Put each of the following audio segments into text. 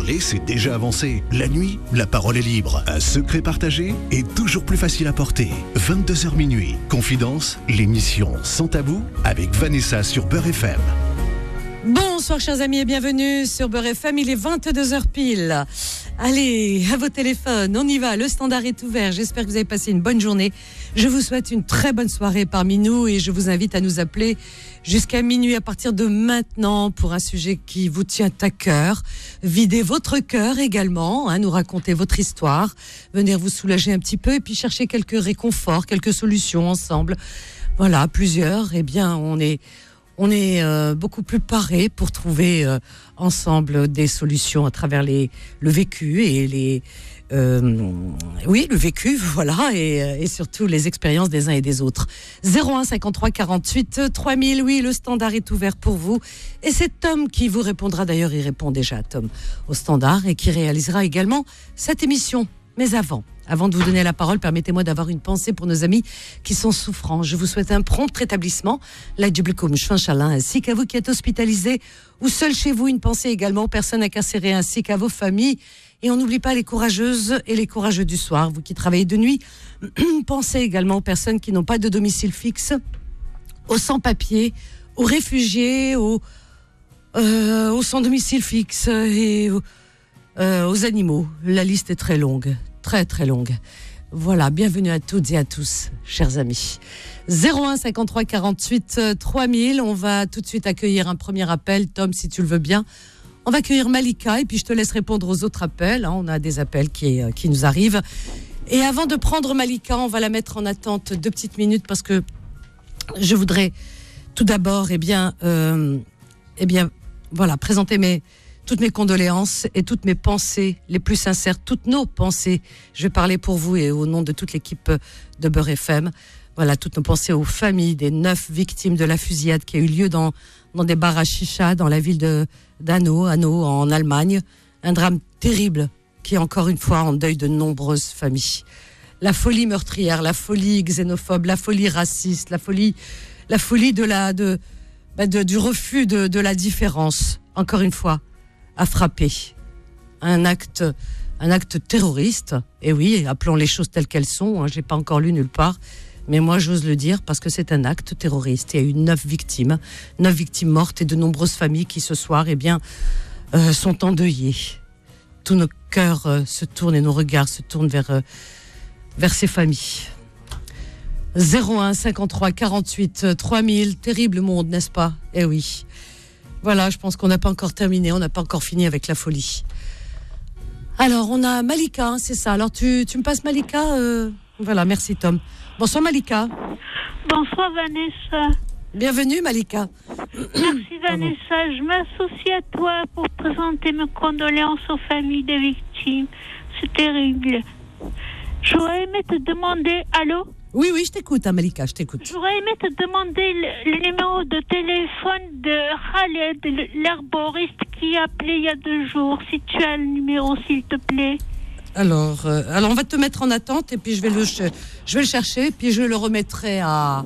Parler, c'est déjà avancé. La nuit, la parole est libre. Un secret partagé est toujours plus facile à porter. 22h minuit. Confidence, l'émission Sans Tabou avec Vanessa sur Beurre FM. Bonsoir chers amis et bienvenue sur Beurre FM, il est 22h pile. Allez, à vos téléphones, on y va, le standard est ouvert, j'espère que vous avez passé une bonne journée. Je vous souhaite une très bonne soirée parmi nous et je vous invite à nous appeler jusqu'à minuit à partir de maintenant pour un sujet qui vous tient à cœur. Videz votre cœur également, nous raconter votre histoire, venir vous soulager un petit peu et puis chercher quelques réconforts, quelques solutions ensemble. Voilà, plusieurs, eh bien on est beaucoup plus parés pour trouver ensemble des solutions à travers le vécu et le vécu, voilà, et surtout les expériences des uns et des autres. 01 53 48 3000, oui, le standard est ouvert pour vous. Et c'est Tom qui vous répondra, d'ailleurs, il répond déjà, Tom, au standard, et qui réalisera également cette émission. Mais avant de vous donner la parole, permettez-moi d'avoir une pensée pour nos amis qui sont souffrants. Je vous souhaite un prompt rétablissement, ainsi qu'à vous qui êtes hospitalisés ou seuls chez vous. Une pensée également aux personnes incarcérées ainsi qu'à vos familles. Et on n'oublie pas les courageuses et les courageux du soir, vous qui travaillez de nuit. Pensez également aux personnes qui n'ont pas de domicile fixe, aux sans-papiers, aux réfugiés, aux sans domicile fixe et aux animaux. La liste est très longue. Très très longue. Voilà, bienvenue à toutes et à tous, chers amis. 01 53 48 3000, on va tout de suite accueillir un premier appel. Tom, si tu le veux bien, on va accueillir Malika et puis je te laisse répondre aux autres appels. On a des appels qui nous arrivent. Et avant de prendre Malika, on va la mettre en attente 2 petites minutes parce que je voudrais tout d'abord, voilà, présenter toutes mes condoléances et toutes mes pensées les plus sincères, toutes nos pensées. Je vais parler pour vous et au nom de toute l'équipe de Beurre FM. Voilà, toutes nos pensées aux familles des 9 victimes de la fusillade qui a eu lieu dans des bars à chicha dans la ville d'Hanau en Allemagne. Un drame terrible qui est encore une fois en deuil de nombreuses familles. La folie meurtrière, la folie xénophobe, la folie raciste, la folie du refus de la différence. Encore une fois, a frappé un acte terroriste. Et oui, appelons les choses telles qu'elles sont. J'ai pas encore lu nulle part, mais moi j'ose le dire parce que c'est un acte terroriste. Il y a eu 9 victimes mortes et de nombreuses familles qui ce soir, sont endeuillées. Tous nos cœurs se tournent et nos regards se tournent vers ces familles. 01 53 48 3000, terrible monde, n'est-ce pas? Eh oui. Voilà, je pense qu'on n'a pas encore terminé, on n'a pas encore fini avec la folie. Alors, on a Malika, c'est ça. Alors, tu me passes Malika Voilà, merci Tom. Bonsoir Malika. Bonsoir Vanessa. Bienvenue Malika. Merci Vanessa, je m'associe à toi pour présenter mes condoléances aux familles des victimes. C'est terrible. J'aurais aimé te demander... Allô ? Oui, je t'écoute, Malika, je t'écoute. J'aurais aimé te demander le numéro de téléphone de Khaled, l'herboriste qui a appelé il y a 2 jours. Si tu as le numéro, s'il te plaît. Alors on va te mettre en attente et puis je vais le chercher, puis je le remettrai à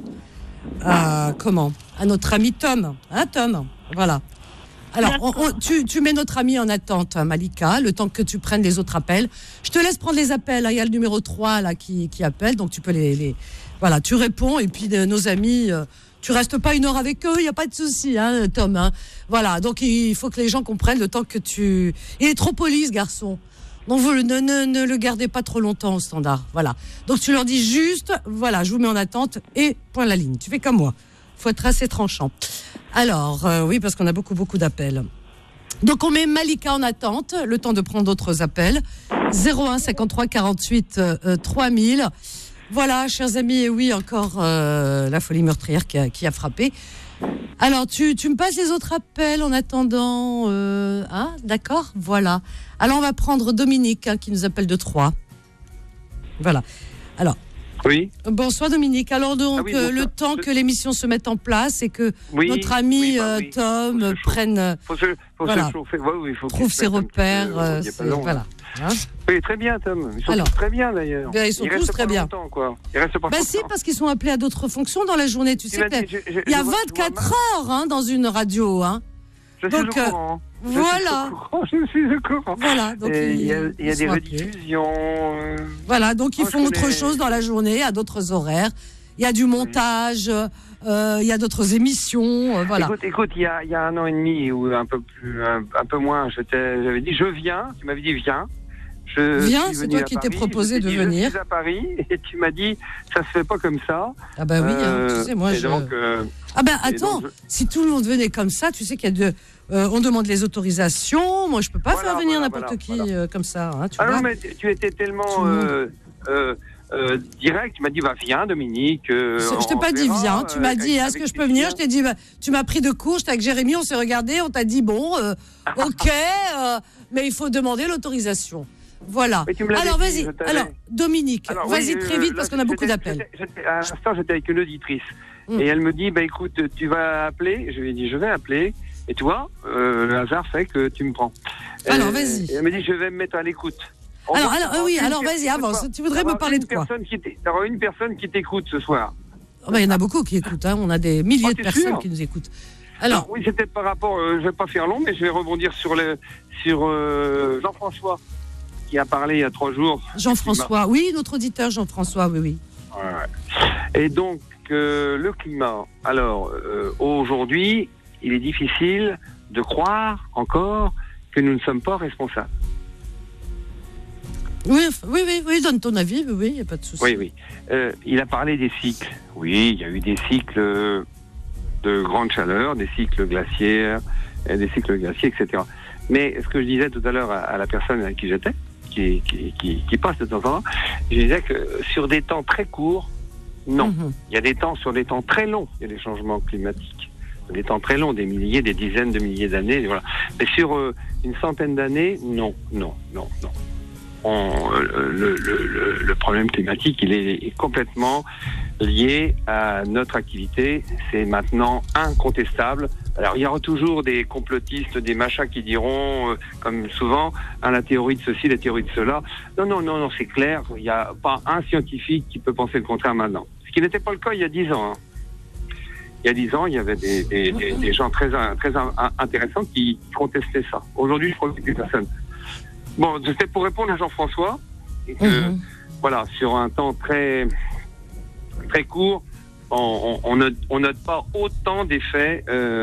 notre ami Tom. Tom, voilà. Alors, tu mets notre ami en attente, Malika, le temps que tu prennes les autres appels. Je te laisse prendre les appels. Il y a le numéro 3 là, qui appelle, donc tu peux voilà, tu réponds. Et puis, nos amis, tu restes pas 1 heure avec eux, il n'y a pas de souci, Tom. Voilà, donc il faut que les gens comprennent le temps que tu... Il est trop poli, ce garçon. Donc, vous ne le gardez pas trop longtemps au standard. Voilà. Donc, tu leur dis juste, voilà, je vous mets en attente et point la ligne. Tu fais comme moi. Il faut être assez tranchant. Alors, oui, parce qu'on a beaucoup d'appels. Donc, on met Malika en attente, le temps de prendre d'autres appels. 01 53 48 3000. Voilà, chers amis, et oui, encore la folie meurtrière qui a frappé. Alors, tu me passes les autres appels en attendant. D'accord, voilà. Alors, on va prendre Dominique, qui nous appelle de Troyes. Voilà. Alors. Oui. Bonsoir Dominique. Alors donc le temps que l'émission se mette en place et que notre ami Tom prenne trouve ses repères. Voilà. Oui, très bien Tom. Ils sont tous très bien d'ailleurs. Ils sont tous très bien. Ils restent pas si, parce qu'ils sont appelés à d'autres fonctions dans la journée. Tu sais qu'il y a 24 heures dans une radio. Je suis au courant. Voilà. Je suis au courant. Voilà. Donc il y a des rediffusions. Voilà, donc ils font autre chose dans la journée, à d'autres horaires. Il y a du montage, il y a d'autres émissions, voilà. Écoute, il y a 1 an et demi ou un peu moins, j'avais dit je viens. Tu m'avais dit viens. Viens, c'est toi qui t'es proposé de venir. Je suis à Paris et tu m'as dit ça se fait pas comme ça. Ah bah oui, tu sais, moi Ah ben attends, si tout le monde venait comme ça, tu sais qu'il y a on demande les autorisations. Moi, je peux pas faire venir n'importe qui comme ça. Hein, tu vois. Non, mais tu étais tellement direct. Tu m'as dit viens, Dominique. Je t'ai pas dit viens. Tu m'as dit est-ce que je peux venir. Je t'ai dit tu m'as pris de court. J'étais avec Jérémy, on s'est regardé, on t'a dit bon, ok, mais il faut demander l'autorisation. Voilà. Alors vas-y. Alors Dominique, vas-y très vite parce qu'on a beaucoup d'appels. À l'instant, j'étais avec une auditrice et elle me dit écoute, tu vas appeler. Je lui ai dit je vais appeler. Et toi, le hasard fait que tu me prends. Alors vas-y. Elle me dit je vais me mettre à l'écoute. Alors vas-y, avance. Tu voudrais me parler de quoi? T'auras une personne qui t'écoute ce soir. Il y en a beaucoup qui écoutent. Hein. On a des milliers de personnes qui nous écoutent. Alors oui, c'était par rapport. Je vais pas faire long, mais je vais rebondir sur Jean-François qui a parlé il y a 3 jours. Jean-François, oui, notre auditeur Jean-François, oui. Ouais. Et donc le climat. Alors aujourd'hui, il est difficile de croire encore que nous ne sommes pas responsables. Oui, donne ton avis, oui, il n'y a pas de souci. Oui. Il a parlé des cycles. Oui, il y a eu des cycles de grande chaleur, des cycles glaciaires, etc. Mais ce que je disais tout à l'heure à la personne avec qui j'étais, qui passe de temps en temps, je disais que sur des temps très courts, non. Il y a des temps, sur des temps très longs, il y a des changements climatiques. Des temps très longs, des milliers, des dizaines de milliers d'années, voilà. Mais sur une centaine d'années, non. Le problème climatique, il est complètement lié à notre activité. C'est maintenant incontestable. Alors, il y aura toujours des complotistes, des machins qui diront, comme souvent, la théorie de ceci, la théorie de cela. Non, c'est clair. Il n'y a pas un scientifique qui peut penser le contraire maintenant. Ce qui n'était pas le cas il y a 10 ans. Hein. Il y a 10 ans, il y avait des gens très intéressants qui contestaient ça. Aujourd'hui, je crois qu'il n'y a plus personne. Bon, c'était pour répondre à Jean-François. Et que, voilà, sur un temps très, très court, on note pas autant d'effets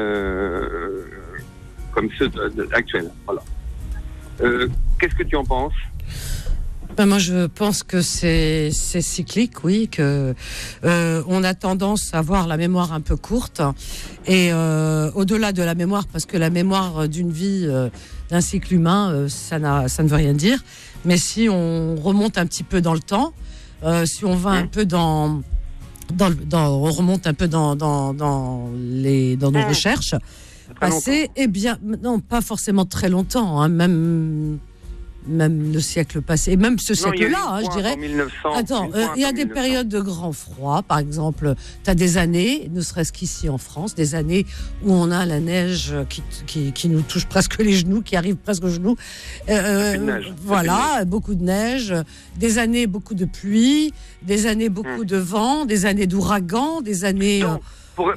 comme ceux actuels. Voilà. Qu'est-ce que tu en penses ? Moi, je pense que c'est cyclique, oui, que on a tendance à avoir la mémoire un peu courte et au-delà de la mémoire, parce que la mémoire d'une vie, d'un cycle humain, ça ne veut rien dire. Mais si on remonte un petit peu dans le temps, si on va un peu on remonte un peu dans nos recherches passées, eh bien, non, pas forcément très longtemps, hein, même le siècle passé, et même ce siècle-là, je dirais. Attends, il y a des périodes de grand froid, par exemple. Tu as des années, ne serait-ce qu'ici en France, des années où on a la neige qui nous touche presque les genoux, qui arrive presque aux genoux. Voilà, beaucoup de neige. Des années, beaucoup de pluie. Des années, beaucoup de vent. Des années d'ouragan. Des années... Pour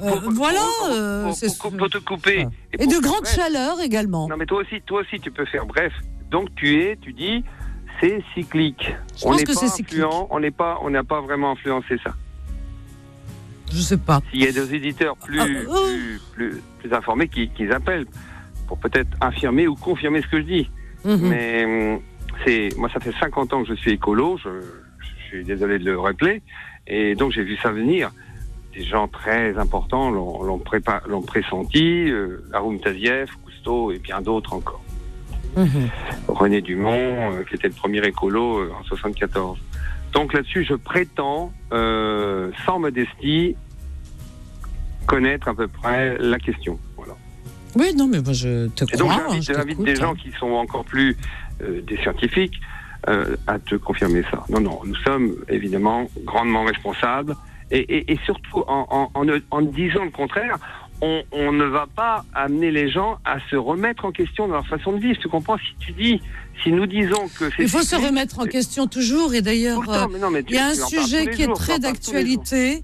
te couper. Et de grandes chaleurs également. Non, mais toi aussi, tu peux faire bref. Donc tu dis, c'est cyclique. Je pense que c'est cyclique. On n'a pas vraiment influencé ça. Je sais pas. S'il y a des éditeurs plus informés qui appellent pour peut-être infirmer ou confirmer ce que je dis. Mais moi, ça fait 50 ans que je suis écolo. Je suis désolé de le rappeler. Et donc j'ai vu ça venir. Des gens très importants l'ont pressenti. Haroun Tazieff, Cousteau et bien d'autres encore. René Dumont, qui était le premier écolo en 74. Donc là-dessus, je prétends, sans modestie, connaître à peu près la question. Voilà. Oui, non, mais moi je te crois. Et donc j'invite des gens qui sont encore plus des scientifiques à te confirmer ça. Non, nous sommes évidemment grandement responsables et surtout en disant le contraire, on ne va pas amener les gens à se remettre en question dans leur façon de vivre. Tu comprends ? Si nous disons que c'est... Il faut se remettre en question toujours. Et d'ailleurs, il y a un sujet qui est très d'actualité.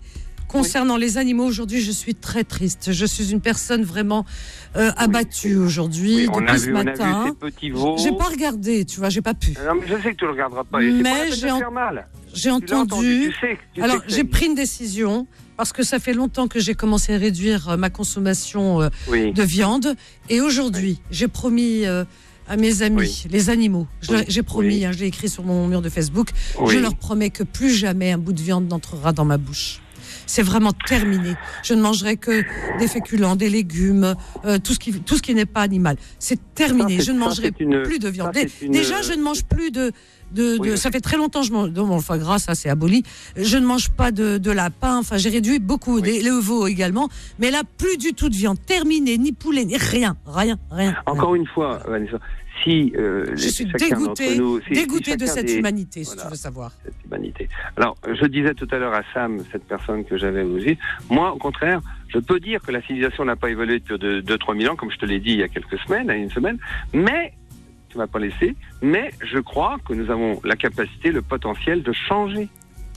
concernant les animaux, aujourd'hui, je suis très triste. Je suis une personne vraiment abattue aujourd'hui, depuis ce matin. On a vu ces petits veaux. J'ai pas regardé, tu vois, j'ai pas pu. Non, mais je sais que tu le regarderas pas. Mais j'ai entendu. Alors, j'ai pris une décision. Parce que ça fait longtemps que j'ai commencé à réduire ma consommation de viande. Et aujourd'hui, j'ai promis à mes amis, les animaux, j'ai promis, je l'ai écrit sur mon mur de Facebook, je leur promets que plus jamais un bout de viande n'entrera dans ma bouche. C'est vraiment terminé. Je ne mangerai que des féculents, des légumes, tout ce qui n'est pas animal. C'est terminé. Je ne mangerai plus de viande. Déjà, je ne mange plus ça fait très longtemps que je mange mon foie gras, ça c'est aboli. Je ne mange pas de lapin, enfin j'ai réduit beaucoup, les veaux également, mais là plus du tout de viande, terminé, ni poulet, ni rien. Encore une fois, Vanessa, si je suis dégoûtée de cette humanité, si tu veux savoir. Cette humanité. Alors, je disais tout à l'heure à Sam, cette personne que j'avais aussi, moi au contraire, je peux dire que la civilisation n'a pas évolué depuis 2-3 000 ans, comme je te l'ai dit il y a quelques semaines, une semaine, mais tu m'as pas laissé, mais je crois que nous avons la capacité, le potentiel de changer.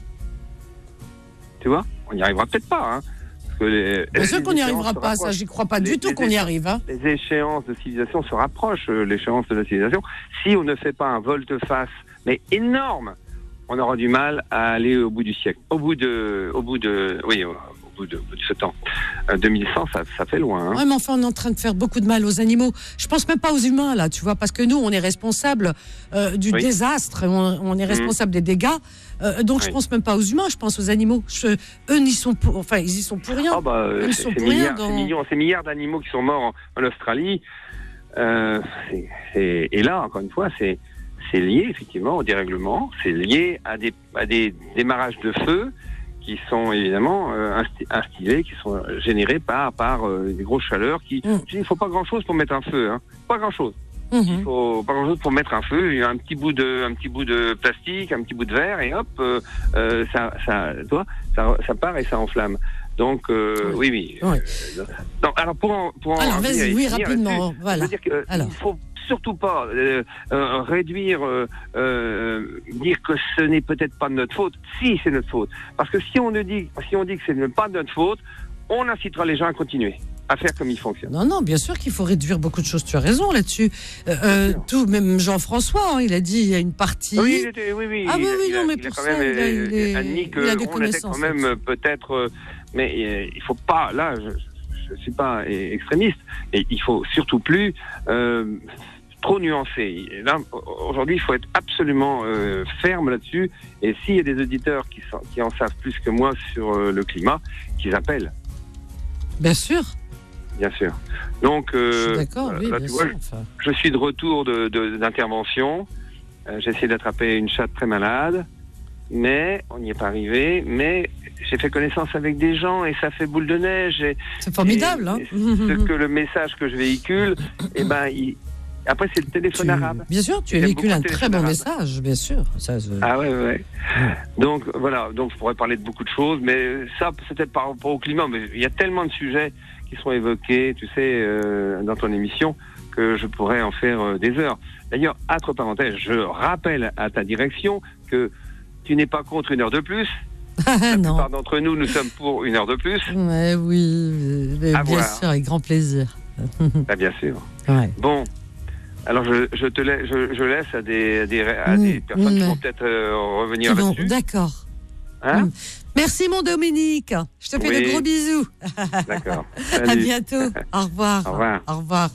Tu vois, on n'y arrivera peut-être pas, hein. Bien sûr qu'on n'y arrivera pas, ça, j'y crois pas du tout qu'on y arrive. Hein. Les échéances de civilisation se rapprochent, l'échéance de la civilisation. Si on ne fait pas un volte-face, mais énorme, on aura du mal à aller au bout du siècle. Au bout de ce temps. 2100, ça fait loin. Hein. Ouais, mais enfin, on est en train de faire beaucoup de mal aux animaux. Je pense même pas aux humains, là, tu vois, parce que nous, on est responsable du désastre, on est responsable des dégâts. Donc, je pense même pas aux humains, je pense aux animaux. Eux, ils y sont pour rien. Ils sont pour rien. Ces milliards d'animaux qui sont morts en Australie. Et là, encore une fois, c'est lié effectivement au dérèglement. C'est lié à des démarrages de feu qui sont évidemment instillés, qui sont générés par des grosses chaleurs. Il ne faut pas grand-chose pour mettre un feu, hein. Pas grand-chose. Il faut pas grand-chose pour mettre un feu. Il y a un petit bout de plastique, un petit bout de verre, et hop, ça part et ça enflamme. Donc oui. Non, alors pour alors vas-y, rapidement. Voilà. Je veux dire qu'il faut surtout pas réduire, dire que ce n'est peut-être pas de notre faute. Si, c'est notre faute. Parce que si on dit que ce n'est pas de notre faute, on incitera les gens à continuer à faire comme ils fonctionnent. Non, bien sûr qu'il faut réduire beaucoup de choses. Tu as raison là-dessus. Même Jean-François, hein, il a dit il y a une partie. Oui. Ah mais pour ça, il a des connaissances. Quand même peut-être, mais il faut pas. Là, je suis pas extrémiste, et il faut surtout plus trop nuancé. Et là, aujourd'hui, il faut être absolument ferme là-dessus. Et s'il y a des auditeurs qui en savent plus que moi sur le climat, qu'ils appellent. Bien sûr. Donc, je suis d'accord, oui, là, bien sûr. Je suis de retour d'intervention. J'ai essayé d'attraper une chatte très malade, mais on n'y est pas arrivé. Mais j'ai fait connaissance avec des gens et ça fait boule de neige. C'est formidable, hein. Le message que je véhicule, après, c'est le téléphone arabe. Bien sûr, tu véhicules un très bon message, bien sûr. Ah ouais. Donc, voilà. Donc, je pourrais parler de beaucoup de choses, mais ça, c'était par rapport au climat. Mais il y a tellement de sujets qui sont évoqués, tu sais, dans ton émission, que je pourrais en faire des heures. D'ailleurs, entre parenthèses, je rappelle à ta direction que tu n'es pas contre 1 heure de plus. La plupart d'entre nous sommes pour 1 heure de plus. Ouais, oui, bien sûr, avec grand plaisir. Bien sûr. Ouais. Bon. Alors je laisse à des personnes qui vont peut-être revenir là-dessus. D'accord. Hein? Merci mon Dominique. Je te fais de gros bisous. D'accord. À bientôt. Au revoir. Au revoir.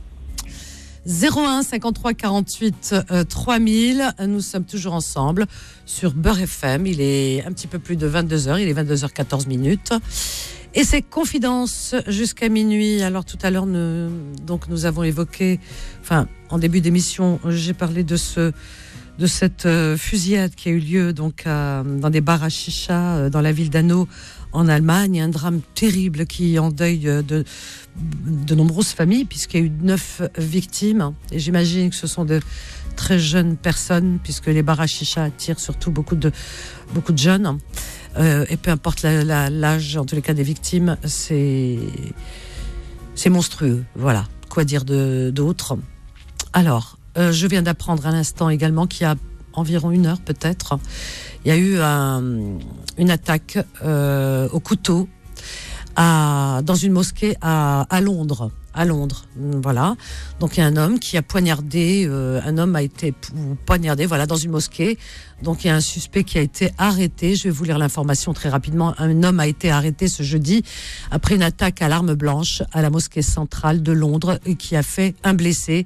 01 53 48 3000. Nous sommes toujours ensemble sur Beurre FM. Il est un petit peu plus de 22h. Il est 22h14 minutes. Et c'est Confidence jusqu'à minuit. Alors tout à l'heure, nous avons évoqué, en début d'émission, j'ai parlé de cette fusillade qui a eu lieu dans des bars à chicha dans la ville d'Hanau en Allemagne. Un drame terrible qui endeuille de nombreuses familles puisqu'il y a eu 9 victimes. Et j'imagine que ce sont de très jeunes personnes puisque les bars à chicha attirent surtout beaucoup de jeunes. Et peu importe l'âge, en tous les cas des victimes, c'est monstrueux. Voilà, quoi dire d'autre. Alors, je viens d'apprendre à l'instant également qu'il y a environ 1 heure peut-être, il y a eu une attaque au couteau dans une mosquée à Londres. Voilà. Donc il y a un homme qui a poignardé, voilà, dans une mosquée. Donc il y a un suspect qui a été arrêté. Je vais vous lire l'information très rapidement. Un homme a été arrêté ce jeudi après une attaque à l'arme blanche à la mosquée centrale de Londres et qui a fait un blessé.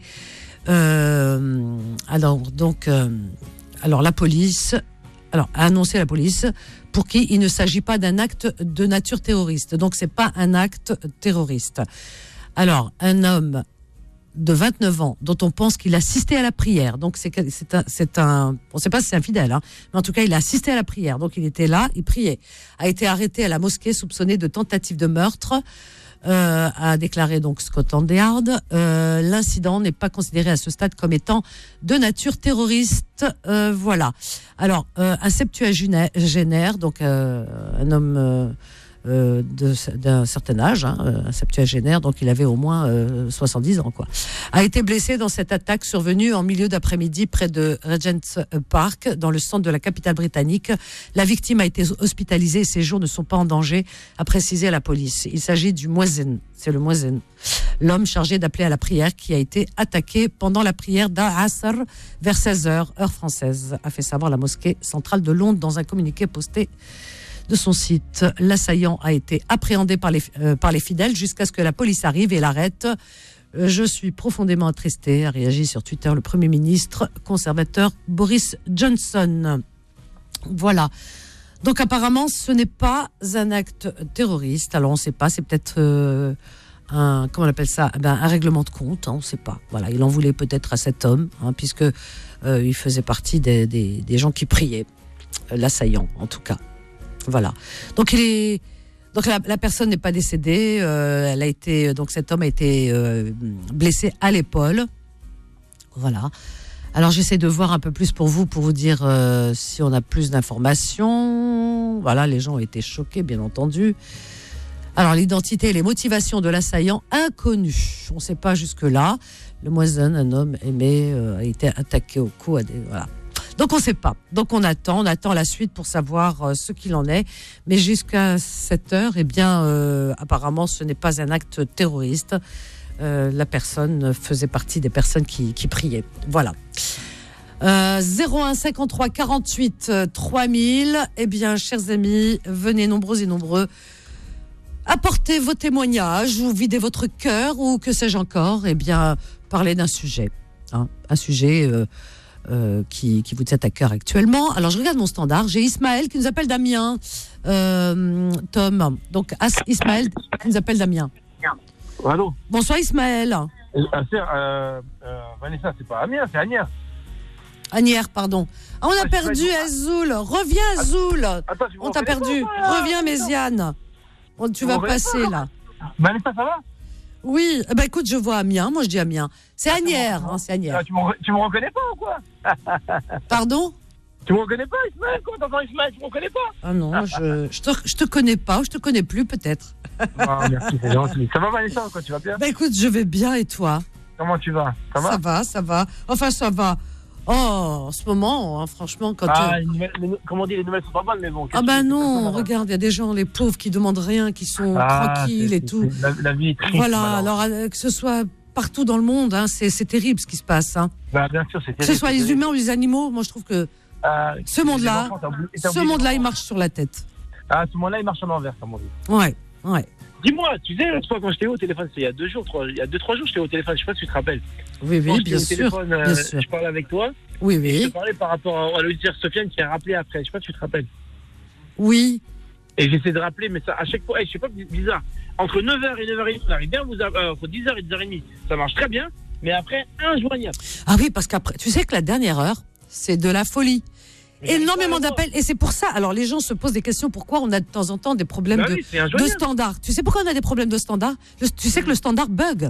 Alors la police a annoncé la police pour qui il ne s'agit pas d'un acte de nature terroriste. Donc c'est pas un acte terroriste. Alors, un homme de 29 ans, dont on pense qu'il assistait à la prière, donc on ne sait pas si c'est un fidèle, hein, mais en tout cas, il a assisté à la prière, donc il était là, il priait, a été arrêté à la mosquée soupçonné de tentative de meurtre, a déclaré donc Scotland Yard. L'incident n'est pas considéré à ce stade comme étant de nature terroriste. Voilà. Alors, un septuagénaire, donc un homme d'un certain âge, un septuagénaire, donc il avait au moins 70 ans, quoi, a été blessé dans cette attaque survenue en milieu d'après-midi près de Regent's Park, dans le centre de la capitale britannique. La victime a été hospitalisée et ses jours ne sont pas en danger, a précisé la police. Il s'agit du muezzin, c'est le muezzin, l'homme chargé d'appeler à la prière, qui a été attaqué pendant la prière d'Al-Asr vers 16h, heure française, a fait savoir la mosquée centrale de Londres dans un communiqué posté de son site. L'assaillant a été appréhendé par les fidèles jusqu'à ce que la police arrive et l'arrête. Je suis profondément attristé, a réagi sur Twitter le Premier ministre conservateur Boris Johnson. Voilà. Donc apparemment, ce n'est pas un acte terroriste. Alors on ne sait pas, c'est peut-être comment on appelle ça, un règlement de compte, on ne sait pas. Voilà, il en voulait peut-être à cet homme, puisque il faisait partie des gens qui priaient, l'assaillant en tout cas. Voilà. Donc la personne n'est pas décédée. Cet homme a été blessé à l'épaule. Voilà. Alors j'essaie de voir un peu plus pour vous dire si on a plus d'informations. Voilà, les gens ont été choqués, bien entendu. Alors l'identité et les motivations de l'assaillant inconnues. On ne sait pas jusque là. Le muezzin, un homme aimé, a été attaqué au cou. Voilà. Donc on ne sait pas. Donc on attend la suite pour savoir ce qu'il en est. Mais jusqu'à cette heure, apparemment, ce n'est pas un acte terroriste. La personne faisait partie des personnes qui priaient. Voilà. 01 53 48 3000. Eh bien, chers amis, venez nombreux et nombreux. Apportez vos témoignages ou videz votre cœur ou que sais-je encore. Eh bien, parlez d'un sujet. Un sujet... qui vous tient à cœur actuellement. Alors je regarde mon standard, j'ai Ismaël qui nous appelle d'Amiens, Tom. Donc Ismaël qui nous appelle d'Amiens. Allô. Bonsoir Ismaël. Vanessa, c'est pas Amiens, c'est Agnières. Agnières, pardon. On a perdu Azoul. Reviens Azoul. Attends, on t'a perdu. Reviens Méziane. Tu vas passer là. Vanessa, ça va? Oui, écoute, je vois Amiens, moi je dis Amiens. C'est Agnières, c'est Agnières. Tu me reconnais pas ou quoi? Pardon? Tu me reconnais pas, Ismaël? Comment t'entends Ismaël? Tu me reconnais pas? Ah non, je te connais pas, ou je te connais plus peut-être. Merci, c'est gentil. Ça va Vanessa, quoi, tu vas bien? Écoute, je vais bien et toi? Comment tu vas? Ça va. Enfin, ça va. Oh, en ce moment, franchement, quand comment on dit, les nouvelles sont pas bonnes, mais bon. Non, regarde, il y a des gens, les pauvres, qui demandent rien, qui sont tranquilles et tout. La vie est triste. Voilà, alors que ce soit partout dans le monde, c'est terrible ce qui se passe. Bien sûr, c'est terrible. Que ce soit les humains ou les animaux, moi je trouve que ce monde-là, il marche sur la tête. Ce monde-là, il marche en envers, comme on dit. Ouais. Dis-moi, tu sais, l'autre fois quand j'étais au téléphone, c'est il y a 2-3 jours, j'étais au téléphone, je sais pas si tu te rappelles. Oui, bien sûr. Je parlais avec toi. Oui. Je te parlais par rapport à l'auditeur Sofiane qui a rappelé après, je sais pas si tu te rappelles. Oui. Et j'essaie de rappeler, mais ça, à chaque fois, je sais pas, bizarre. Entre 9h et 9h30, on arrive bien, entre 10h et 10h30, ça marche très bien, mais après, injoignable. Ah oui, parce qu'après, tu sais que la dernière heure, c'est de la folie. Énormément d'appels, et c'est pour ça. Alors les gens se posent des questions, pourquoi on a de temps en temps des problèmes de standard. Tu sais pourquoi on a des problèmes de standard? Tu sais que le standard bug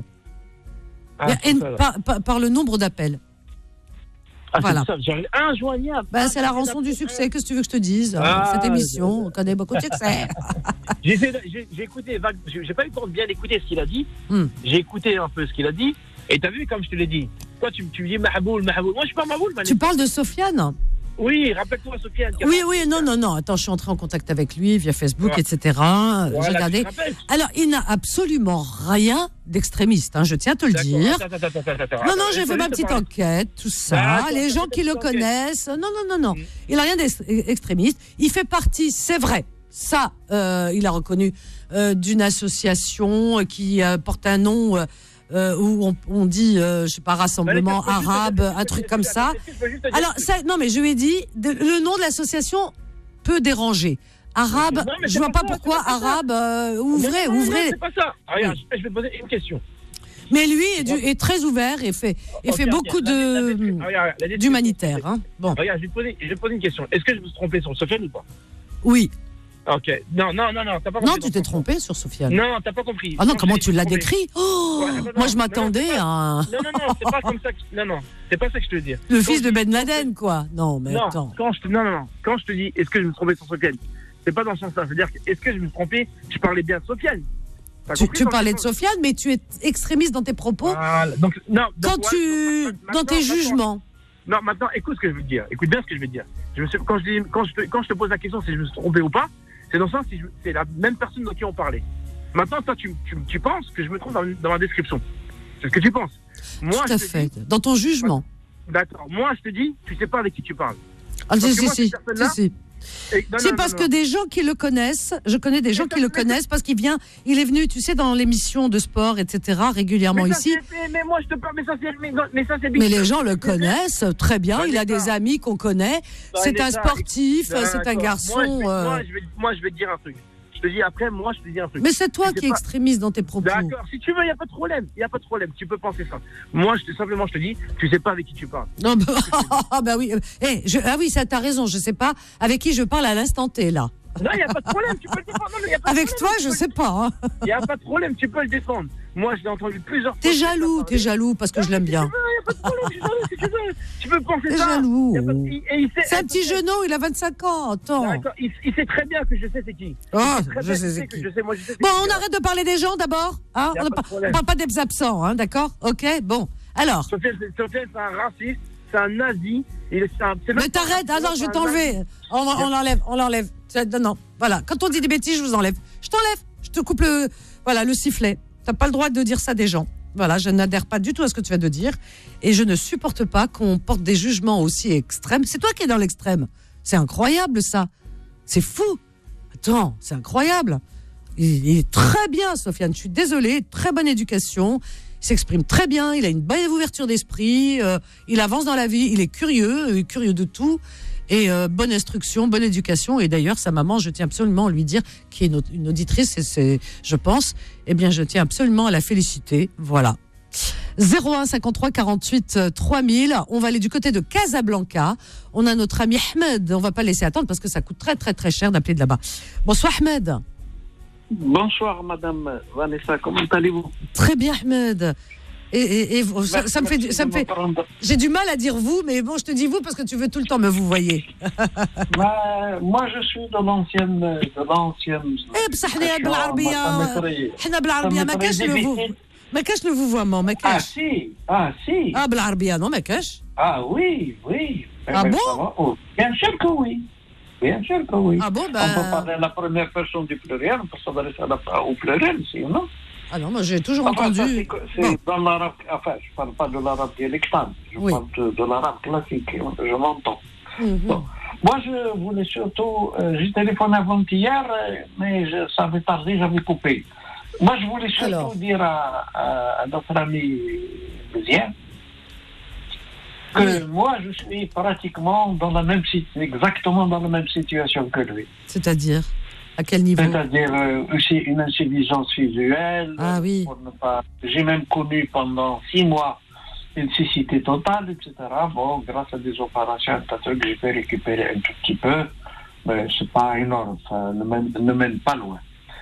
par le nombre d'appels. Voilà. C'est ça, injoignable. C'est la rançon du succès, qu'est-ce que tu veux que je te dise? Cette émission, on connaît beaucoup de succès. J'ai écouté, j'ai pas eu le temps de bien écouter ce qu'il a dit. J'ai écouté un peu ce qu'il a dit. Et t'as vu, comme je te l'ai dit, toi, tu me dis Mahaboul. Moi, je suis pas Mahaboul, Vanessa. Tu parles de Sofiane? Oui, rappelle-toi, Sofiane. Oui, non. Attends, je suis entrée en contact avec lui via Facebook, etc. Voilà, j'ai regardé. Alors, il n'a absolument rien d'extrémiste, hein, je tiens à te le dire. Non, j'ai fait ma petite enquête, tout ça. Les gens qui le connaissent. Non. Il n'a rien d'extrémiste. Il fait partie, c'est vrai. Ça, il a reconnu d'une association qui porte un nom où on dit, je sais pas, rassemblement arabe, un truc comme ça. Alors, non, mais je lui ai dit, le nom de l'association peut déranger. Arabe, je vois pas pourquoi arabe. Ouvrez. C'est pas ça. Regarde, je vais te poser une question. Mais lui est très ouvert et fait beaucoup d'humanitaire. Hein. Bon. Regarde, je vais te poser une question. Est-ce que je me suis trompé sur Sofiane ou pas? Oui. Ok. Non, t'as pas compris. Non, tu t'es trompé sur Sofiane. Non, t'as pas compris. Ah non, comment tu l'as décrit? Moi, je m'attendais à un... Non, c'est pas comme ça que... Non, c'est pas ça que je te dis. Le fils de Ben Laden, quoi. Non, mais attends. Quand je te dis, est-ce que je me suis trompé sur Sofiane? C'est pas dans ce sens-là. C'est-à-dire, est-ce que je me suis trompé? Je parlais bien de Sofiane. Tu parlais de Sofiane, mais tu es extrémiste dans tes propos. Voilà. Dans tes jugements. Non, maintenant, écoute ce que je veux te dire. Écoute bien ce que je veux te dire. Quand je te pose la question si je me suis trompé ou pas, c'est dans le sens si c'est la même personne dont qui on parlait. Maintenant, toi, tu penses que je me trompe dans ma description. C'est ce que tu penses. Moi, tout à fait. Dans ton jugement. D'accord. Moi, je te dis, tu sais pas avec qui tu parles. Ah, si. C'est parce que des gens qui le connaissent, je connais des gens qui le connaissent parce il est venu, tu sais, dans l'émission de sport, etc., régulièrement ici. Mais moi, je te parle, mais ça, c'est Mais les gens le connaissent très bien, il a des amis qu'on connaît, c'est un sportif, c'est un garçon... Moi, je vais te dire un truc. Je te dis après, moi, je te dis un truc. Mais c'est toi qui es extrémiste dans tes propos. D'accord, si tu veux, il n'y a pas de problème. Tu peux penser ça. Moi, je te dis, tu sais pas avec qui tu parles. Non, bah oui. Oui, ça, t'as raison, je sais pas avec qui je parle à l'instant T, là. Non, il n'y a pas de problème, tu peux le défendre. Avec toi, je sais pas. Il n'y a pas de problème, tu peux le défendre. Moi, je l'ai entendu plusieurs fois. T'es jaloux parce que je l'aime bien. Il n'y a pas de problème, si tu veux. Tu peux penser ça. T'es jaloux. C'est un petit genou, il a 25 ans. Attends. D'accord, il sait très bien que je sais c'est qui. Je sais c'est qui. Bon, on arrête de parler des gens d'abord. Hein, on parle pas des absents, hein, d'accord? Ok, bon. Alors. Sofiane, c'est un raciste, c'est un nazi. Mais t'arrêtes, je vais t'enlever. On l'enlève. Non, voilà. Quand on dit des bêtises, je vous enlève. Je t'enlève. Je te coupe le sifflet. T'as pas le droit de dire ça des gens. Voilà, je n'adhère pas du tout à ce que tu viens de dire. Et je ne supporte pas qu'on porte des jugements aussi extrêmes. C'est toi qui es dans l'extrême. C'est incroyable, ça. C'est fou. Attends, c'est incroyable. Il est très bien, Sofiane. Je suis désolée. Très bonne éducation. Il s'exprime très bien. Il a une bonne ouverture d'esprit. Il avance dans la vie. Il est curieux de tout. Et bonne instruction, bonne éducation. Et d'ailleurs, sa maman, je tiens absolument à lui dire, qui est une auditrice, je pense, je tiens absolument à la féliciter. Voilà. 01 53 48 3000. On va aller du côté de Casablanca. On a notre ami Ahmed. On va pas le laisser attendre parce que ça coûte très, très, très cher d'appeler de là-bas. Bonsoir, Ahmed. Bonsoir, Madame Vanessa. Comment allez-vous? Très bien, Ahmed. Et ça me fait. J'ai du mal à dire vous, mais bon, je te dis vous parce que tu veux tout le temps me vous voyez. Moi, je suis de l'ancienne. بصح حنا بالعربية حنا بالعربية ما كاش le vouvoiement ما كاش. Ah si. بالعربية non ما كاش. Ah oui. Ah bon? Bien sûr que oui. Ah bon, on peut parler à la première personne du pluriel, on peut s'adresser au pluriel, sinon. Ah non, moi j'ai toujours entendu. C'est dans l'arabe, je parle pas de l'arabe dialectal, je parle de l'arabe classique, je m'entends. Bon. Moi, je voulais surtout, j'ai téléphoné avant-hier, mais ça avait tardé, j'avais coupé. Moi, je voulais surtout dire à notre ami Bézien que moi, je suis pratiquement exactement dans la même situation que lui. C'est-à-dire? À quel niveau? C'est-à-dire aussi une insuffisance visuelle. Ah oui. J'ai même connu pendant 6 mois une cécité totale, etc. Bon, grâce à des opérations, j'ai pu récupérer un tout petit peu, mais c'est pas énorme, ça ne mène pas loin.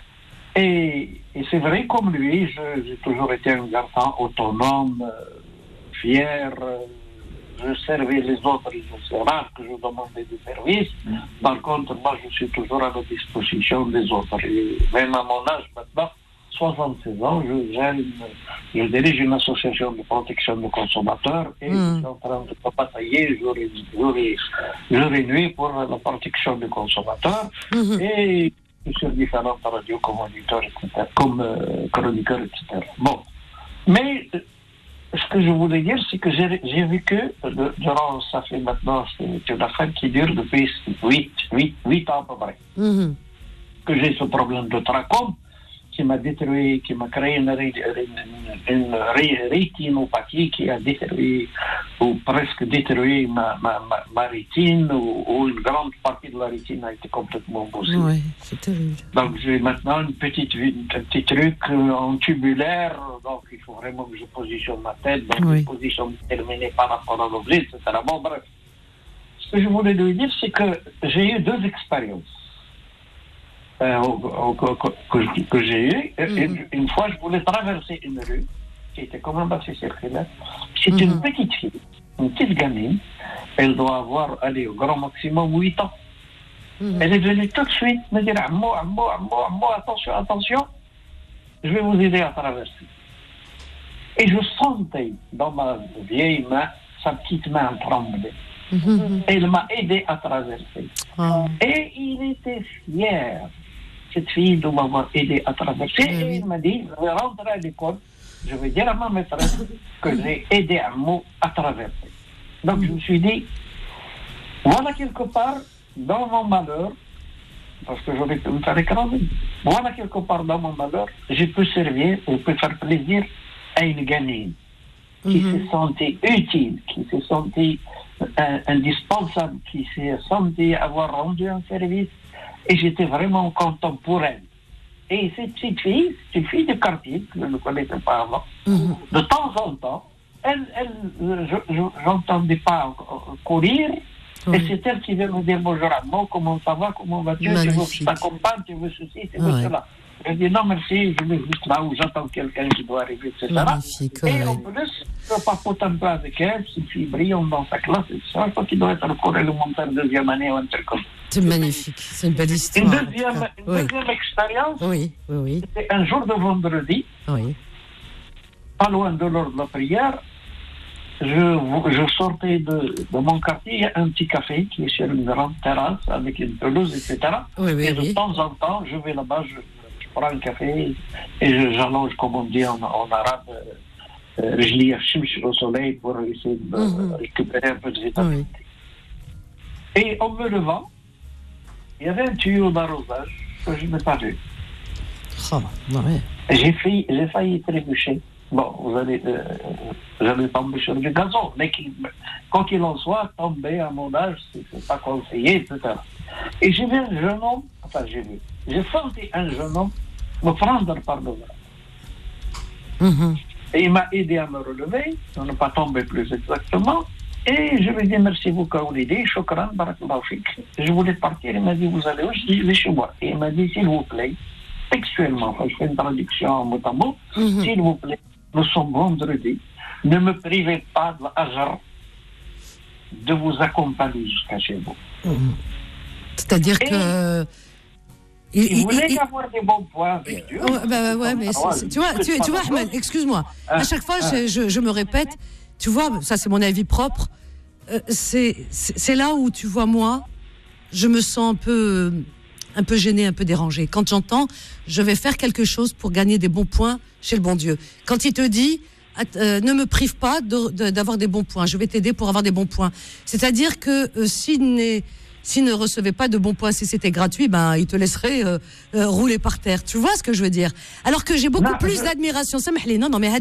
Et c'est vrai, comme lui, j'ai toujours été un garçon autonome, fier. Je servais les autres, c'est rare que je demandais des services. Par contre, moi, je suis toujours à la disposition des autres. Et même à mon âge maintenant, 76 ans, je dirige une association de protection des consommateurs et je suis en train de batailler jour et nuit pour la protection des consommateurs et sur différentes radios communautaires, etc., comme chroniqueurs, etc. Bon. Mais ce que je voulais dire, c'est que j'ai vécu, durant, ça fait maintenant, c'est une affaire qui dure depuis 8 ans à peu près, que j'ai ce problème de trachome qui m'a détruit, qui m'a créé une rétinopathie qui a détruit ou presque détruit ma rétine ou une grande partie de la rétine a été complètement bossée. Oui, c'est terrible. Donc j'ai maintenant un petit truc en tubulaire, donc il faut vraiment que je positionne ma tête dans une position déterminée par rapport à l'objet, etc. Bon, bref. Ce que je voulais lui dire, c'est que j'ai eu 2 expériences. Que j'ai eu. Une fois, je voulais traverser une rue qui était quand même assez circulaire. C'est une petite fille, une petite gamine. Elle doit avoir, allez, au grand maximum 8 ans. Elle est venue tout de suite me dire Ammo, attention, je vais vous aider à traverser. Et je sentais dans ma vieille main, sa petite main trembler. Elle m'a aidé à traverser. Et il était fier, cette fille, de m'avoir aidé à traverser. Et il m'a dit, je vais rentrer à l'école, je vais dire à ma maîtresse que j'ai aidé Ammo à traverser. Donc je me suis dit, voilà quelque part, dans mon malheur, parce que j'aurais pu me faire écraser, voilà quelque part dans mon malheur, j'ai pu servir, je peux faire plaisir à une gamine qui s'est sentie utile, qui s'est sentie indispensable, qui s'est sentie avoir rendu un service, et j'étais vraiment content pour elle. Et cette petite fille, c'est une fille de quartier, que je ne connaissais pas avant, de temps en temps, je n'entendais pas courir, et c'est elle qui vient me dire bonjour à moi, comment ça va, comment vas-tu, tu veux que je t'accompagne, tu veux ceci, tu veux cela. Je dis non merci, je vais juste là où j'attends quelqu'un qui doit arriver, etc. Et en plus, je papote un peu avec elle, c'est une fille brillante dans sa classe, etc. Je crois qu'il doit être encore élémentaire deuxième année ou un truc comme ça. C'est magnifique, c'est une belle histoire. Une deuxième expérience, c'était un jour de vendredi, pas loin de l'heure de la prière. Je sortais de mon quartier, il y a un petit café qui est sur une grande terrasse avec une pelouse, etc. Et de temps en temps, je vais là-bas, je prends un café et j'allonge, comme on dit en arabe, je lis au soleil pour essayer de récupérer un peu de vitamine D. Et en me levant, il y avait un tuyau d'arrosage que je n'ai pas vu. J'ai failli trébucher. Bon, j'allais tomber sur du gazon, mais quoi qu'il en soit, tomber à mon âge, c'est pas conseillé, etc. Et j'ai vu un jeune homme, j'ai senti un jeune homme me prendre par le bras. Et il m'a aidé à me relever, à ne pas tomber plus exactement, et je lui ai dit merci beaucoup à l'idée, shukran, barakallahu fik. Je voulais partir, il m'a dit vous allez où? Je dis je vais chez moi. Et il m'a dit s'il vous plaît, textuellement, je fais une traduction en mot à mot, s'il vous plaît, nous sommes vendredi, ne me privez pas de l'ajr de vous accompagner jusqu'à chez vous. C'est-à-dire que... Il voulait avoir des bons points avec Dieu. Tu vois, Ahmed, excuse-moi. À chaque fois, je me répète, tu vois, ça c'est mon avis propre, c'est là où, tu vois, moi, je me sens un peu gênée, un peu dérangée. Quand j'entends, je vais faire quelque chose pour gagner des bons points chez le bon Dieu. Quand il te dit, ne me prive pas d'avoir des bons points, je vais t'aider pour avoir des bons points. C'est-à-dire que s'il ne recevait pas de bons points, si c'était gratuit, ben il te laisserait rouler par terre. Tu vois ce que je veux dire? Alors que j'ai beaucoup plus d'admiration. Non, mais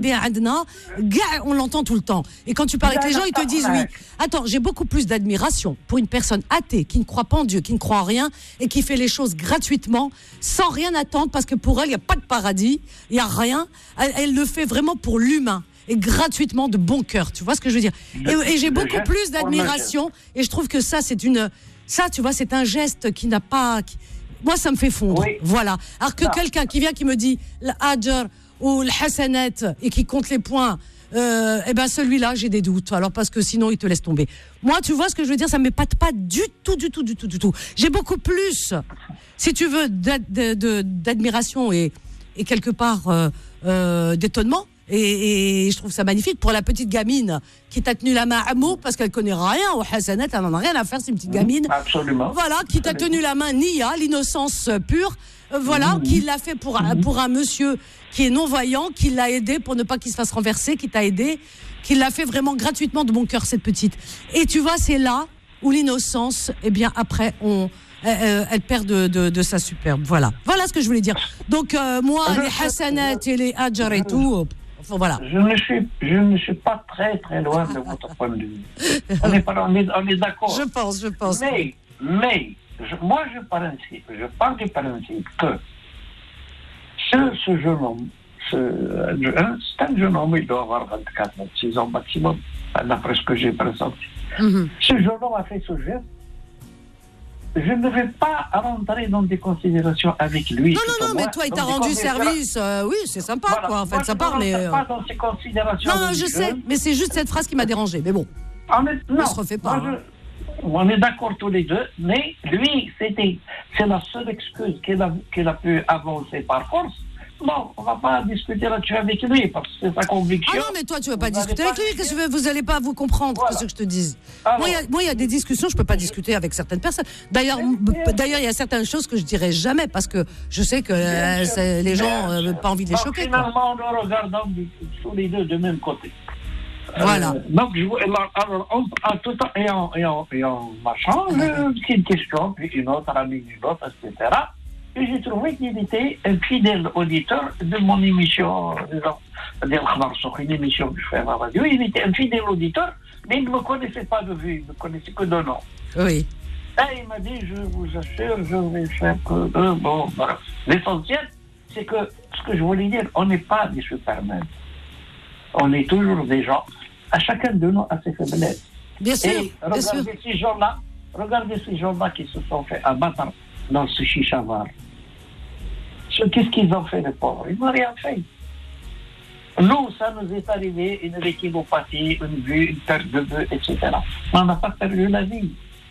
on l'entend tout le temps. Et quand tu parles avec les gens, ils te disent oui. Attends, j'ai beaucoup plus d'admiration pour une personne athée qui ne croit pas en Dieu, qui ne croit en rien et qui fait les choses gratuitement, sans rien attendre, parce que pour elle, il n'y a pas de paradis, il n'y a rien. Elle le fait vraiment pour l'humain. Et gratuitement, de bon cœur. Tu vois ce que je veux dire? Et j'ai beaucoup plus d'admiration. Et je trouve que ça, tu vois, c'est un geste qui n'a pas... Moi, ça me fait fondre. Voilà. Alors que quelqu'un qui vient, qui me dit l'ajr ou l'hasanat et qui compte les points, celui-là, j'ai des doutes. Alors, parce que sinon, il te laisse tomber. Moi, tu vois ce que je veux dire? Ça ne m'épate pas du tout. J'ai beaucoup plus, si tu veux, d'admiration et et quelque part d'étonnement. Et je trouve ça magnifique pour la petite gamine qui t'a tenu la main à mot parce qu'elle connaît rien au Hassanet, elle n'en a rien à faire, c'est une petite gamine. Absolument. Voilà, qui t'a tenu la main, Nia, l'innocence pure, qui l'a fait pour un monsieur qui est non-voyant, qui l'a aidé pour ne pas qu'il se fasse renverser, qui t'a aidé, qui l'a fait vraiment gratuitement de bon cœur, cette petite. Et tu vois, c'est là où l'innocence, eh bien, après, elle perd de sa superbe. Voilà ce que je voulais dire. Donc, moi, les Hassanat et les Hadjar et tout... Voilà. Je ne suis pas très très loin de votre point de vue. On est d'accord. Je pense. Mais moi je pars du principe que ce jeune homme, c'est un jeune homme, il doit avoir 24, 26 ans maximum, d'après ce que j'ai pressenti. Ce jeune homme a fait ce geste. Je ne vais pas rentrer dans des considérations avec lui. Non, mais toi, il t'a rendu service. Oui, c'est sympa, voilà. Quoi. En fait, ça part, mais. Pas dans ces considérations. Non, je sais, mais c'est juste cette phrase qui m'a dérangée. Mais bon. On se refait pas. On est d'accord tous les deux, mais lui, c'est la seule excuse qu'il a pu avancer par force. Non, on ne va pas discuter là-dessus avec lui, parce que c'est sa conviction. Ah non, mais toi, tu ne veux pas discuter avec lui, qu'est-ce que vous n'allez pas vous comprendre, qu'est-ce que je te dise. Moi, il y a des discussions, je ne peux pas discuter avec certaines personnes. D'ailleurs, il y a certaines choses que je ne dirai jamais, parce que je sais que les gens n'ont pas envie de les choquer. Finalement, nous regardons tous les deux du même côté. Voilà. Donc, tout en marchant, c'est une question, puis une autre, une autre, etc. Et j'ai trouvé qu'il était un fidèle auditeur de mon émission, une émission que je fais à la radio. Il était un fidèle auditeur, mais il ne me connaissait pas de vue, il ne me connaissait que de nom. Oui. Et il m'a dit, je vous assure, je vais faire que... bon, voilà. L'essentiel, c'est que, ce que je voulais dire, on n'est pas des supermen. On est toujours des gens, à chacun de nous a ses faiblesses. Bien sûr, et regardez ces gens-là qui se sont fait abattre dans ce chicha-bar. Qu'est-ce qu'ils ont fait, les pauvres? Ils n'ont rien fait. Nous, ça nous est arrivé, une rétinopathie, une vue, une perte de vue, etc. On n'a pas perdu la vie.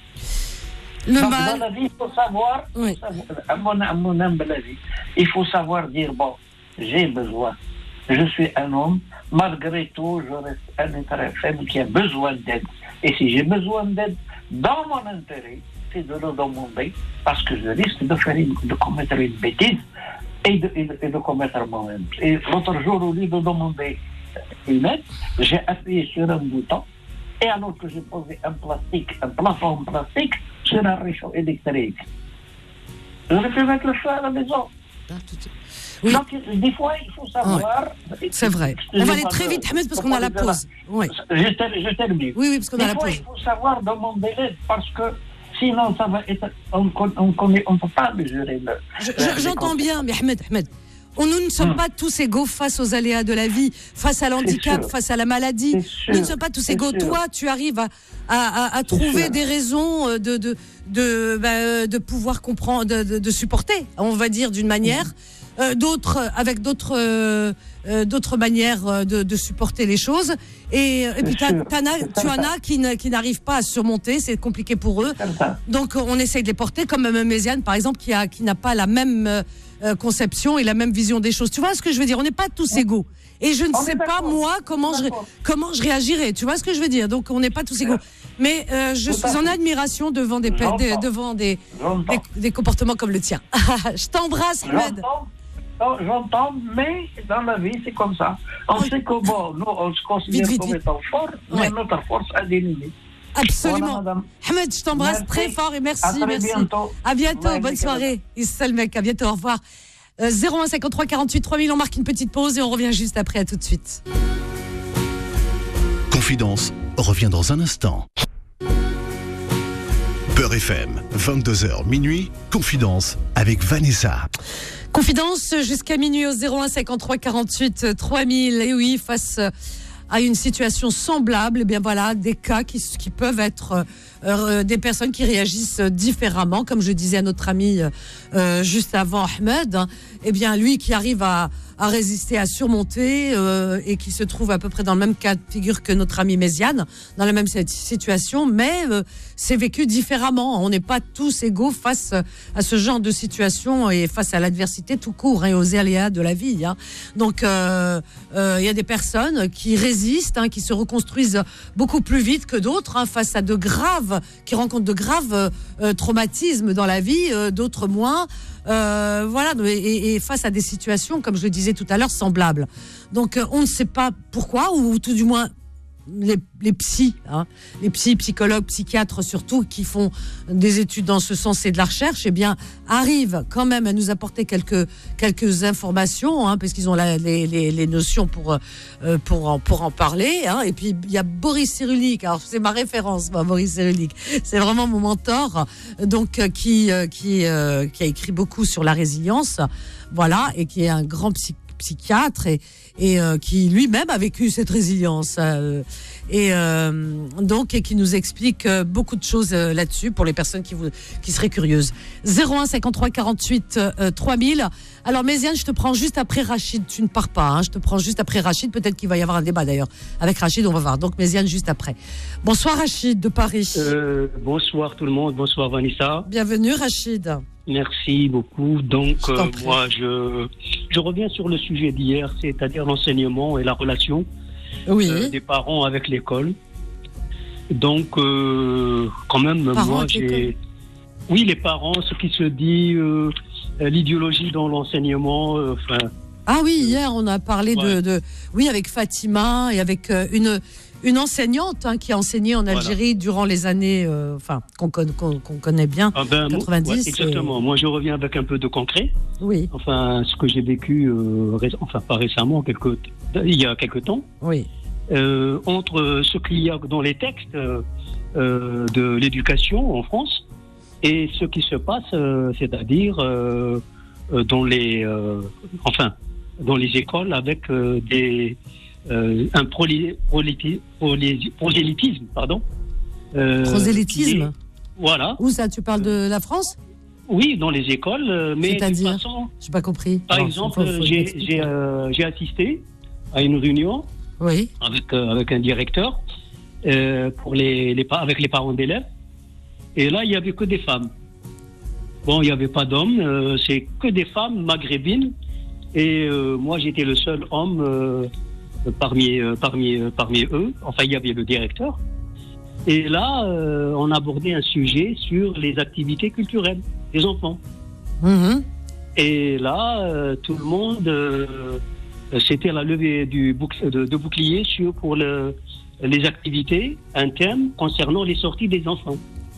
Donc, dans la vie, il faut savoir, à mon humble avis, il faut savoir dire, bon, j'ai besoin. Je suis un homme, malgré tout, je reste un être faible qui a besoin d'aide. Et si j'ai besoin d'aide, dans mon intérêt, c'est de le demander, parce que je risque de commettre une bêtise et de commettre moi-même. Et l'autre jour, au lieu de demander une aide, j'ai appuyé sur un bouton, et alors que j'ai posé un plafond en plastique, sur un réchaud électrique. J'aurais pu mettre le feu à la maison. Oui. Donc, des fois, il faut savoir... C'est vrai. On va aller très vite, Ahmed, parce qu'on a la pause. Oui. Je termine. Oui, parce qu'on a la pause. Il faut savoir demander l'aide, parce que sinon, ça va être... On ne peut pas mesurer le... J'entends bien, mais Ahmed, nous ne sommes pas tous égaux face aux aléas de la vie, face à l'handicap, face à la maladie. Nous ne sommes pas tous égaux. Toi, tu arrives à trouver des raisons de pouvoir comprendre, de supporter, on va dire, d'une manière... d'autres avec d'autres manières de supporter les choses et puis tu en as qui n'arrivent pas à surmonter, c'est compliqué pour eux, donc on essaye de les porter, comme Méziane par exemple qui n'a pas la même conception et la même vision des choses. Tu vois ce que je veux dire? On n'est pas tous égaux et je ne sais pas moi comment je réagirais, tu vois ce que je veux dire? Donc on n'est pas tous égaux, mais je suis en admiration devant des comportements comme le tien. Je t'embrasse, Ahmed. J'entends, mais dans la vie, c'est comme ça. On sait que bon, nous, on se considère comme étant fort, mais notre force a des limites. Absolument. Voilà, Ahmed, je t'embrasse très fort et merci. Bientôt. À bientôt, bonne soirée. Issal mec, à bientôt, au revoir. 01 53 48 3000, on marque une petite pause et on revient juste après, à tout de suite. Confidence revient dans un instant. Beurre FM, 22h minuit, Confidence avec Vanessa. Confidence jusqu'à minuit au 01 53 48 3000. Et oui, face à une situation semblable, eh bien voilà, des cas qui peuvent être des personnes qui réagissent différemment, comme je disais à notre ami juste avant, Ahmed, eh bien lui qui arrive à résister, à surmonter et qui se trouve à peu près dans le même cas de figure que notre ami Méziane, dans la même situation, mais c'est vécu différemment. On n'est pas tous égaux face à ce genre de situation et face à l'adversité tout court et aux aléas de la vie. Donc, il y a des personnes qui résistent, qui se reconstruisent beaucoup plus vite que d'autres face à qui rencontrent de graves traumatismes dans la vie, d'autres moins. Voilà, et face à des situations, comme je le disais tout à l'heure, semblables. Donc, on ne sait pas pourquoi, ou tout du moins les psychologues, psychiatres surtout, qui font des études dans ce sens et de la recherche, eh bien, arrivent quand même à nous apporter quelques informations, parce qu'ils ont les notions pour en parler. Et puis, il y a Boris Cyrulnik. Alors, c'est ma référence, moi, Boris Cyrulnik. C'est vraiment mon mentor, donc, qui a écrit beaucoup sur la résilience, voilà, et qui est un grand psychiatre et qui lui-même a vécu cette résilience et qui nous explique beaucoup de choses là-dessus pour les personnes qui seraient curieuses. 01 53 48 3000. Alors Méziane, je te prends juste après Rachid, tu ne pars pas, je te prends juste après Rachid, peut-être qu'il va y avoir un débat d'ailleurs avec Rachid, on va voir. Donc Méziane juste après. Bonsoir Rachid de Paris. Bonsoir tout le monde, bonsoir Vanessa. Bienvenue Rachid. Merci beaucoup. Donc, moi, je reviens sur le sujet d'hier, c'est-à-dire l'enseignement et la relation des parents avec l'école. Donc, quand même, moi, oui, les parents, ce qui se dit, l'idéologie dans l'enseignement, Ah oui, hier, on a parlé oui, avec Fatima et avec une enseignante qui a enseigné en Algérie durant les années qu'on connaît bien, 90. Exactement. Moi, je reviens avec un peu de concret. Oui. Enfin, ce que j'ai vécu, pas récemment, il y a quelques temps. Oui. Entre ce qu'il y a dans les textes de l'éducation en France et ce qui se passe, c'est-à-dire dans les écoles avec un prosélytisme, pardon. Prosélytisme. Voilà. Où ça, tu parles de la France? Oui, dans les écoles, mais c'est-à-dire, de façon. J'ai pas compris. Par exemple, j'ai assisté à une réunion. Oui. Avec un directeur avec les parents d'élèves. Et là, il y avait que des femmes. Bon, il n'y avait pas d'hommes, c'est que des femmes maghrébines. Et moi, j'étais le seul homme parmi eux. Enfin, il y avait le directeur. Et là, on abordait un sujet sur les activités culturelles des enfants. Mmh. Et là, tout le monde, c'était la levée de bouclier pour les activités, un thème concernant les sorties des enfants.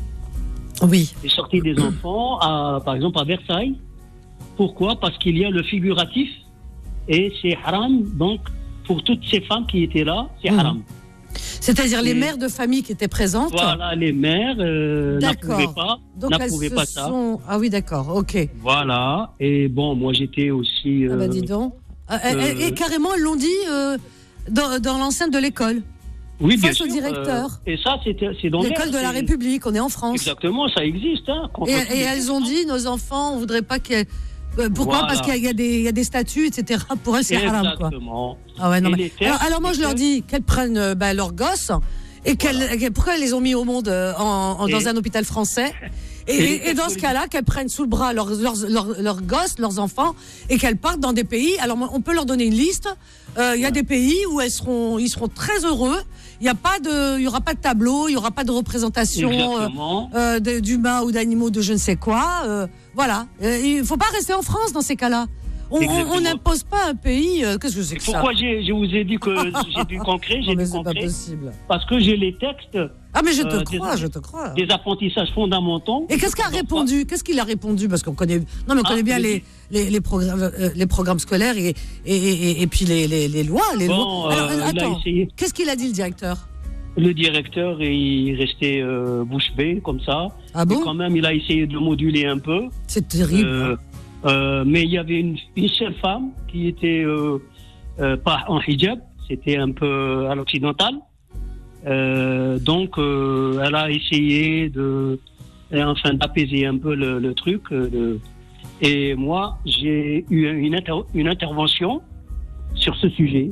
Oui. Les sorties des enfants, par exemple à Versailles. Pourquoi? Parce qu'il y a le figuratif et c'est haram. Donc, pour toutes ces femmes qui étaient là, c'est haram. C'est-à-dire les mères de famille qui étaient présentes. Voilà, les mères n'approuvaient pas ça. Ah oui, d'accord, ok. Voilà, et bon, moi j'étais aussi... Ah bah dis donc. Et carrément, ils l'ont dit dans l'enceinte de l'école. Oui, bien sûr. Face au directeur. Et ça, c'est dans l'école de la République, on est en France. Exactement, ça existe. Et elles ont dit, nos enfants, on voudrait pas qu'il y ait... Pourquoi? Voilà. Parce qu'il y a des statuts, etc. Pour elles, c'est haram, quoi. Exactement. Ah ouais, non, alors moi, je leur dis qu'elles prennent leurs gosses et pourquoi elles les ont mis au monde dans un hôpital français et dans ce cas-là, qu'elles prennent sous le bras leurs gosses, leurs enfants, et qu'elles partent dans des pays. Alors, on peut leur donner une liste. Il y a des pays où ils seront très heureux. Il y aura pas de tableau, il y aura pas de représentation d'humains ou d'animaux de je ne sais quoi. Voilà. Il faut pas rester en France dans ces cas-là. On n'impose pas un pays. Qu'est-ce que c'est que ça? Pourquoi je vous ai dit que j'ai du concret? C'est pas possible. Parce que j'ai les textes. Ah mais je te crois. Des apprentissages fondamentaux. Et qu'est-ce qu'il a répondu? Parce qu'on connaît. Non mais on connaît bien les programmes scolaires et puis les lois. Alors, attends. Qu'est-ce qu'il a dit le directeur? Le directeur, il restait bouche bée comme ça. Ah bon? Et quand même, il a essayé de moduler un peu. C'est terrible. Mais il y avait une seule femme qui était pas en hijab c'était un peu à l'occidental. Donc, elle a essayé d'apaiser un peu le truc. Et moi, j'ai eu une intervention sur ce sujet,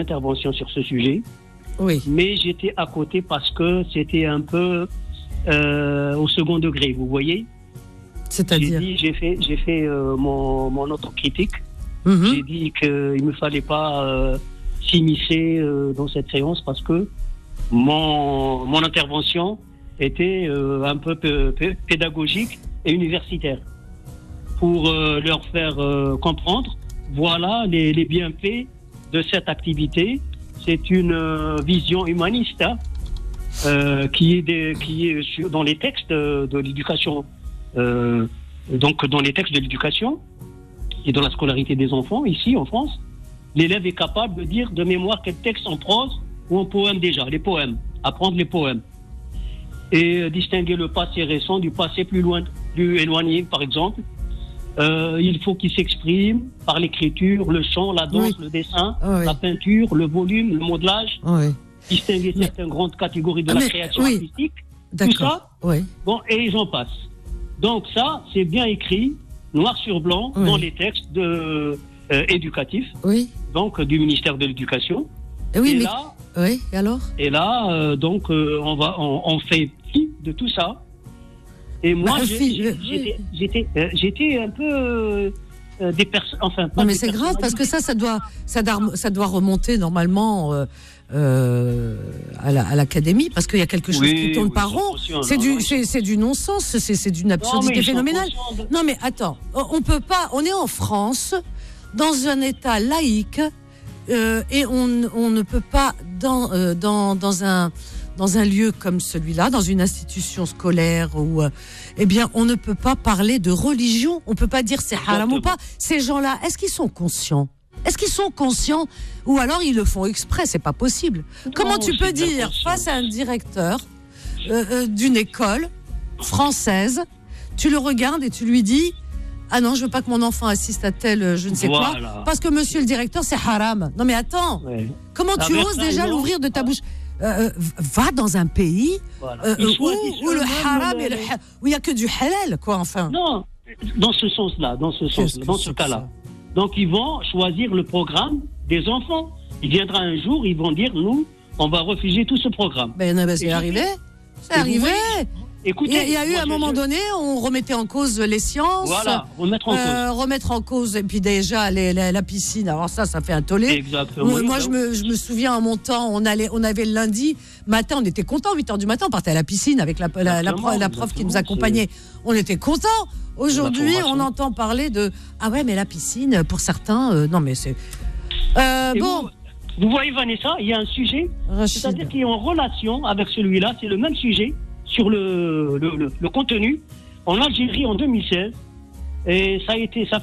Oui. Mais j'étais à côté parce que c'était un peu au second degré, vous voyez. C'est-à-dire J'ai fait mon autocritique. J'ai dit qu'il ne me fallait pas s'immiscer dans cette séance parce que mon intervention était un peu pédagogique et universitaire pour leur faire comprendre, voilà les bienfaits de cette activité. C'est une vision humaniste qui est dans les textes de l'éducation, donc dans les textes de l'éducation et dans la scolarité des enfants ici en France. L'élève est capable de dire de mémoire quel texte en prose ou en poème déjà, les poèmes, apprendre les poèmes et distinguer le passé récent du passé plus éloigné, par exemple. Il faut qu'il s'exprime par l'écriture, le chant, la danse, le dessin, la peinture, le volume, le modelage, distinguer certaines grandes catégories de la création artistique, tout ça, bon, et j'en passe. Donc ça, c'est bien écrit, noir sur blanc, dans les textes éducatifs, donc du ministère de l'Éducation. Et là, donc, on fait fi de tout ça. Et moi, j'étais un peu des personnes. Enfin, pas non, mais c'est grave parce que ça doit remonter normalement à l'académie parce qu'il y a quelque chose qui tourne pas rond. C'est du non-sens, c'est d'une absurdité phénoménale. Non, mais attends, on peut pas. On est en France, dans un État laïque, et on ne peut pas dans un lieu comme celui-là, dans une institution scolaire où, eh bien, on ne peut pas parler de religion. On peut pas dire c'est haram ou pas. Ces gens-là, est-ce qu'ils sont conscients? Ou alors ils le font exprès? C'est pas possible. Comment tu peux dire face à un directeur d'une école française, tu le regardes et tu lui dis ah non, je veux pas que mon enfant assiste à tel je ne sais quoi, parce que monsieur le directeur c'est haram. Non mais attends, comment tu oses déjà l'ouvrir de ta bouche? Va dans un pays où le haram où il y a que du halal, quoi, enfin. Non, dans ce sens-là, dans ce cas-là. Donc ils vont choisir le programme des enfants. Il viendra un jour, ils vont dire nous, on va refuser tout ce programme. C'est arrivé. C'est arrivé. Écoutez, il y a eu un moment donné, on remettait en cause les sciences. Voilà, remettre en cause. Et puis déjà, la piscine, alors ça fait un tollé. Exactement. Moi, je me souviens, en montant, on avait le lundi matin, on était contents, 8h du matin, on partait à la piscine avec la prof qui nous accompagnait. On était contents. Aujourd'hui, on entend parler de ah ouais, mais la piscine, pour certains, non mais c'est... bon... Vous voyez, Vanessa, il y a un sujet, c'est-à-dire qui est en relation avec celui-là, c'est le même sujet, sur le contenu, en Algérie en 2016, et ça a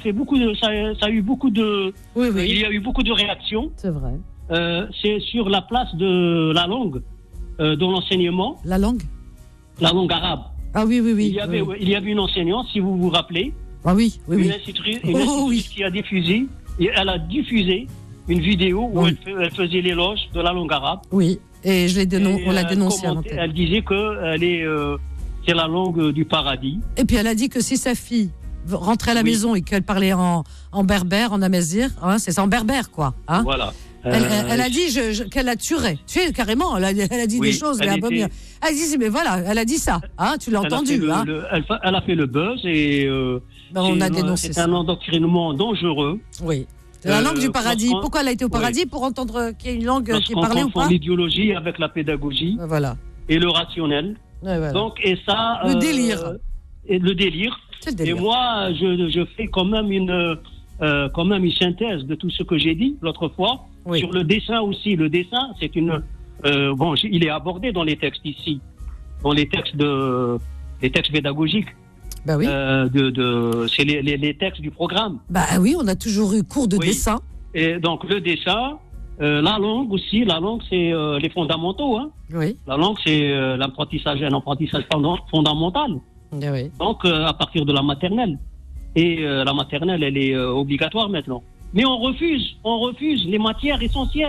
eu beaucoup de il y a eu beaucoup de réactions. C'est vrai. C'est sur la place de la langue dans l'enseignement. La langue arabe. Ah oui. Il y avait une enseignante, si vous vous rappelez. Ah oui. Une institutrice qui a diffusé, et elle a diffusé une vidéo où elle faisait l'éloge de la langue arabe. Oui. Et on l'a dénoncé. Elle disait que c'est la langue du paradis. Et puis elle a dit que si sa fille rentrait à la maison et qu'elle parlait en berbère, en amazigh, hein, c'est ça, en berbère, quoi. Hein. Voilà. Elle a dit qu'elle la tuerait. Tu sais, carrément, elle a dit des choses. Elle a dit, mais voilà, elle a dit ça. Hein, tu l'as entendu. Elle a fait le buzz et on a dénoncé ça. C'est un endoctrinement dangereux. Oui. La langue du paradis. Pourquoi elle a été au paradis? Pour entendre qu'il y a une langue qui est parlée ou pas? L'idéologie avec la pédagogie. Voilà. Et le rationnel. Voilà. Donc, et ça. Le délire. Et le délire. C'est le délire. Et moi, je fais quand même une synthèse de tout ce que j'ai dit l'autre fois. Oui. Sur le dessin aussi. Le dessin, c'est une. Il est abordé dans les textes ici. Dans les textes pédagogiques. Bah oui. C'est les textes du programme. Bah oui, on a toujours eu cours de dessin. Et donc le dessin, la langue aussi. La langue, c'est les fondamentaux. Hein. Oui. La langue, c'est un apprentissage fondamental. Oui. Donc à partir de la maternelle. Et la maternelle, elle est obligatoire maintenant. Mais on refuse les matières essentielles.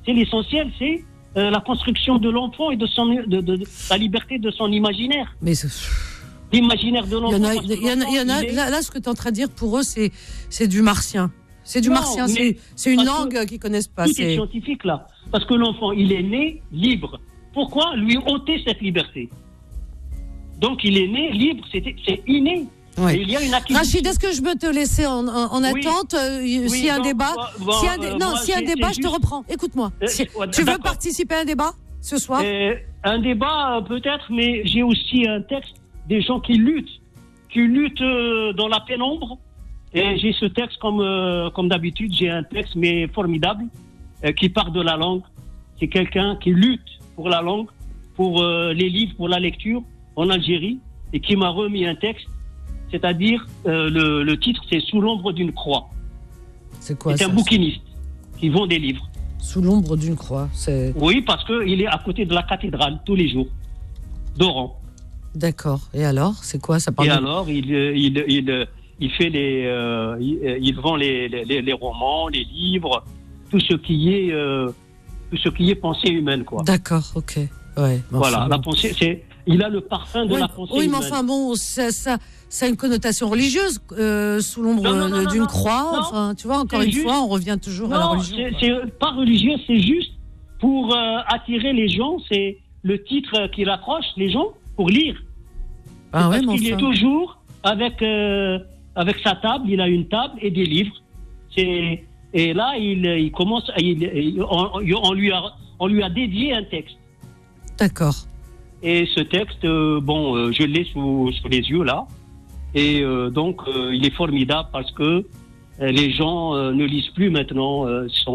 c'est l'essentiel, c'est la construction de l'enfant et de la liberté de son imaginaire. Mais l'imaginaire de l'enfant. Il y en a là, ce que tu es en train de dire, pour eux, c'est du martien. C'est du martien, c'est une langue qu'ils connaissent pas. Tout est scientifique là. Parce que l'enfant, il est né libre. Pourquoi lui ôter cette liberté? Donc il est né libre, c'est inné. Ouais. Et il y a une activité. Rachid, est-ce que je peux te laisser en attente s'il y a un débat? S'il y a un débat, je te reprends. Écoute-moi. Tu veux participer à un débat ce soir? Un débat peut-être, mais j'ai aussi un texte des gens qui luttent dans la pénombre. Et j'ai ce texte comme d'habitude, j'ai un texte mais formidable qui part de la langue. C'est quelqu'un qui lutte pour la langue, pour les livres, pour la lecture en Algérie, et qui m'a remis un texte. C'est-à-dire, le titre, c'est Sous l'ombre d'une croix. C'est quoi? C'est un bouquiniste qui vend des livres. Sous l'ombre d'une croix, c'est... Oui, parce qu'il est à côté de la cathédrale tous les jours, d'Oran. D'accord. Et alors, c'est quoi ça parle? Et alors, il fait il vend les romans, les livres, tout ce qui est pensée humaine, quoi. D'accord, ok. Ouais. Voilà, la pensée, il a le parfum de la pensée humaine. Oui, mais enfin bon, ça a une connotation religieuse, sous l'ombre d'une croix. Non, enfin, tu vois, encore une fois, on revient toujours à la religion. Non, c'est pas religieux, c'est juste pour attirer les gens. C'est le titre qui rapproche les gens pour lire. Ah ouais, parce qu'il est toujours avec sa table, il a une table et des livres. Et là, il commence, on lui a dédié un texte. D'accord. Et ce texte, je l'ai sous les yeux là. Et donc, il est formidable parce que les gens ne lisent plus maintenant.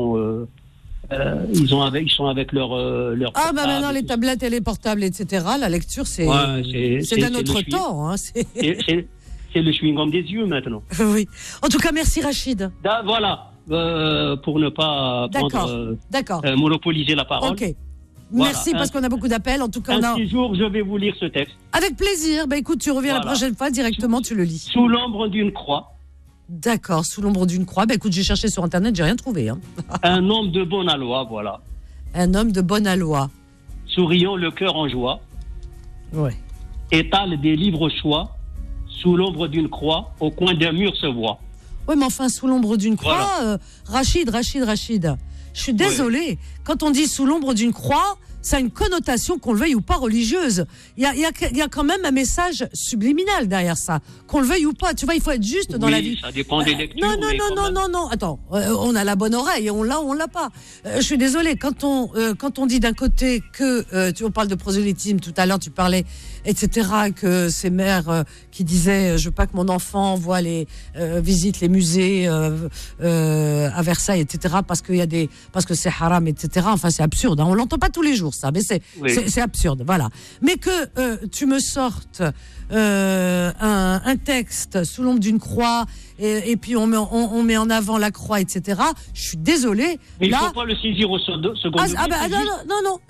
Ils sont avec leur ah, bah maintenant, les tablettes et les portables, etc. La lecture, c'est d'un autre temps. Hein, c'est le chewing-gum des yeux maintenant. Oui. En tout cas, merci Rachid. Voilà. Pour ne pas monopoliser la parole. Ok. Merci, parce qu'on a beaucoup d'appels. En tout cas, un jour, je vais vous lire ce texte. Avec plaisir. Bah écoute, tu reviens la prochaine fois directement, tu le lis. Sous l'ombre d'une croix. D'accord, sous l'ombre d'une croix. Bah écoute, j'ai cherché sur Internet, j'ai rien trouvé. Hein. Un homme de bonne aloi, voilà. Un homme de bonne aloi. Souriant le cœur en joie. Ouais. Étale des livres au choix. Sous l'ombre d'une croix, au coin d'un mur se voit. Oui, mais enfin, sous l'ombre d'une croix, Rachid. Je suis désolée. Ouais. Quand on dit sous l'ombre d'une croix, ça a une connotation, qu'on le veuille ou pas, religieuse. Il y a quand même un message subliminal derrière ça, qu'on le veuille ou pas. Tu vois, il faut être juste dans la vie. Ça dépend des lectures. Non. Attends, on a la bonne oreille, on l'a ou on l'a pas. Je suis désolée. Quand on dit d'un côté que on parle de prosélytisme tout à l'heure, tu parlais, etc., que ces mères qui disaient je veux pas que mon enfant voit visite les musées à Versailles, etc., parce que c'est haram, etc. Enfin, c'est absurde. Hein. On l'entend pas tous les jours, ça, mais c'est absurde, voilà. Mais que tu me sortes un texte sous l'ombre d'une croix et puis on met en avant la croix, etc. Je suis désolée. Mais là, il ne faut pas le saisir au second degré. Non,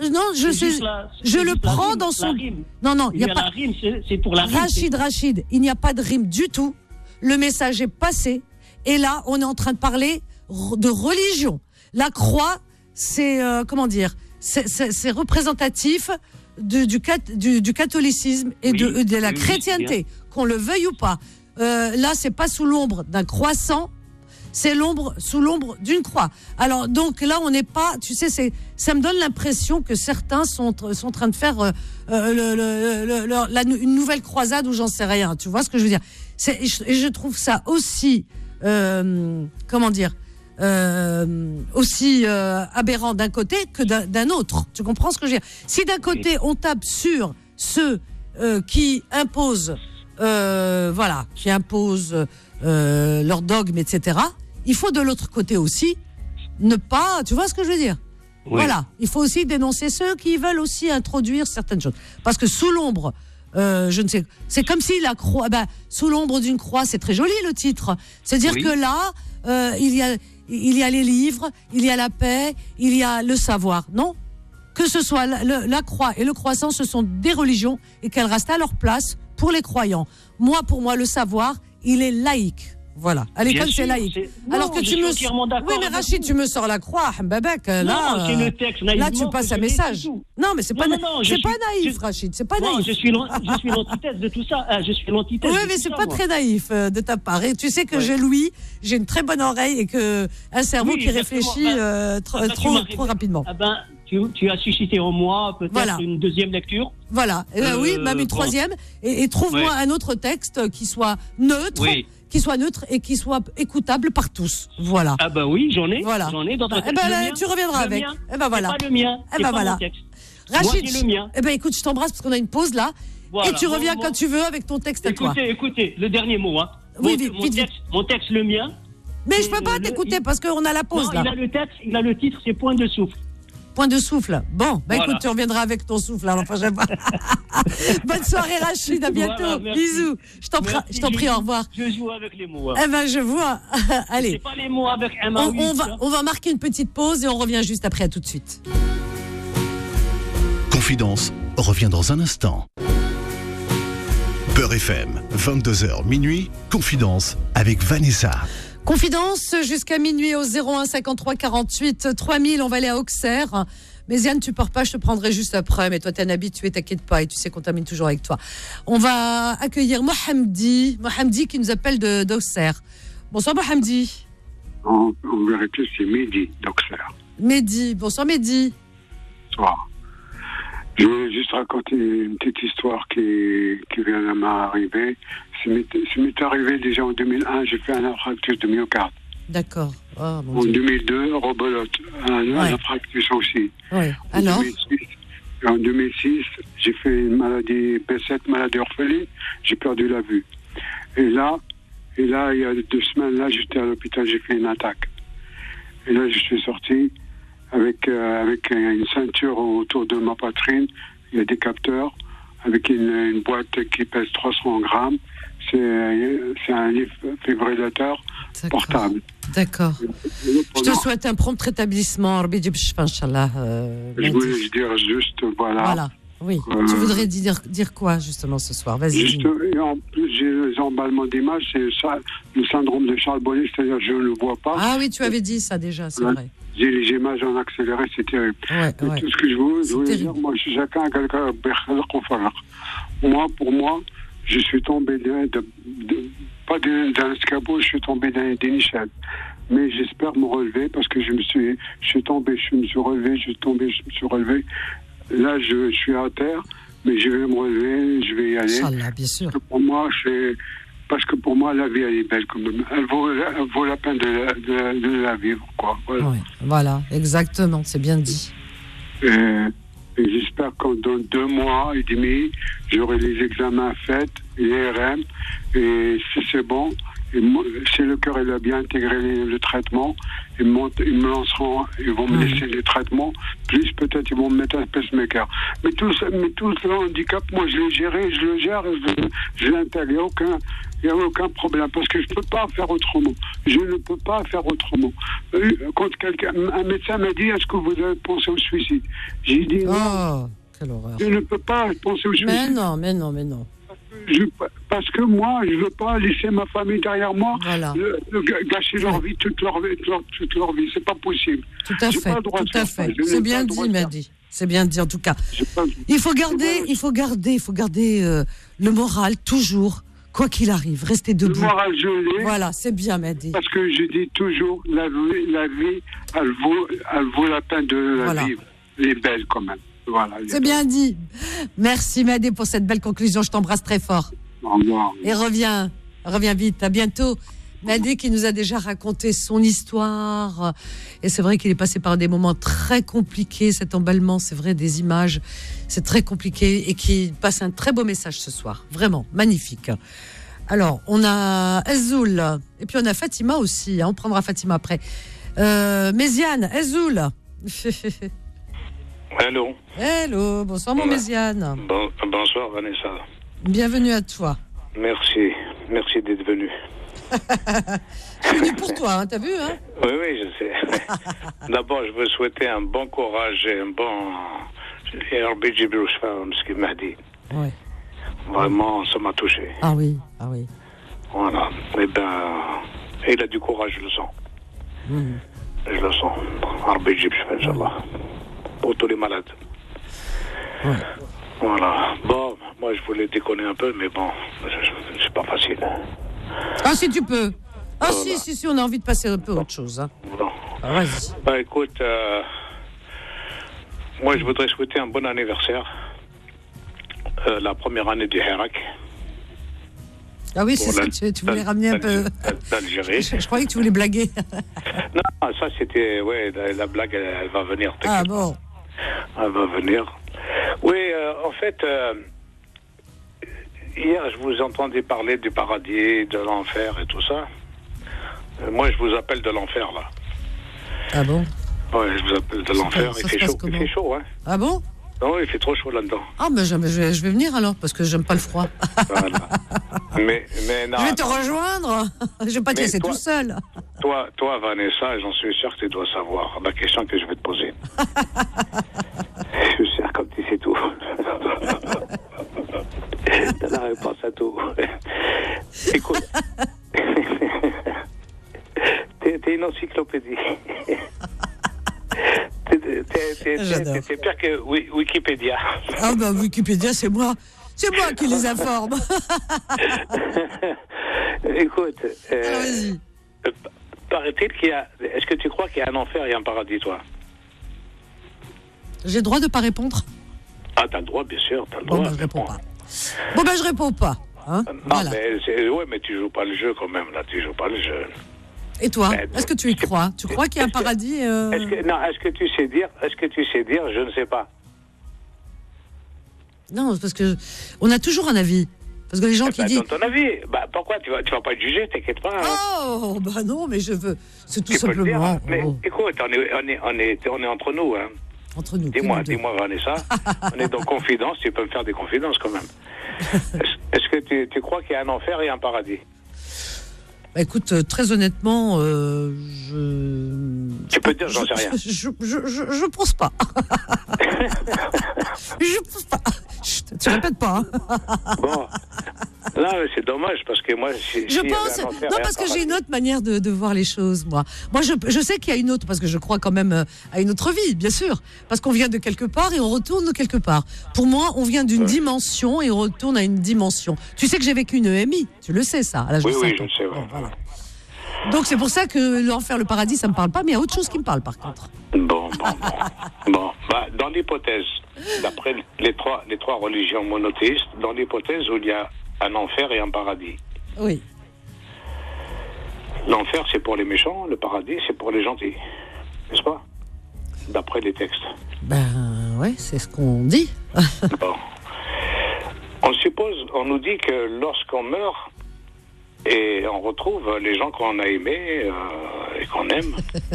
je le prends dans son... Non, il y a pas... la rime, c'est pour la rime. Rachid, il n'y a pas de rime du tout. Le message est passé. Et là, on est en train de parler de religion. La croix, c'est, c'est représentatif du catholicisme et de la chrétienté, qu'on le veuille ou pas. Là, c'est pas sous l'ombre d'un croissant, c'est sous l'ombre d'une croix. Alors, donc là, on n'est pas, tu sais, ça me donne l'impression que certains sont en train de faire une nouvelle croisade ou j'en sais rien. Tu vois ce que je veux dire? Et je trouve ça aussi, aussi aberrant d'un côté que d'un autre. Tu comprends ce que je veux dire? Si d'un côté on tape sur ceux qui imposent, leur dogme, etc., il faut de l'autre côté aussi ne pas. Tu vois ce que je veux dire? Oui. Voilà, il faut aussi dénoncer ceux qui veulent aussi introduire certaines choses. Parce que sous l'ombre, je ne sais, c'est comme si la croix, sous l'ombre d'une croix, c'est très joli le titre. C'est-à-dire que là, il y a les livres, il y a la paix, il y a le savoir, non? Que ce soit la croix et le croissant, ce sont des religions et qu'elles restent à leur place pour les croyants. Pour moi, le savoir, il est laïque. Voilà. À l'école, c'est laïque. Alors que tu me. Oui, mais Rachid, tu me sors la croix, Babek. Là, c'est le texte. Là, tu passes un message. Non, mais c'est pas naïf, Rachid. C'est pas naïf. Je suis l'antithèse de tout ça. Je suis l'antithèse. Oui, mais c'est pas très naïf de ta part. Et tu sais que j'ai une très bonne oreille et que un cerveau qui réfléchit trop rapidement. Tu as suscité en moi peut-être une deuxième lecture. Voilà. Oui, même une troisième. Et trouve-moi un autre texte qui soit neutre. Oui. Qui soit neutre et qui soit écoutable par tous. Voilà. Ah bah oui, j'en ai. Voilà. J'en ai dans ta texte. Tu reviendras avec. Voilà. C'est pas le mien. C'est pas mon texte. Rachid, moi, c'est le mien. Écoute, je t'embrasse parce qu'on a une pause là. Voilà. Et tu reviens quand tu veux avec ton texte à toi. Écoutez, le dernier mot. Hein. Oui, mon texte, le mien. Mais je peux pas t'écouter parce qu'on a la pause là. Il a le texte, il a le titre, c'est Point de souffle. Point de souffle. Bon, écoute, tu reviendras avec ton souffle la prochaine fois. Bonne soirée, Rachid. À bientôt. Voilà, bisous. Je t'en prie, au revoir. Je joue avec les mots. Hein. Je vois. Allez. C'est pas les mots avec un on va marquer une petite pause et on revient juste après. À tout de suite. Confidence revient dans un instant. Beurre FM, 22h minuit. Confidence avec Vanessa. Confidence jusqu'à minuit au 01 53 48 3000. On va aller à Auxerre. Mais Yann, tu pars pas, je te prendrai juste après. Mais toi, t'es un habitué, t'inquiète pas. Et tu sais qu'on termine toujours avec toi. On va accueillir Mohamdi qui nous appelle d'Auxerre. Bonsoir Mohamdi. En vérité, c'est Mehdi d'Auxerre. Mehdi, bonsoir Mehdi. Bonsoir. Je vais juste raconter une petite histoire qui vient de m'arriver. Ça m'est arrivé déjà en 2001, j'ai fait un infarctus de myocarde. D'accord. Oh, en 2002, rebolote, un infarctus aussi. Oui. Alors en 2006, j'ai fait une maladie B7, maladie orpheline, j'ai perdu la vue. Et là, il y a 2 semaines, là, j'étais à l'hôpital, j'ai fait une attaque. Et là, je suis sorti avec une ceinture autour de ma poitrine, il y a des capteurs, avec une boîte qui pèse 300 grammes. C'est un défibrillateur portable. D'accord. Je te souhaite un prompt rétablissement. Je voulais dire juste, voilà. Oui. Tu voudrais dire quoi, justement, ce soir? Vas-y. Juste, et en plus, j'ai les emballements d'image, c'est le syndrome de Charles Bonnet, c'est-à-dire je ne le vois pas. Ah oui, tu avais dit ça déjà, c'est vrai. J'ai les images en accéléré, c'est terrible. Tout ce que je voulais dire, moi, je suis chacun à quelqu'un. Pour moi, je suis tombé pas d'un escabeau, je suis tombé d'un échelle. Mais j'espère me relever parce que je me suis tombé, je me suis relevé, je suis tombé, je me suis relevé. Là, je suis à terre, mais je vais me relever, je vais y aller. Inch'Allah, bien sûr. Parce que pour moi, la vie, elle est belle quand même. Elle vaut la peine de la vivre, quoi. Voilà. Oui, voilà, exactement, c'est bien dit. Et j'espère qu'en dans 2 mois et demi, j'aurai les examens faits, les RM, et si c'est bon, si le cœur il a bien intégré le traitement, ils me lanceront, ils vont me laisser les traitements, plus peut-être ils vont me mettre un pacemaker. Mais tout le handicap, moi je l'ai géré, je le gère, je l'intègre, il n'y a aucun problème, parce que je ne peux pas faire autrement. Je ne peux pas faire autrement. Quand un médecin m'a dit, est-ce que vous avez pensé au suicide? J'ai dit non. Quelle horreur. Je ne peux pas penser au suicide. Mais non. Parce que moi, je ne veux pas laisser ma famille derrière moi, gâcher leur vie, toute leur vie. C'est pas possible. Tout à fait. C'est bien dit, Mehdi. C'est bien dit, en tout cas. Il faut garder le moral toujours. Quoi qu'il arrive, restez debout. Le moral, je l'ai. Voilà, c'est bien, Mehdi. Parce que je dis toujours, la vie, elle vaut la peine de la vivre. Elle est belle quand même. Voilà, c'est bien dit. Merci, Mehdi, pour cette belle conclusion. Je t'embrasse très fort. Au revoir. Et reviens vite. À bientôt. Mehdi qui nous a déjà raconté son histoire. Et c'est vrai qu'il est passé par des moments très compliqués, cet emballement, c'est vrai, des images. C'est très compliqué et qui passe un très beau message ce soir. Vraiment, magnifique. Alors, on a Ezoul. Et puis on a Fatima aussi. On prendra Fatima après. Méziane, Ezoul. Hello, bonsoir mon Méziane. Bonsoir Vanessa. Bienvenue à toi. Merci d'être venu. Je suis venu pour toi, hein, t'as vu, hein? Oui, je sais. D'abord, je veux souhaiter un bon courage et un bon... ce qu'il m'a dit. Oui. Vraiment, ça m'a touché. Ah oui. Voilà. Eh ben, il a du courage, je le sens. Je le sens. Arbi Jib, Inch'Allah. Pour tous les malades. Ouais. Voilà. Bon, moi je voulais déconner un peu, mais bon, c'est pas facile. Ah, si tu peux. Ah, Voilà. si, on a envie de passer un peu à autre chose. Hein. Bon. Ah, vas-y. Bah écoute, moi je voudrais souhaiter un bon anniversaire. La première année du Hirak. Ah oui, c'est Pour ça, tu voulais ramener un peu. D'Algérie. Je croyais que tu voulais blaguer. Non, ça c'était, ouais, la blague, elle va venir. Ah bon. Elle va venir. Oui, en fait, hier je vous entendais parler du paradis, de l'enfer et tout ça. Moi je vous appelle de l'enfer là. Ah bon? Ouais, je vous appelle de l'enfer. Ça Il se fait passe chaud, comment? il fait chaud, hein. Ah bon? Non, il fait trop chaud là-dedans. Ah, mais je vais venir alors, parce que j'aime pas le froid. Voilà. mais non. Je vais te rejoindre. Je vais pas te Mais laisser toi- tout seul. Toi, Vanessa, j'en suis sûr que tu dois savoir la question que je vais te poser. Je suis sûr comme tu sais tout. T'as la réponse à tout. Écoute. T'es une encyclopédie. J'adore. T'es pire que Wikipédia. Ah bah Wikipédia, c'est moi. C'est moi qui les informe. Écoute, Alors vas-y. paraît-il qu'il y a... Est-ce que tu crois qu'il y a un enfer et un paradis, toi? J'ai le droit de pas répondre? Ah, t'as le droit, bien sûr, t'as le droit. Bon, bah, je réponds pas. Bon, bah, je réponds pas. Hein, Non, voilà. mais tu joues pas le jeu quand même, là, tu joues pas le jeu. Et toi, Mais- est-ce que tu y crois? Tu crois qu'il y a un paradis Est-ce que tu sais dire, je ne sais pas. Non, parce que on a toujours un avis. Parce que les gens qui disent... Dans ton avis, pourquoi tu vas pas te juger, t'inquiète pas. Hein. Oh, bah non, mais je veux... C'est tout Tu peux le dire, simplement... hein. Mais oh, écoute, on est entre nous, hein. entre nous. Dis-moi, que nous deux. Vanessa, on est dans confidence, tu peux me faire des confidences quand même. Est-ce que tu crois qu'il y a un enfer et un paradis? Bah, écoute, très honnêtement, Tu peux dire, j'en sais rien. Je pense pas. Je pense pas. Chut, tu répètes pas. Hein. Bon. Non, mais c'est dommage parce que moi, Je pense. Non, parce que j'ai une autre manière de voir les choses, moi. Moi, je sais qu'il y a une autre, parce que je crois quand même à une autre vie, bien sûr. Parce qu'on vient de quelque part et on retourne de quelque part. Pour moi, on vient d'une dimension et on retourne à une dimension. Tu sais que j'ai vécu une EMI, tu le sais, ça, à l'âge de 5 ans. Oui, je le sais. Ouais. Bon, voilà. Donc, c'est pour ça que l'enfer, le paradis, ça me parle pas, mais il y a autre chose qui me parle, par contre. Bon. Dans l'hypothèse, d'après les trois religions monothéistes, dans l'hypothèse où il y a un enfer et un paradis. Oui. L'enfer, c'est pour les méchants, le paradis, c'est pour les gentils. N'est-ce pas? D'après les textes. Ben, ouais, c'est ce qu'on dit. Bon. On nous dit que lorsqu'on meurt, et on retrouve les gens qu'on a aimés et qu'on aime,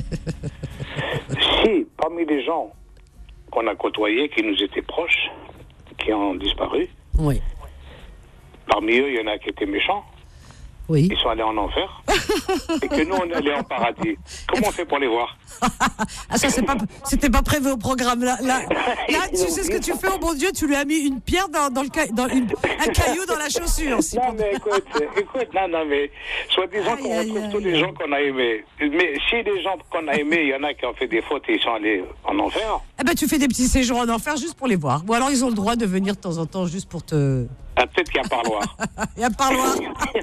si parmi les gens qu'on a côtoyés, qui nous étaient proches, qui ont disparu, Oui. parmi eux, il y en a qui étaient méchants, Oui. ils sont allés en enfer, et que nous, on est allés en paradis. Comment on fait pour les voir? Ah, ça, c'était pas prévu au programme. Là, tu sais ce que tu fais, oh mon Dieu, tu lui as mis une pierre un caillou dans la chaussure. Si Non, mais écoute, mais soi-disant qu'on retrouve tous les gens qu'on a aimés. Mais si les gens qu'on a aimés, il y en a qui ont fait des fautes et ils sont allés en enfer. Eh ben, tu fais des petits séjours en enfer juste pour les voir. Ou alors, ils ont le droit de venir de temps en temps juste pour te... Ah, peut-être qu'il y a un parloir. Il y a un parloir.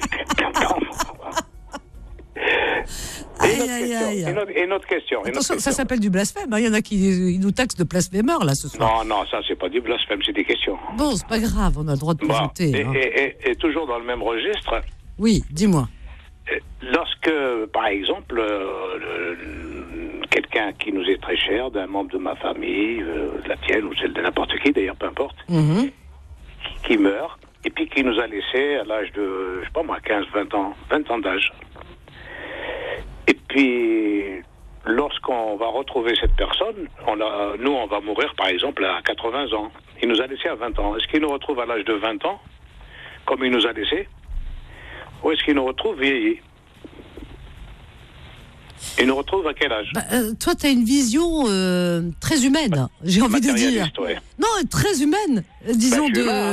Une autre question. Attention, ça s'appelle du blasphème. Hein. Il y en a qui nous taxent de blasphémeurs, là, ce soir. Non, ça, c'est pas du blasphème, c'est des questions. Bon, c'est pas grave, on a le droit de plaisanter. Bon, et toujours dans le même registre. Oui, dis-moi. Lorsque, par exemple, quelqu'un qui nous est très cher, d'un membre de ma famille, la tienne ou celle de n'importe qui, d'ailleurs, peu importe, qui meurt, et puis qui nous a laissé à l'âge de, je sais pas moi, 15, 20 ans d'âge. Et puis, lorsqu'on va retrouver cette personne, nous, on va mourir, par exemple, à 80 ans. Il nous a laissé à 20 ans. Est-ce qu'il nous retrouve à l'âge de 20 ans, comme il nous a laissé, ou est-ce qu'il nous retrouve vieilli? Il nous retrouve à quel âge? Toi, tu as une vision très humaine, j'ai envie de dire. Ouais. Non, très humaine, disons,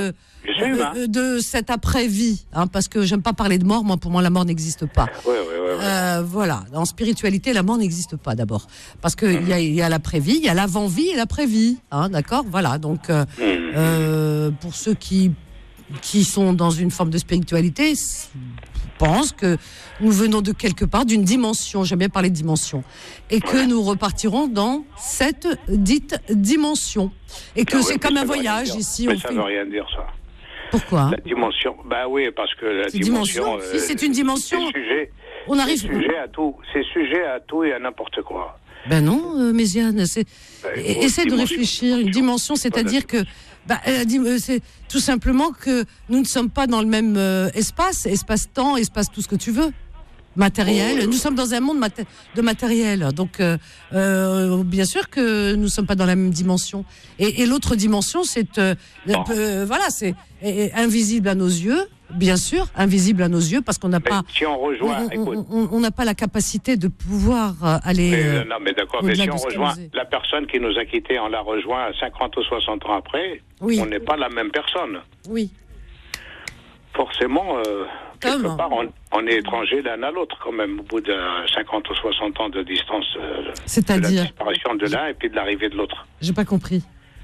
de cette après-vie. Hein, parce que j'aime pas parler de mort, moi, pour moi, la mort n'existe pas. Ouais. Voilà, en spiritualité, la mort n'existe pas d'abord. Parce qu'il y a l'après-vie, il y a l'avant-vie et l'après-vie. Hein, d'accord? Voilà, donc, pour ceux qui sont dans une forme de spiritualité, pense que nous venons de quelque part, d'une dimension, j'aime bien parler de dimension, et que nous repartirons dans cette dite dimension. Et que c'est comme un voyage ici. Mais ça ne veut rien dire, ça. Pourquoi? La dimension. Bah oui, parce que la dimension. Si c'est une dimension, on arrive. C'est sujet à tout. C'est sujet à tout et à n'importe quoi. Ben non, Méziane, essaie de réfléchir. Une dimension, c'est-à-dire que. C'est tout simplement que nous ne sommes pas dans le même espace-temps, espace tout ce que tu veux, matériel. Nous sommes dans un monde de matériel. Donc, bien sûr que nous ne sommes pas dans la même dimension. Et l'autre dimension, c'est c'est invisible à nos yeux. Bien sûr, invisible à nos yeux, parce qu'on n'a pas. Si on rejoint, on n'a pas la capacité de pouvoir aller. Non, mais d'accord. Mais si on rejoint la personne qui nous a quittés, on la rejoint 50 ou 60 ans après. Oui. On n'est pas la même personne. Oui. Forcément, quelque part, on est étranger l'un à l'autre quand même, au bout de 50 ou 60 ans de distance. C'est-à-dire de la disparition de l'un et puis de l'arrivée de l'autre. J'ai pas compris.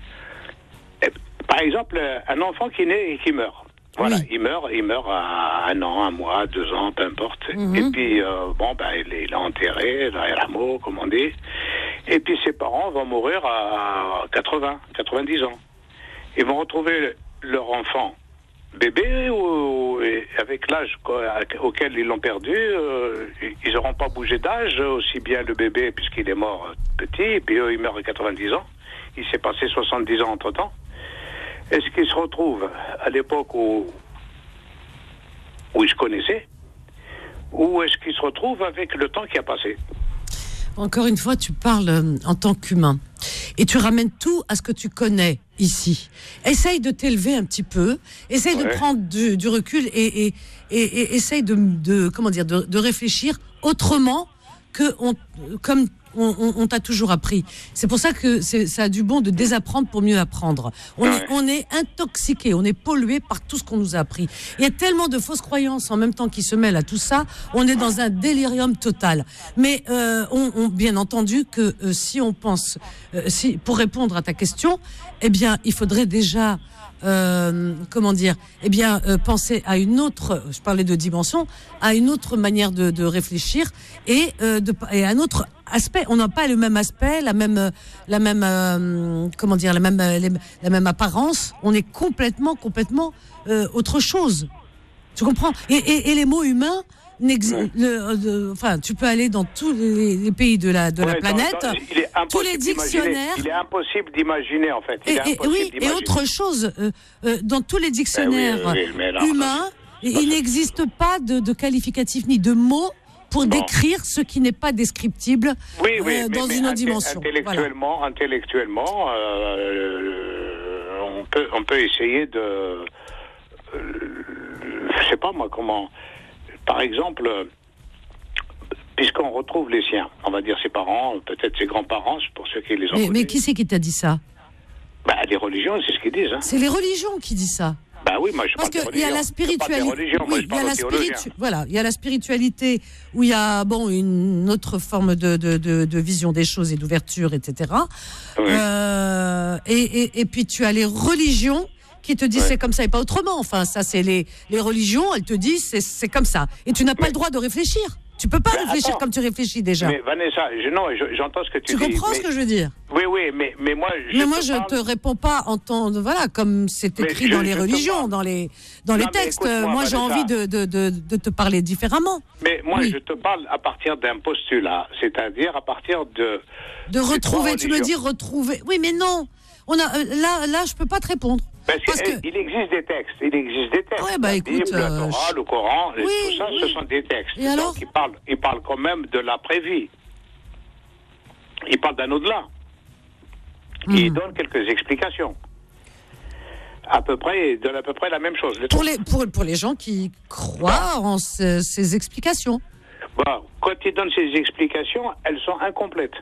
Par exemple, un enfant qui naît et qui meurt. Voilà, oui. il meurt à 1 an, 1 mois, 2 ans, peu importe. Et puis, il est enterré, la RMO, comme on dit. Et puis, ses parents vont mourir à 80, 90 ans. Ils vont retrouver leur enfant bébé ou avec l'âge auquel ils l'ont perdu. Ils n'auront pas bougé d'âge, aussi bien le bébé, puisqu'il est mort petit, et puis eux, ils meurent à 90 ans. Il s'est passé 70 ans entre-temps. Est-ce qu'ils se retrouvent à l'époque où ils se connaissaient, ou est-ce qu'ils se retrouvent avec le temps qui a passé? Encore une fois, tu parles en tant qu'humain. Et tu ramènes tout à ce que tu connais ici. Essaye de t'élever un petit peu, essaye de prendre du recul et essaye de réfléchir autrement que comme on t'a toujours appris. C'est pour ça que ça a du bon de désapprendre pour mieux apprendre. On est intoxiqué, on est pollué par tout ce qu'on nous a appris. Il y a tellement de fausses croyances en même temps qui se mêlent à tout ça, on est dans un délirium total. Mais bien entendu que si on pense, pour répondre à ta question, eh bien, il faudrait déjà penser à une autre, je parlais de dimension, à une autre manière de réfléchir et un autre aspect. On n'a pas le même aspect, la même apparence. On est complètement autre chose. Tu comprends? Et les mots humains tu peux aller dans tous les pays de la planète, tous les dictionnaires. Il est impossible d'imaginer, en fait. Et autre chose, dans tous les dictionnaires humains, il n'existe pas de qualificatif ni de mots pour décrire ce qui n'est pas descriptible dans une autre dimension. Intellectuellement, on peut essayer de... je sais pas moi comment... Par exemple, puisqu'on retrouve les siens, on va dire ses parents, peut-être ses grands-parents, pour ceux qui les ont connus. Mais qui c'est qui t'a dit ça? Les religions, c'est ce qu'ils disent. Hein. C'est les religions qui disent ça. Oui, moi je parle de religion. Parce qu'il y a la spiritualité. Il y a la spiritualité où il y a une autre forme de vision des choses et d'ouverture, etc. Oui. Et puis tu as les religions qui te disent c'est comme ça et pas autrement. Enfin, ça c'est les religions, elles te disent c'est comme ça. Et tu n'as pas le droit de réfléchir. Tu peux pas réfléchir comme tu réfléchis déjà. Mais Vanessa, j'entends ce que tu dis. Tu comprends ce que je veux dire? Oui, mais moi... je te réponds pas comme c'est écrit dans les religions, dans les textes. Moi, j'ai envie de te parler différemment. Mais moi, je te parle à partir d'un postulat, c'est-à-dire à partir de... De retrouver, tu me dis retrouver. Oui, mais non. Là, je peux pas te répondre. Parce qu'il existe des textes. Ouais, la écoute, Bible, la Torah, le Coran, tout ça, ce sont des textes. Et alors? Donc, ils parlent quand même de l'après-vie. Ils parlent d'un au-delà. Ils donnent quelques explications. Ils donnent à peu près la même chose. Pour les gens qui croient en ces explications. Bah, quand il donne ses explications, elles sont incomplètes.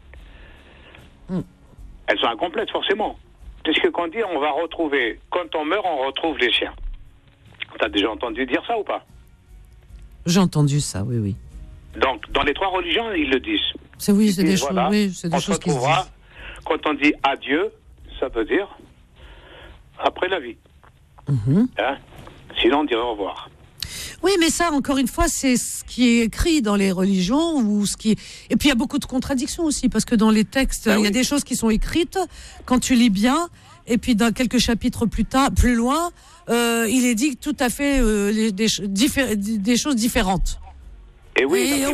Elles sont incomplètes, forcément. Puisque quand on dit on va retrouver, quand on meurt, on retrouve les siens. T'as déjà entendu dire ça ou pas? J'ai entendu ça, oui, oui. Donc, dans les 3 religions, ils le disent. C'est des choses, voilà, oui, c'est des choses qui se disent. Quand on dit adieu, ça veut dire après la vie. Hein? Sinon, on dirait au revoir. Oui, mais ça, encore une fois, c'est ce qui est écrit dans les religions ou ce qui. Et puis il y a beaucoup de contradictions aussi, parce que dans les textes, il y a des choses qui sont écrites quand tu lis bien, et puis dans quelques chapitres plus loin, il est dit tout à fait des choses différentes. Et oui,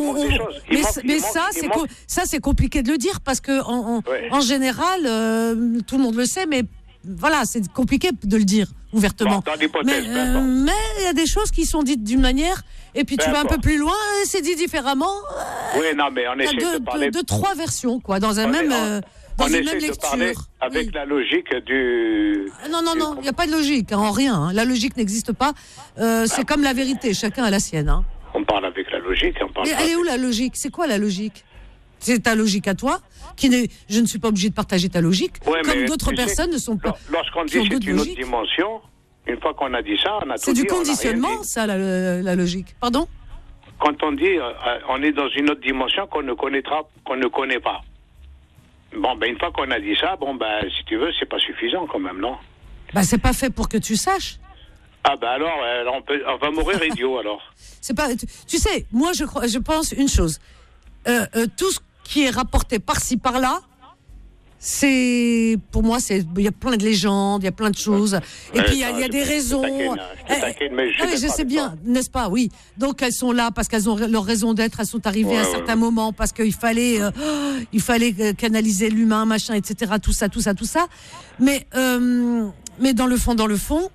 ça c'est compliqué de le dire parce que en général, tout le monde le sait, mais voilà, c'est compliqué de le dire ouvertement. Bon, dans l'hypothèse, mais il y a des choses qui sont dites d'une manière, et puis tu vas un peu plus loin, et c'est dit différemment. Oui, non, mais on essaie de parler de 3 versions, quoi, dans une même lecture. Avec la logique du. Non, il n'y a pas de logique, en rien. Hein. La logique n'existe pas. C'est comme la vérité, chacun a la sienne. Hein. On parle avec la logique. Mais elle est où la logique? C'est quoi la logique? C'est ta logique à toi, je ne suis pas obligé de partager ta logique, comme d'autres personnes ne sont pas. Lorsqu'on dit c'est une autre dimension, une fois qu'on a dit ça, on a tout dit. C'est du conditionnement, ça, la logique. Pardon? Quand on dit on est dans une autre dimension qu'on ne connaît pas. Bon, ben une fois qu'on a dit ça, si tu veux, c'est pas suffisant quand même, non? C'est pas fait pour que tu saches. Ah alors, on va mourir idiot alors. C'est pas. Tu sais, moi je pense une chose. Tout ce qui est rapporté par-ci par-là, pour moi, il y a plein de légendes, il y a plein de choses, et puis il y a des raisons. Je sais bien, n'est-ce pas? Oui. Donc elles sont là parce qu'elles ont leur raison d'être, elles sont arrivées à un certain moment parce qu'il fallait, canaliser l'humain, machin, etc. Tout ça. Mais dans le fond,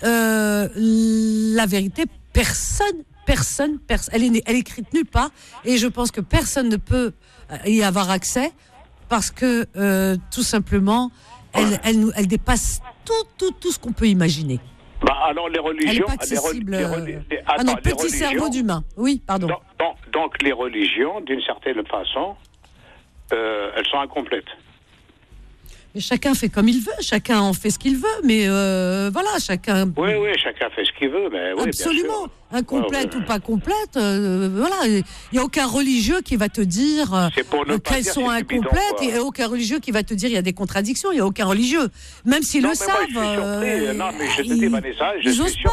la vérité, personne, elle est écrite nulle part, et je pense que personne ne peut y avoir accès parce que tout simplement, elle dépasse tout ce qu'on peut imaginer. Alors les religions, elle n'est pas accessible à notre petit cerveau d'humain. Oui, pardon. Donc les religions, d'une certaine façon, elles sont incomplètes. Mais chacun fait comme il veut, chacun en fait ce qu'il veut, mais voilà, chacun. Oui, chacun fait ce qu'il veut, mais oui, absolument. Incomplète ou pas complète, voilà. Il n'y a aucun religieux qui va te dire qu'elles sont incomplètes, et aucun religieux qui va te dire il y a des contradictions. Il n'y a aucun religieux, même s'ils le savent. Non, mais je te dis, Vanessa, je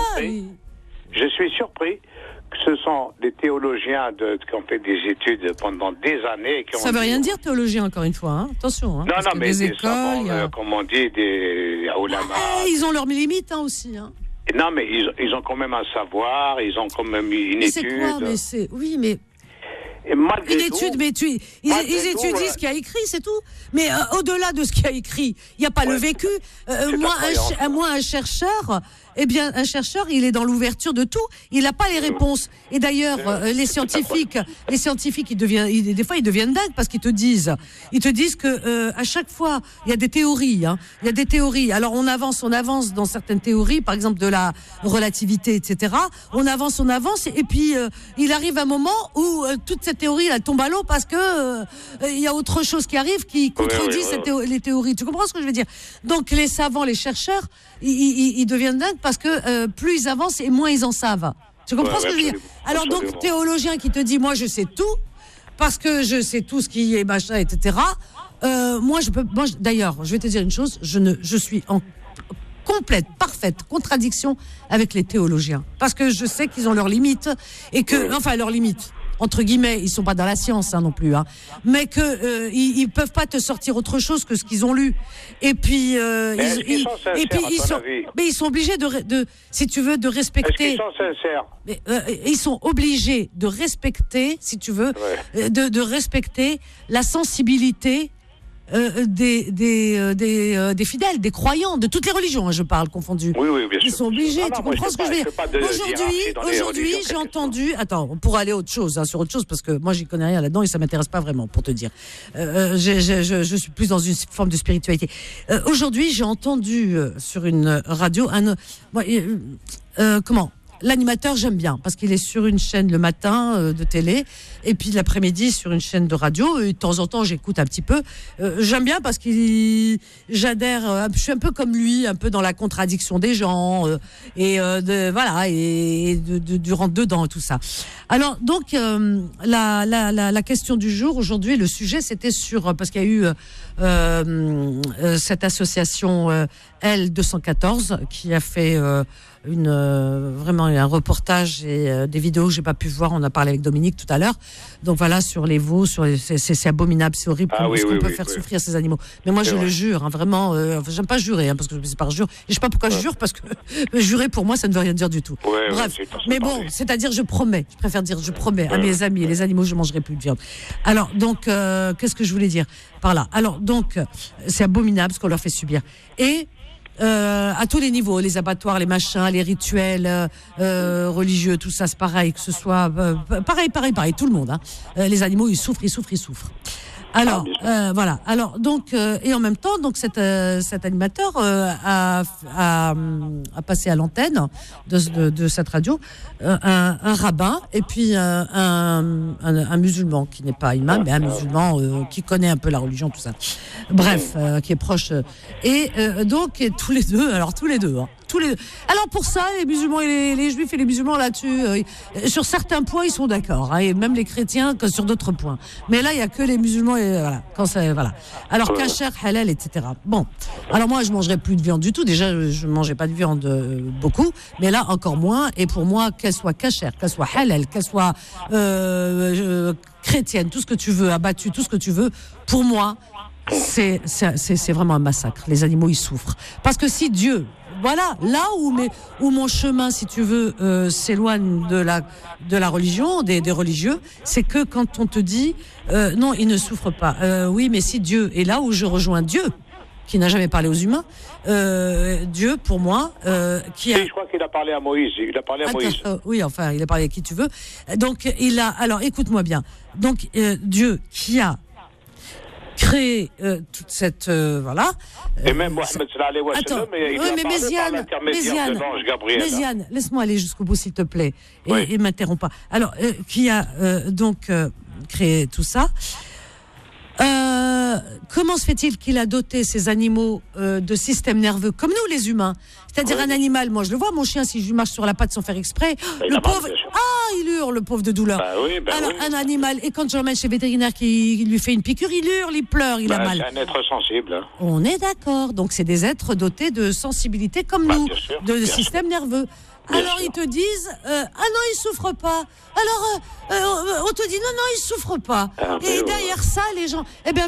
suis surpris. Ce sont des théologiens qui ont fait des études pendant des années. Ça ne veut rien dire théologien, encore une fois. Hein. Attention. Hein, non, mais des écoles, comme on dit, des ulama. Ils ont leurs limites aussi. Hein. Non, mais ils ont quand même un savoir, ils ont quand même une étude. C'est quoi, oui, mais. Une étude, mais ils étudient ce qu'il y a écrit, c'est tout. Mais au-delà de ce qu'il y a écrit, il n'y a pas le vécu. Moi, un chercheur, un chercheur, il est dans l'ouverture de tout. Il n'a pas les réponses. Et d'ailleurs, les scientifiques, des fois, ils deviennent dingues parce qu'ils te disent que à chaque fois, il y a des théories. Hein. Il y a des théories. Alors, on avance dans certaines théories, par exemple de la relativité, etc. On avance, et puis il arrive un moment où toute cette théorie, elle tombe à l'eau parce que il y a autre chose qui arrive qui contredit les théories. Tu comprends ce que je veux dire? Donc, les savants, les chercheurs, ils deviennent dingues parce que plus ils avancent et moins ils en savent. Tu comprends ce que je veux dire? Alors donc, théologien qui te dit, moi je sais tout, parce que je sais tout ce qui est machin, etc. D'ailleurs, je vais te dire une chose, je suis en complète, parfaite contradiction avec les théologiens. Parce que je sais qu'ils ont leurs limites, et que, leurs limites. Entre guillemets, ils sont pas dans la science non plus, mais que ils peuvent pas te sortir autre chose que ce qu'ils ont lu. Et puis ils sont obligés si tu veux, de respecter. Est-ce qu'ils sont sincères? Ils sont obligés de respecter, si tu veux, de respecter la sensibilité des fidèles, des croyants, de toutes les religions, je parle, confondues. Oui, bien sûr. Ils sont obligés, tu comprends ce que je veux dire? Aujourd'hui, j'ai entendu, on pourra aller autre chose, sur autre chose, parce que moi, j'y connais rien là-dedans et ça m'intéresse pas vraiment, pour te dire. Je suis plus dans une forme de spiritualité. Aujourd'hui, j'ai entendu sur une radio, l'animateur, j'aime bien, parce qu'il est sur une chaîne le matin de télé, et puis l'après-midi sur une chaîne de radio, et de temps en temps, j'écoute un petit peu. J'aime bien parce j'adhère, je suis un peu comme lui, un peu dans la contradiction des gens, et du rentre-dedans, tout ça. Alors, donc, la question du jour, aujourd'hui, le sujet, c'était parce qu'il y a eu cette association L214 qui a fait vraiment un reportage et des vidéos que j'ai pas pu voir. On a parlé avec Dominique tout à l'heure. Donc voilà, sur les veaux, c'est abominable, c'est horrible ce qu'on peut faire souffrir ces animaux. Mais moi, je le jure, hein, vraiment. J'aime pas jurer, hein, parce que c'est pas jure. Et je sais pas pourquoi je jure, parce que jurer pour moi, ça ne veut rien dire du tout. Bref, mais bon, c'est-à-dire je promets. Je préfère dire je promets à mes amis et les animaux, je mangerai plus de viande. Alors donc, qu'est-ce que je voulais dire par là? Alors donc, c'est abominable ce qu'on leur fait subir. Et à tous les niveaux, les abattoirs, les machins, les rituels religieux, tout ça, c'est pareil, que ce soit pareil, tout le monde. Hein. Les animaux, ils souffrent. Alors voilà. Alors donc et en même temps, donc cet animateur a passé à l'antenne de cette radio un rabbin et puis un musulman qui n'est pas imam, mais un musulman qui connaît un peu la religion, tout ça. Bref, qui est proche. Et donc tous les deux. Hein, alors pour ça, les musulmans et les juifs et les musulmans là-dessus, sur certains points, ils sont d'accord, hein, et même les chrétiens que sur d'autres points. Mais là, il y a que les musulmans et voilà. Alors kasher, halal, etc. Bon. Alors moi, je mangerai plus de viande du tout. Déjà, je mangeais pas de viande beaucoup, mais là encore moins. Et pour moi, qu'elle soit kasher, qu'elle soit halal, qu'elle soit chrétienne, tout ce que tu veux, abattu, tout ce que tu veux, pour moi, c'est vraiment un massacre. Les animaux, ils souffrent. Parce que si Dieu, voilà, là où mon chemin, si tu veux, s'éloigne de la religion, des religieux, c'est que quand on te dit non, ils ne souffrent pas. Oui, mais si Dieu, et là où je rejoins Dieu, qui n'a jamais parlé aux humains, Dieu, pour moi, qui a... Je crois qu'il a parlé à Moïse. Oui, enfin, il a parlé à qui tu veux. Donc, alors, écoute-moi bien. Donc, Dieu qui a créé toute cette voilà. Et même Mohammed sallallahu alayhi wa sallam, il a parlé par l'intermédiaire de l'ange Gabriel. Méziane, laisse-moi aller jusqu'au bout, s'il te plaît, et m'interromps pas. Alors, qui a donc créé tout ça. Comment se fait-il qu'il a doté ces animaux de systèmes nerveux comme nous les humains? C'est-à-dire un animal, moi je le vois, mon chien, si je marche sur la patte sans faire exprès, le pauvre, il hurle, le pauvre de douleur. Alors un animal, et quand je l'emmène chez le vétérinaire qui lui fait une piqûre, il hurle, il pleure, il a mal. C'est un être sensible. Hein. On est d'accord, donc c'est des êtres dotés de sensibilité comme nous, de système nerveux. Alors ils te disent ah non, ils souffrent pas. Alors on te dit non, ils souffrent pas. Et derrière ça, les gens, eh bien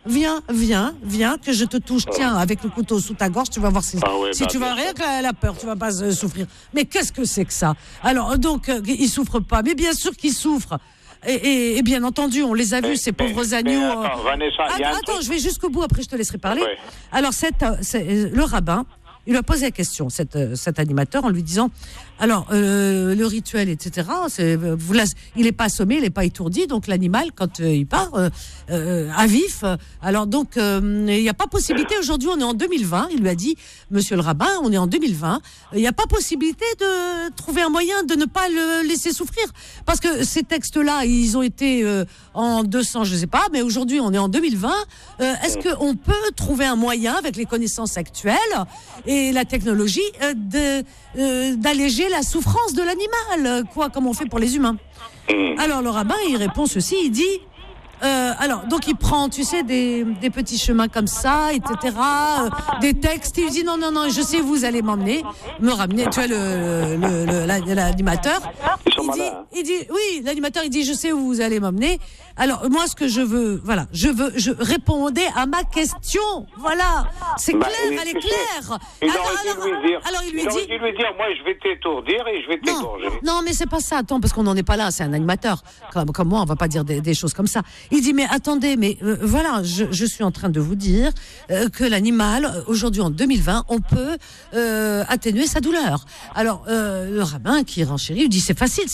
viens que je te touche, tiens, avec le couteau sous ta gorge, tu vas voir si tu vas rien que la peur, tu vas pas souffrir. Mais qu'est-ce que c'est que ça? Alors donc ils souffrent pas, mais bien sûr qu'ils souffrent. Et bien entendu, on les a vus, ces pauvres agneaux. Attends, je vais jusqu'au bout, après je te laisserai parler. Ouais. Alors le rabbin, il lui a posé la question, cet animateur, en lui disant, alors, le rituel, etc., il n'est pas assommé, il n'est pas étourdi, donc l'animal, quand il part, à vif, alors donc, il n'y a pas possibilité, aujourd'hui, on est en 2020, il lui a dit, monsieur le rabbin, on est en 2020, il n'y a pas possibilité de trouver un moyen de ne pas le laisser souffrir, parce que ces textes-là, ils ont été en 200, je ne sais pas, mais aujourd'hui, on est en 2020, est-ce qu'on peut trouver un moyen, avec les connaissances actuelles, et la technologie, d'alléger la souffrance de l'animal, comme on fait pour les humains. Alors le rabbin, il répond ceci, il dit, alors donc il prend, tu sais, des petits chemins comme ça, etc., des textes, il dit non, je sais où vous allez me ramener, tu vois, l'animateur, il dit, oui, l'animateur, il dit, je sais où vous allez m'emmener. Alors moi, ce que je veux, voilà, je répondais à ma question, voilà, c'est clair, elle est claire. Il aurait dû lui dire, moi je vais t'étourdir et je vais t'égorger. Non, mais c'est pas ça, attends, parce qu'on n'en est pas là, c'est un animateur, comme moi, on va pas dire des choses comme ça. Il dit, mais attendez, mais voilà, je suis en train de vous dire que l'animal, aujourd'hui en 2020, on peut atténuer sa douleur. Alors, le rabbin qui renchérit, il dit, c'est facile,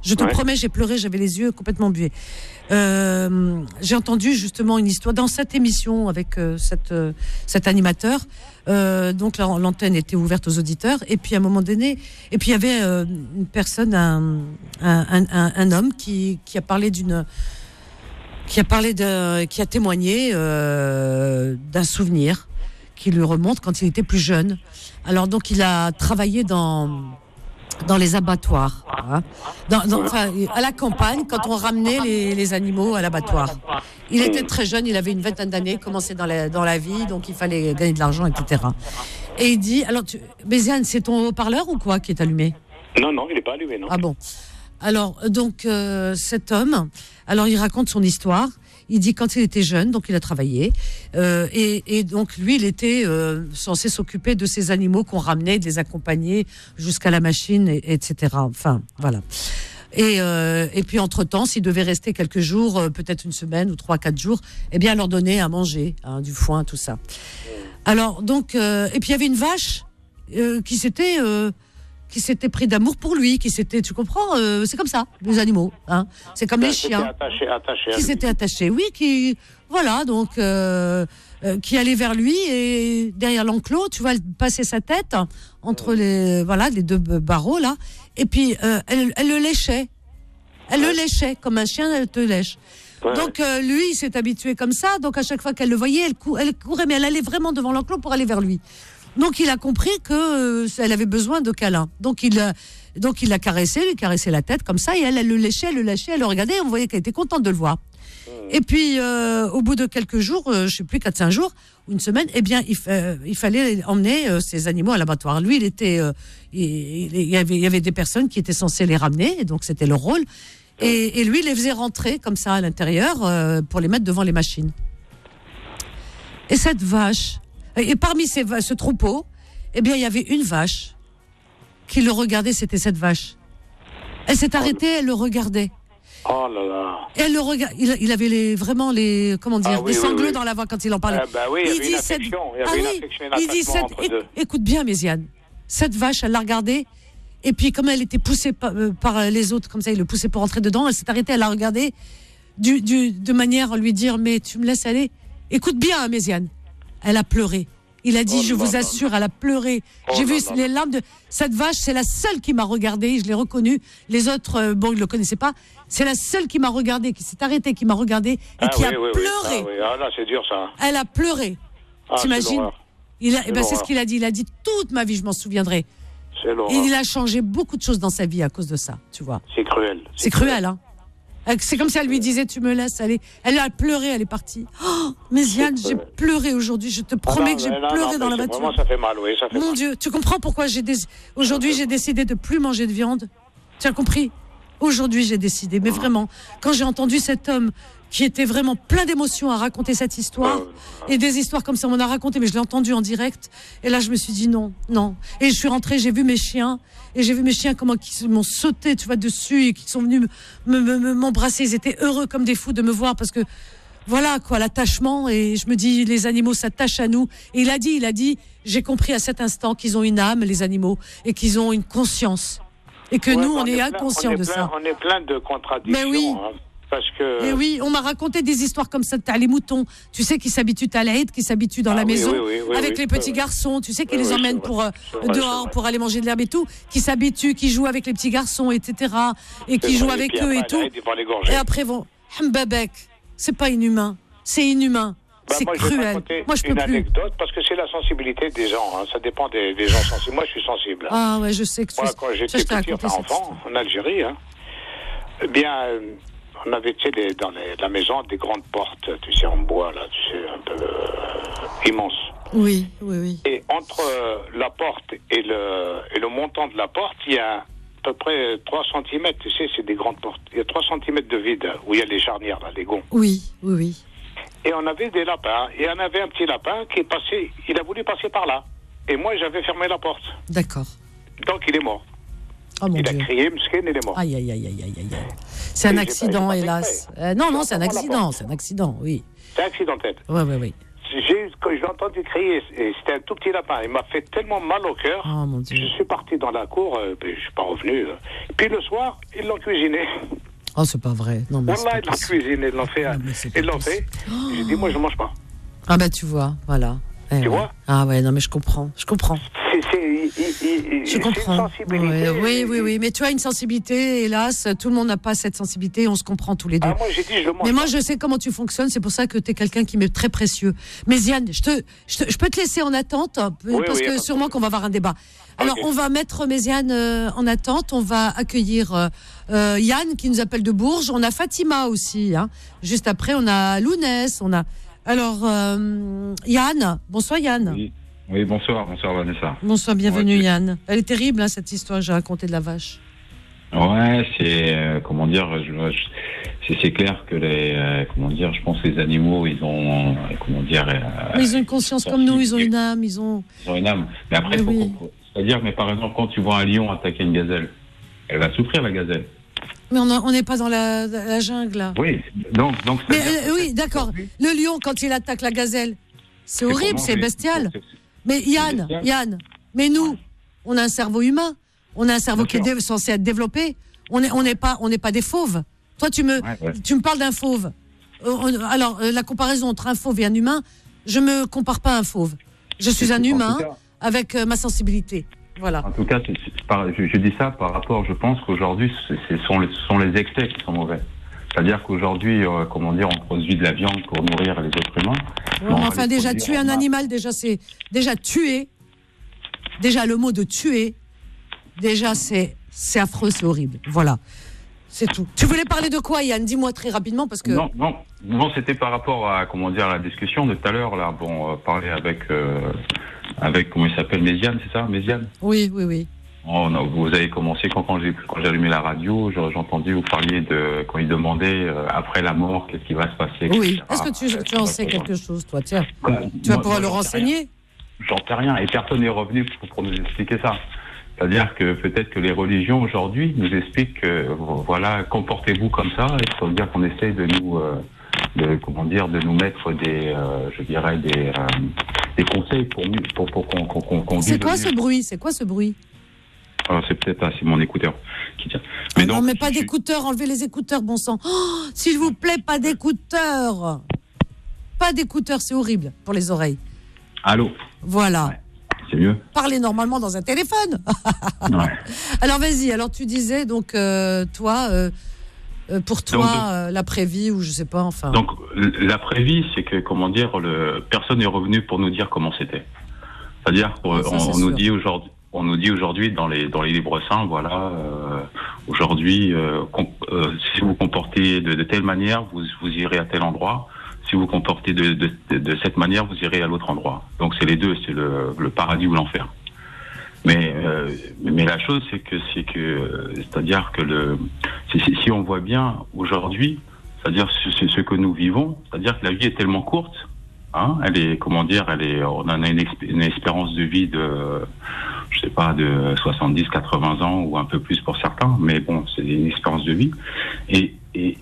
Je te promets, j'ai pleuré, j'avais les yeux complètement bués. J'ai entendu justement une histoire dans cette émission avec cet animateur. Donc l'antenne était ouverte aux auditeurs. Et puis à un moment donné, et puis il y avait une personne, un homme qui a parlé qui a témoigné d'un souvenir qui lui remonte quand il était plus jeune. Alors donc il a travaillé dans les abattoirs, hein. À la campagne, quand on ramenait les animaux à l'abattoir. Il était très jeune, il avait une vingtaine d'années, commençait dans la vie, donc il fallait gagner de l'argent, etc. Et il dit, alors, Béziane, c'est ton haut-parleur ou quoi qui est allumé? Non, il n'est pas allumé, non. Ah bon. Alors, donc, cet homme, alors il raconte son histoire. Il dit quand il était jeune, donc il a travaillé, et donc lui, il était censé s'occuper de ces animaux qu'on ramenait, de les accompagner jusqu'à la machine, etc. Enfin, voilà. Et puis entre-temps, s'il devait rester quelques jours, peut-être une semaine ou 3-4 jours, eh bien leur donner à manger, hein, du foin, tout ça. Alors donc, et puis il y avait une vache qui s'était pris d'amour pour lui, tu comprends, c'est comme ça, les animaux, hein. C'est comme les chiens. Attaché qui s'était attaché, oui, donc, qui allait vers lui et derrière l'enclos, tu vois, elle passait sa tête entre les deux barreaux, là, et puis, elle le léchait. Elle le léchait, comme un chien, elle te lèche. Ouais. Donc, lui, il s'est habitué comme ça, donc à chaque fois qu'elle le voyait, elle courait, mais elle allait vraiment devant l'enclos pour aller vers lui. Donc il a compris que elle avait besoin de câlin. Donc il l'a caressé, lui caressait la tête comme ça, et elle le léchait, elle le regardait, et on voyait qu'elle était contente de le voir. Et puis au bout de quelques jours, je sais plus 4-5 jours, ou une semaine, eh bien il fallait emmener ces animaux à l'abattoir. Lui, il y avait des personnes qui étaient censées les ramener, et donc c'était leur rôle. Et lui, il les faisait rentrer comme ça à l'intérieur pour les mettre devant les machines. Et cette vache. Et parmi ce troupeau, eh bien, il y avait une vache qui le regardait, c'était cette vache. Elle s'est arrêtée, elle le regardait. Oh là là. Et elle le regarde. Il avait des sanglots dans la voix quand il en parlait. Il y avait une affection, écoute bien, Méziane. Cette vache, elle l'a regardée. Et puis, comme elle était poussée par les autres, comme ça, il le poussait pour rentrer dedans, elle s'est arrêtée, elle l'a regardé de manière à lui dire, mais tu me laisses aller? Écoute bien, Méziane. Elle a pleuré. Il a dit, je vous assure, elle a pleuré. J'ai vu les larmes de cette vache. C'est la seule qui m'a regardée. Je l'ai reconnue. Les autres, ils le connaissaient pas. C'est la seule qui m'a regardée, qui s'est arrêtée, qui m'a regardée et qui a pleuré. Ah là, c'est dur ça. Elle a pleuré. T'imagines? C'est ce qu'il a dit. Il a dit toute ma vie, je m'en souviendrai. C'est l'horreur. Et il a changé beaucoup de choses dans sa vie à cause de ça. Tu vois. C'est cruel. C'est cruel, hein. C'est comme si elle lui disait, tu me laisses aller. Elle a pleuré, elle est partie. Oh, Méziane, j'ai pleuré aujourd'hui. Je te promets que j'ai pleuré dans la voiture. Vraiment, ça fait mal, oui, ça fait mal. Mon Dieu, tu comprends pourquoi aujourd'hui j'ai décidé de plus manger de viande? Tu as compris? Aujourd'hui, j'ai décidé. Mais vraiment, quand j'ai entendu cet homme qui était vraiment plein d'émotions à raconter cette histoire, et des histoires comme ça, on m'en a raconté, mais je l'ai entendu en direct. Et là, je me suis dit non. Et je suis rentrée, j'ai vu mes chiens. Et j'ai vu mes chiens comment ils m'ont sauté, tu vois, dessus, et qui sont venus m'embrasser. Ils étaient heureux comme des fous de me voir parce que, voilà, quoi, l'attachement. Et je me dis, les animaux s'attachent à nous. Et il a dit, j'ai compris à cet instant qu'ils ont une âme, les animaux, et qu'ils ont une conscience. Et que nous, on est inconscients de ça. On est plein de contradictions. Mais oui. Hein. Parce que... Et oui, on m'a raconté des histoires comme ça. T'as les moutons, tu sais, qui s'habituent à l'Aïd, qui s'habituent dans la maison, avec les petits garçons, tu sais, qui les emmènent dehors pour aller manger de l'herbe et tout, qui s'habituent, qui jouent avec les petits garçons, etc. Et qui jouent avec eux et tout. Et après vont, Mbabek, c'est pas inhumain, c'est inhumain. C'est cruel. Moi, je peux plus. Une anecdote, parce que c'est la sensibilité des gens. Hein. Ça dépend des gens sensibles. Moi, je suis sensible. Ah ouais, je sais que moi, quand j'étais petit, enfant, en Algérie, hein, eh bien... on avait, tu sais, dans la maison, des grandes portes, tu sais, en bois, là, tu sais, un peu immenses. Oui. Et entre la porte et le montant de la porte, il y a à peu près 3 cm, tu sais, c'est des grandes portes. Il y a 3 cm de vide, où il y a les charnières, là, les gonds. Oui. Et on avait des lapins, et on avait un petit lapin qui est passé, il a voulu passer par là. Et moi, j'avais fermé la porte. D'accord. Donc, il est mort. Oh, mon il Dieu. a crié, Mskin, il est mort. Aïe. C'est un accident, hélas. Non, c'est un accident, oui. C'est accidentel. Oui. quand j'ai entendu crier, et c'était un tout petit lapin, il m'a fait tellement mal au cœur. Oh, mon Dieu. Je suis parti dans la cour, puis je suis pas revenu. Puis le soir, ils l'ont cuisiné. Oh, c'est pas vrai. Non, mais Wallah, ils l'ont cuisiné, ils l'ont fait. Ils l'ont fait. J'ai dit, moi, je mange pas. Ah, bah, tu vois, voilà. Tu vois? Ah, ouais, non, mais je comprends. Je comprends. Je comprends. Oui. Mais tu as une sensibilité, hélas, tout le monde n'a pas cette sensibilité, on se comprend tous les deux. Ah, moi, j'ai dit, je mange. Mais moi, je sais comment tu fonctionnes, c'est pour ça que tu es quelqu'un qui m'est très précieux. Mais Yann, je peux te laisser en attente, parce que sûrement qu'on va avoir un débat. Alors, on va mettre Méziane en attente, on va accueillir Yann qui nous appelle de Bourges, on a Fatima aussi, hein. Juste après, on a Lounès, on a... Alors, Yann, bonsoir Yann. Oui, bonsoir Vanessa. Bonsoir, bienvenue Yann. Elle est terrible, hein, cette histoire que j'ai racontée de la vache. Ouais, c'est comment dire, c'est clair que je pense que les animaux, ils ont ils ont une conscience comme nous, ils ont une âme, ils ont une âme. Mais après, c'est-à-dire, mais par exemple, quand tu vois un lion attaquer une gazelle, elle va souffrir la gazelle. Mais on n'est pas dans la jungle là. Oui, donc. Mais oui, d'accord. Le lion quand il attaque la gazelle, c'est horrible, c'est bestial. Mais Yann, mais nous, on a un cerveau humain, on a un cerveau qui est censé être développé. On n'est pas des fauves. Toi, tu me parles d'un fauve. Alors, la comparaison entre un fauve et un humain, je me compare pas à un fauve. Je suis un humain avec ma sensibilité. Voilà. En tout cas, je dis ça par rapport, je pense qu'aujourd'hui, ce sont les excès qui sont mauvais. C'est-à-dire qu'aujourd'hui, on produit de la viande pour nourrir les êtres humains. Enfin, déjà, tuer un animal, c'est déjà tuer. Déjà, le mot de tuer, déjà, c'est affreux, c'est horrible. Voilà. C'est tout. Tu voulais parler de quoi, Yann? Dis-moi très rapidement, parce que... Non, c'était par rapport à, la discussion de tout à l'heure, là. Bon, parler avec, comment il s'appelle, Méziane, c'est ça, Méziane? Oui. Vous avez commencé, quand j'ai allumé la radio, j'ai entendu vous parliez de, quand il demandait, après la mort, qu'est-ce qui va se passer, etc. Oui. Est-ce que tu en sais quelque chose, toi? Tiens, tu vas pouvoir le renseigner? J'en sais rien, et personne n'est revenu pour nous expliquer ça. C'est-à-dire que peut-être que les religions aujourd'hui nous expliquent que, voilà, comportez-vous comme ça, et ça veut dire qu'on essaie de nous, de nous mettre des conseils pour qu'on vive. C'est quoi ce bruit? C'est peut-être c'est mon écouteur qui tient. Mais non, mais pas d'écouteurs, enlevez les écouteurs, bon sang. Oh, s'il vous plaît, pas d'écouteurs. Pas d'écouteurs, c'est horrible pour les oreilles. Allô? Voilà. Ouais. C'est mieux. Parlez normalement dans un téléphone. Ouais. Alors vas-y, alors tu disais, donc toi, pour toi, l'après-vie, ou je sais pas, enfin... Donc l'après-vie, c'est que, personne n'est revenu pour nous dire comment c'était. C'est-à-dire qu'on nous dit aujourd'hui dans les livres saints, voilà, aujourd'hui, si vous vous comportez de telle manière, vous irez à tel endroit. Si vous vous comportez de cette manière, vous irez à l'autre endroit. Donc c'est les deux, c'est le paradis ou l'enfer. Mais la chose, c'est-à-dire que si on voit bien aujourd'hui, c'est-à-dire ce que nous vivons, c'est-à-dire que la vie est tellement courte, hein, on a une espérance de vie de 70, 80 ans ou un peu plus pour certains, mais bon, c'est une espérance de vie. Et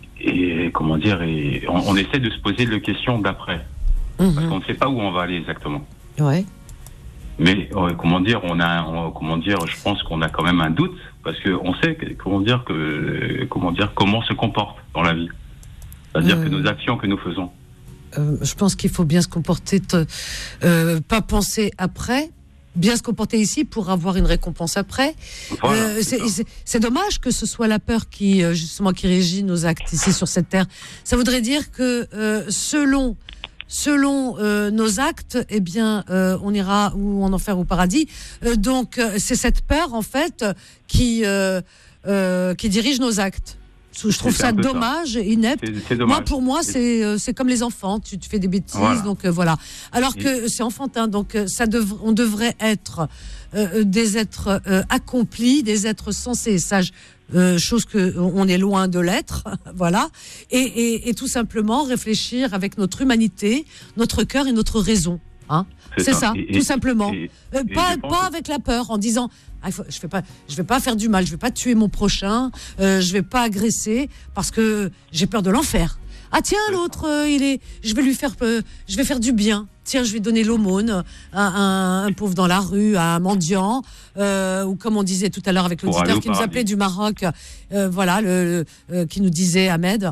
on essaie de se poser la question d'après. Parce qu'on ne sait pas où on va aller exactement. Ouais. Mais je pense qu'on a quand même un doute, parce qu'on sait comment se comporte dans la vie. C'est-à-dire que nos actions que nous faisons. Je pense qu'il faut bien se comporter, pas penser après, bien se comporter ici pour avoir une récompense après. Voilà, c'est dommage que ce soit la peur qui régit nos actes ici sur cette terre. Ça voudrait dire que selon nos actes, eh bien, on ira ou en enfer ou au paradis. Donc, c'est cette peur en fait qui dirige nos actes. Je trouve ça dommage, inepte. C'est dommage. Pour moi, c'est comme les enfants. Tu fais des bêtises, voilà. Donc voilà. Alors que c'est enfantin, donc on devrait être des êtres accomplis, des êtres sensés et sages, chose que on est loin de l'être, voilà. Et tout simplement réfléchir avec notre humanité, notre cœur et notre raison. Hein, c'est ça, tout simplement. Pas avec la peur, en disant je vais pas faire du mal, je vais pas tuer mon prochain, je vais pas agresser parce que j'ai peur de l'enfer. Ah tiens, l'autre je vais faire du bien. tiens, je vais donner l'aumône à un pauvre dans la rue, à un mendiant, ou comme on disait tout à l'heure avec l'auditeur qui nous appelait du Maroc, voilà, qui nous disait Ahmed,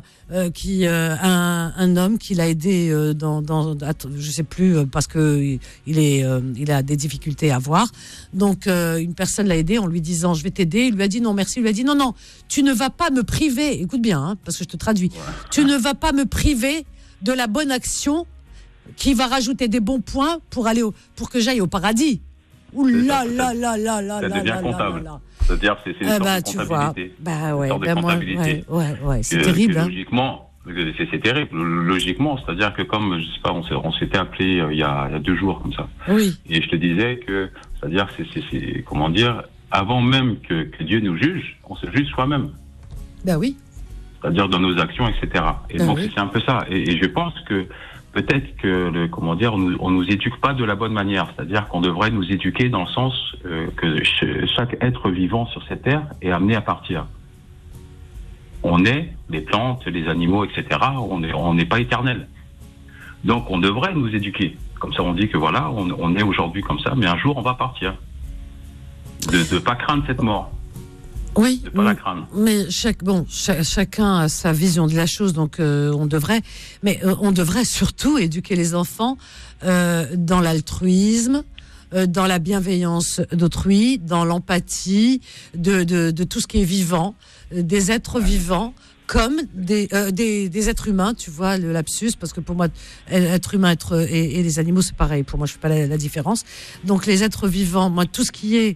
un homme qui l'a aidé je sais plus parce que il a des difficultés à voir. Donc une personne l'a aidé en lui disant je vais t'aider. Il lui a dit non merci. Il lui a dit non, tu ne vas pas me priver. Écoute bien, parce que je te traduis. Ouais. Tu ne vas pas me priver de la bonne action qui va rajouter des bons points pour que j'aille au paradis. Ouh là là là là là là là là. C'est-à-dire c'est une sorte de comptabilité. Une sorte de comptabilité. Ouais, c'est terrible. Logiquement, c'est terrible. Logiquement, c'est-à-dire que comme je sais pas, on s'était appelé il y a 2 jours comme ça. Oui. Et je te disais que, c'est-à-dire c'est comment dire, avant même que Dieu nous juge, on se juge soi-même. Ben oui. C'est-à-dire dans nos actions, etc. Et donc c'est un peu ça. Et je pense que peut-être que on nous éduque pas de la bonne manière. C'est-à-dire qu'on devrait nous éduquer dans le sens que chaque être vivant sur cette terre est amené à partir. On est les plantes, les animaux, etc. On n'est pas éternel. Donc on devrait nous éduquer. Comme ça, on dit que voilà, on est aujourd'hui comme ça, mais un jour on va partir. De pas craindre cette mort. Oui, de pas la craindre. Mais chacun a sa vision de la chose, donc on devrait surtout éduquer les enfants dans l'altruisme, dans la bienveillance d'autrui, dans l'empathie de tout ce qui est vivant, des êtres vivants comme des êtres humains, tu vois, le lapsus, parce que pour moi, être humain et les animaux, c'est pareil. Pour moi, je fais pas la différence. Donc les êtres vivants, moi, tout ce qui est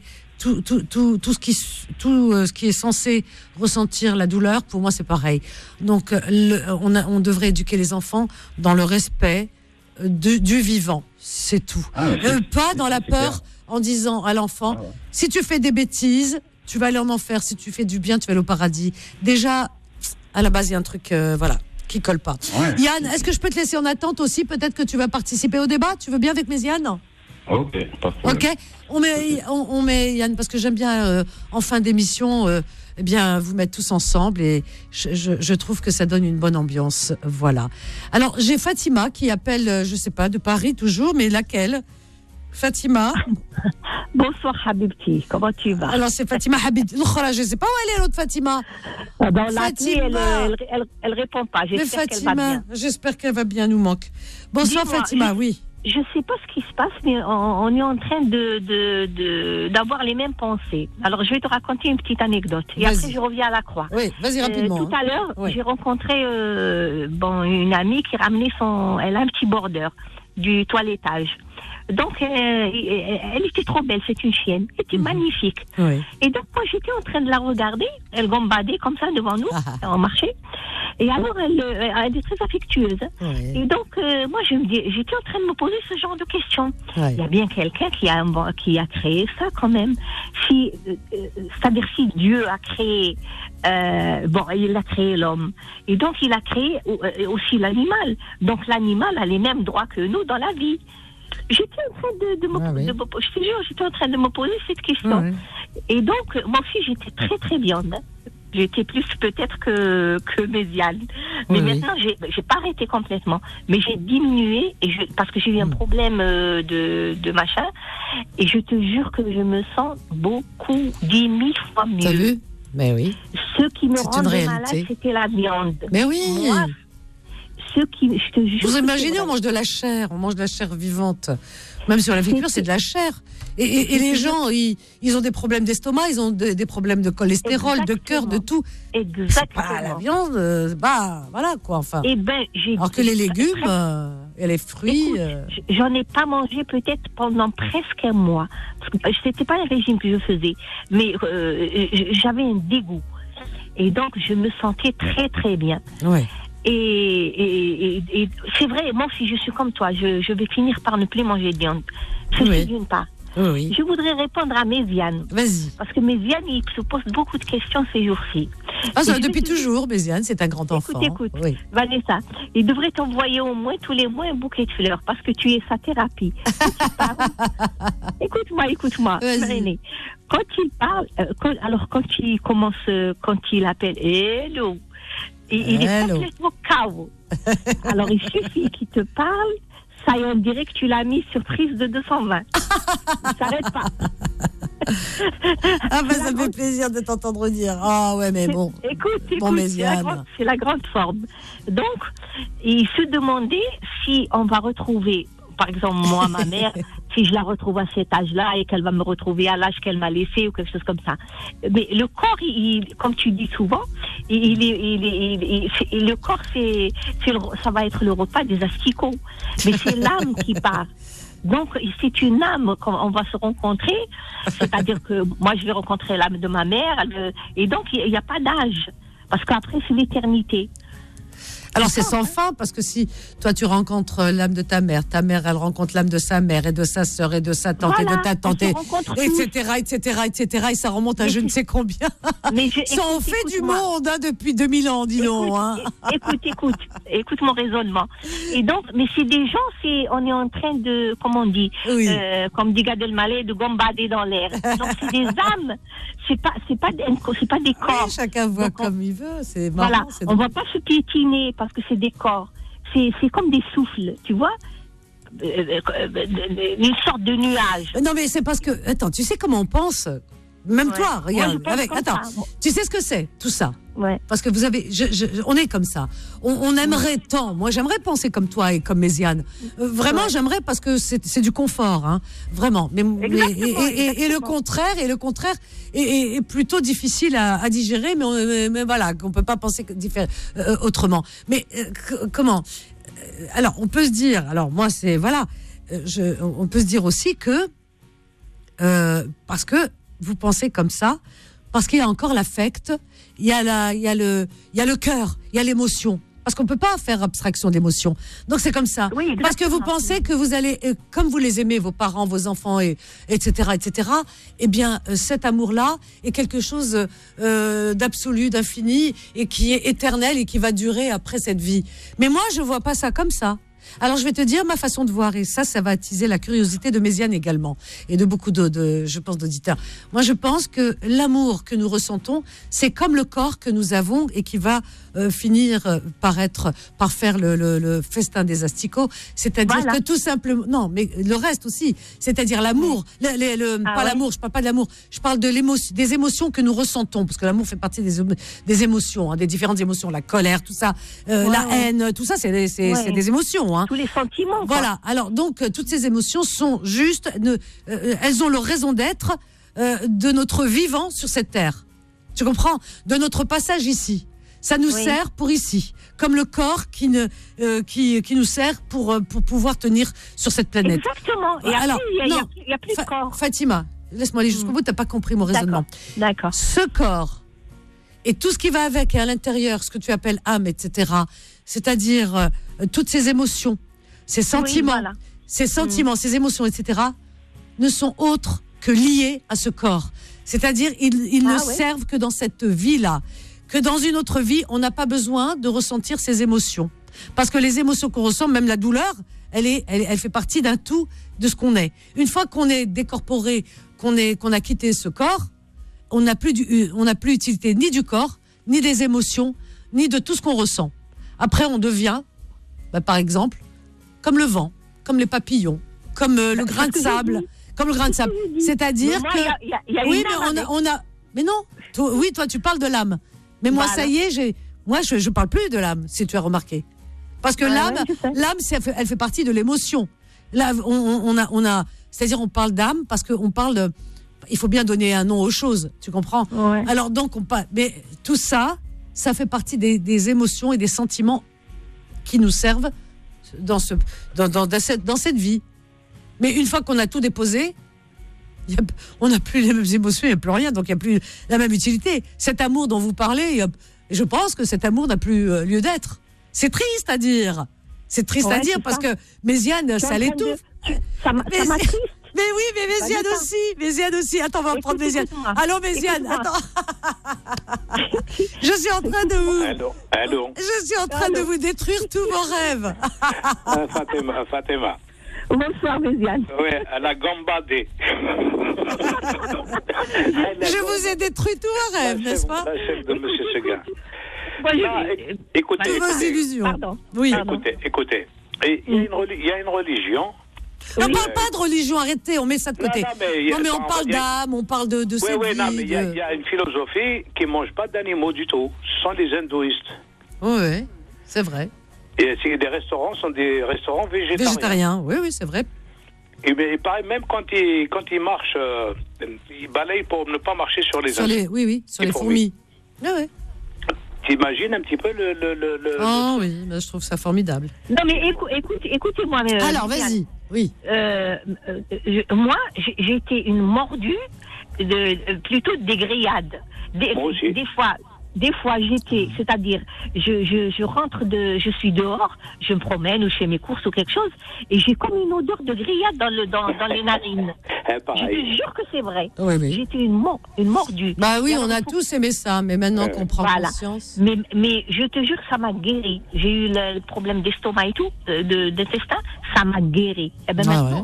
censé ressentir la douleur, pour moi, c'est pareil. Donc, on devrait éduquer les enfants dans le respect du vivant, c'est tout. Pas dans la peur, en disant à l'enfant, si tu fais des bêtises, tu vas aller en enfer. Si tu fais du bien, tu vas aller au paradis. Déjà, à la base, il y a un truc, qui colle pas. Ouais. Yann, est-ce que je peux te laisser en attente aussi? Peut-être que tu vas participer au débat. Tu veux bien avec Méziane? Ok, pas de problème. Ok, on met Yann, parce que j'aime bien en fin d'émission vous mettre tous ensemble, et je trouve que ça donne une bonne ambiance. Voilà. Alors j'ai Fatima qui appelle, je sais pas, de Paris toujours, mais laquelle? Fatima. Bonsoir Habibti, comment tu vas? Alors c'est Fatima Habibti. Je sais pas où elle est, l'autre Fatima. Dans l'appli, elle répond pas. J'espère qu'elle va bien. J'espère qu'elle va bien, nous manque. Bonsoir Fatima, oui. Je ne sais pas ce qui se passe, mais on est en train d'avoir les mêmes pensées. Alors, je vais te raconter une petite anecdote. Et après, je reviens à la croix. Oui, vas-y rapidement. Tout à l'heure, j'ai rencontré une amie qui ramenait elle a un petit border du toilettage. Donc, elle était trop belle, c'est une chienne. Elle était magnifique. Oui. Et donc, moi, j'étais en train de la regarder. Elle gambadait comme ça devant nous, en marché. Et alors, elle est très affectueuse. Oui. Et donc, moi, j'étais en train de me poser ce genre de questions. Oui. Il y a bien quelqu'un qui a créé ça, quand même. C'est-à-dire, si Dieu a créé... il a créé l'homme. Et donc, il a créé aussi l'animal. Donc, l'animal a les mêmes droits que nous dans la vie. J'étais en train je te jure, j'étais en train de me poser cette question. Oui. Et donc, moi aussi, j'étais très, très viande. J'étais plus peut-être que Méziane. Mais maintenant, j'ai pas arrêté complètement. Mais j'ai diminué, parce que j'ai eu un problème de machin. Et je te jure que je me sens 10 000 fois mieux. T'as vu? Mais oui. Ce qui me rendait malade, c'était la viande. Mais oui. Moi, je te jure. Vous imaginez, on mange de la chair vivante. Même sur la figure, c'est de la chair. Et les gens, ils ont des problèmes d'estomac, ils ont des problèmes de cholestérol, exactement, de cœur, de tout. Exactement. C'est pas la viande, voilà quoi. Enfin. Alors que les légumes et les fruits. Écoute, j'en ai pas mangé peut-être pendant presque un mois. C'était pas un régime que je faisais, mais j'avais un dégoût. Et donc, je me sentais très très bien. Ouais. Et c'est vrai, moi aussi je suis comme toi, je vais finir par ne plus manger de viande. Ceci d'une part. Oui. Je voudrais répondre à Méziane. Vas-y. Parce que Méziane, il se pose beaucoup de questions ces jours-ci. Depuis toujours, Méziane, c'est un grand enfant. Écoute, oui. Vanessa, il devrait t'envoyer au moins tous les mois un bouquet de fleurs parce que tu es sa thérapie. Écoute-moi, René. Quand il parle, quand il appelle hello, il est complètement KO. Alors, il suffit qu'il te parle, Ça y est, on dirait que tu l'as mis sur prise de 220. Ça s'arrête pas. Ah ben ça fait plaisir de t'entendre dire. Ah ouais, mais bon. Écoute, bon, c'est la grande forme. Donc, il se demandait si on va retrouver, par exemple, moi, ma mère, si je la retrouve à cet âge-là et qu'elle va me retrouver à l'âge qu'elle m'a laissé ou quelque chose comme ça. Mais le corps, comme tu dis souvent, le corps, ça va être le repas des asticots. Mais c'est l'âme qui part. Donc, c'est une âme qu'on va se rencontrer. C'est-à-dire que moi, je vais rencontrer l'âme de ma mère. Et donc, il n'y a pas d'âge. Parce qu'après, c'est l'éternité. Alors c'est sans fin, parce que si toi tu rencontres l'âme de ta mère elle rencontre l'âme de sa mère et de sa sœur et de sa tante et de ta tante, etc., et ça remonte à je ne sais combien. Ça en fait du monde depuis 2000 ans, dis donc. Écoute mon raisonnement. Et donc, mais c'est des gens, on est en train de, comme on dit, comme dit Gad Elmaleh, de gambader dans l'air. Donc c'est des âmes, c'est pas des corps. Oui, chacun voit comme il veut, c'est marrant. Voilà, on va pas se piétiner parce que c'est des corps. C'est comme des souffles, tu vois, une sorte de nuage. Non mais c'est parce que, attends, tu sais comment on pense. Même toi, regarde. Tu sais ce que c'est, tout ça. Ouais. Parce que vous avez, on est comme ça. On aimerait tant. Moi, j'aimerais penser comme toi et comme Méziane. Vraiment, j'aimerais parce que c'est du confort, hein. Vraiment. Mais le contraire est plutôt difficile à digérer. Mais voilà, qu'on peut pas penser autrement. Mais comment? Alors, on peut se dire. Alors, moi, c'est voilà. On peut se dire aussi que parce que vous pensez comme ça, parce qu'il y a encore l'affect, il y a le cœur, il y a l'émotion. Parce qu'on peut pas faire abstraction d'émotion. Donc c'est comme ça. Oui, parce que vous pensez que vous allez, comme vous les aimez, vos parents, vos enfants, etc., eh bien, cet amour-là est quelque chose d'absolu, d'infini, et qui est éternel et qui va durer après cette vie. Mais moi, je vois pas ça comme ça. Alors je vais te dire ma façon de voir, et ça va attiser la curiosité de Méziane également et de beaucoup je pense d'auditeurs. Moi je pense que l'amour que nous ressentons, c'est comme le corps que nous avons et qui va finir par faire le festin des asticots, c'est-à-dire que tout simplement, non mais le reste aussi, c'est-à-dire l'amour, l'amour, je parle pas de l'amour, je parle des émotions que nous ressentons, parce que l'amour fait partie des émotions, hein, des différentes émotions, la colère, tout ça, la haine, tout ça c'est des émotions, hein. Tous les sentiments. Voilà. Alors donc toutes ces émotions sont juste, elles ont leur raison d'être de notre vivant sur cette terre. Tu comprends? De notre passage ici. Ça nous sert pour ici, comme le corps qui nous sert pour pouvoir tenir sur cette planète. Exactement. Et alors, il y a plus de corps. Fatima, laisse-moi aller jusqu'au bout. T'as pas compris mon raisonnement. D'accord. Ce corps et tout ce qui va avec et à l'intérieur, ce que tu appelles âme, etc. C'est-à-dire toutes ces émotions, ces sentiments, ces émotions, etc. ne sont autres que liés à ce corps. C'est-à-dire ils ne servent que dans cette vie-là. Que dans une autre vie, on n'a pas besoin de ressentir ces émotions. Parce que les émotions qu'on ressent, même la douleur, elle fait partie d'un tout de ce qu'on est. Une fois qu'on est décorporé, qu'on a quitté ce corps, on n'a plus utilité ni du corps, ni des émotions, ni de tout ce qu'on ressent. Après, on devient, par exemple, comme le vent, comme les papillons, comme le grain de sable. Comme le grain de sable. C'est-à-dire que... Oui, mais mais non. Toi, tu parles de l'âme. Mais moi, ça y est, je parle plus de l'âme, si tu as remarqué. Parce que l'âme, elle fait partie de l'émotion. Là, c'est-à-dire, on parle d'âme parce qu'on parle il faut bien donner un nom aux choses, tu comprends? Ouais. Alors, donc, mais tout ça, ça fait partie des émotions et des sentiments qui nous servent dans cette vie. Mais une fois qu'on a tout déposé, on n'a plus les mêmes émotions, il n'y a plus rien, donc il n'y a plus la même utilité. Cet amour dont vous parlez, je pense que cet amour n'a plus lieu d'être. C'est triste à dire. C'est triste à dire parce que Méziane, ça l'étouffe. Ça m'attriste. Mais oui, mais Méziane aussi. Attends, on va prendre Méziane. Allô, Méziane, attends. Je suis en train de vous... Allô. Je suis en train de vous détruire tous vos rêves. Fatima. Bonsoir, Méziane. Oui, elle a gambadé. Je vous ai détruit tous vos rêves, n'est-ce pas? La chef de M. Seguin. Écoutez. Vos illusions. Pardon. Oui. Écoutez. Et il y a une religion. On ne parle pas de religion, arrêtez, on met ça de côté. Non, mais on parle d'âme, on parle de cette vie. Non, mais il y a une philosophie qui ne mange pas d'animaux du tout. Ce sont les hindouistes. Oui, c'est vrai. Et des restaurants sont des restaurants végétariens. Végétariens, oui, c'est vrai. Et il paraît même quand ils marchent, ils balayent pour ne pas marcher sur les insectes. Sur les fourmis. Oui. T'imagines un petit peu le... Oh oui, je trouve ça formidable. Non mais écoutez-moi. Alors vas-y, oui. Moi, j'ai été une mordue plutôt des grillades. Des fois, c'est-à-dire, je rentre je suis dehors, je me promène ou je fais mes courses ou quelque chose, et j'ai comme une odeur de grillade dans les narines. Je te jure que c'est vrai. Oui. J'étais une mordue. Bah oui, on a tous aimé ça, mais maintenant qu'on prend conscience. Mais je te jure, ça m'a guéri. J'ai eu le problème d'estomac et tout, d'intestin, ça m'a guéri. Et maintenant,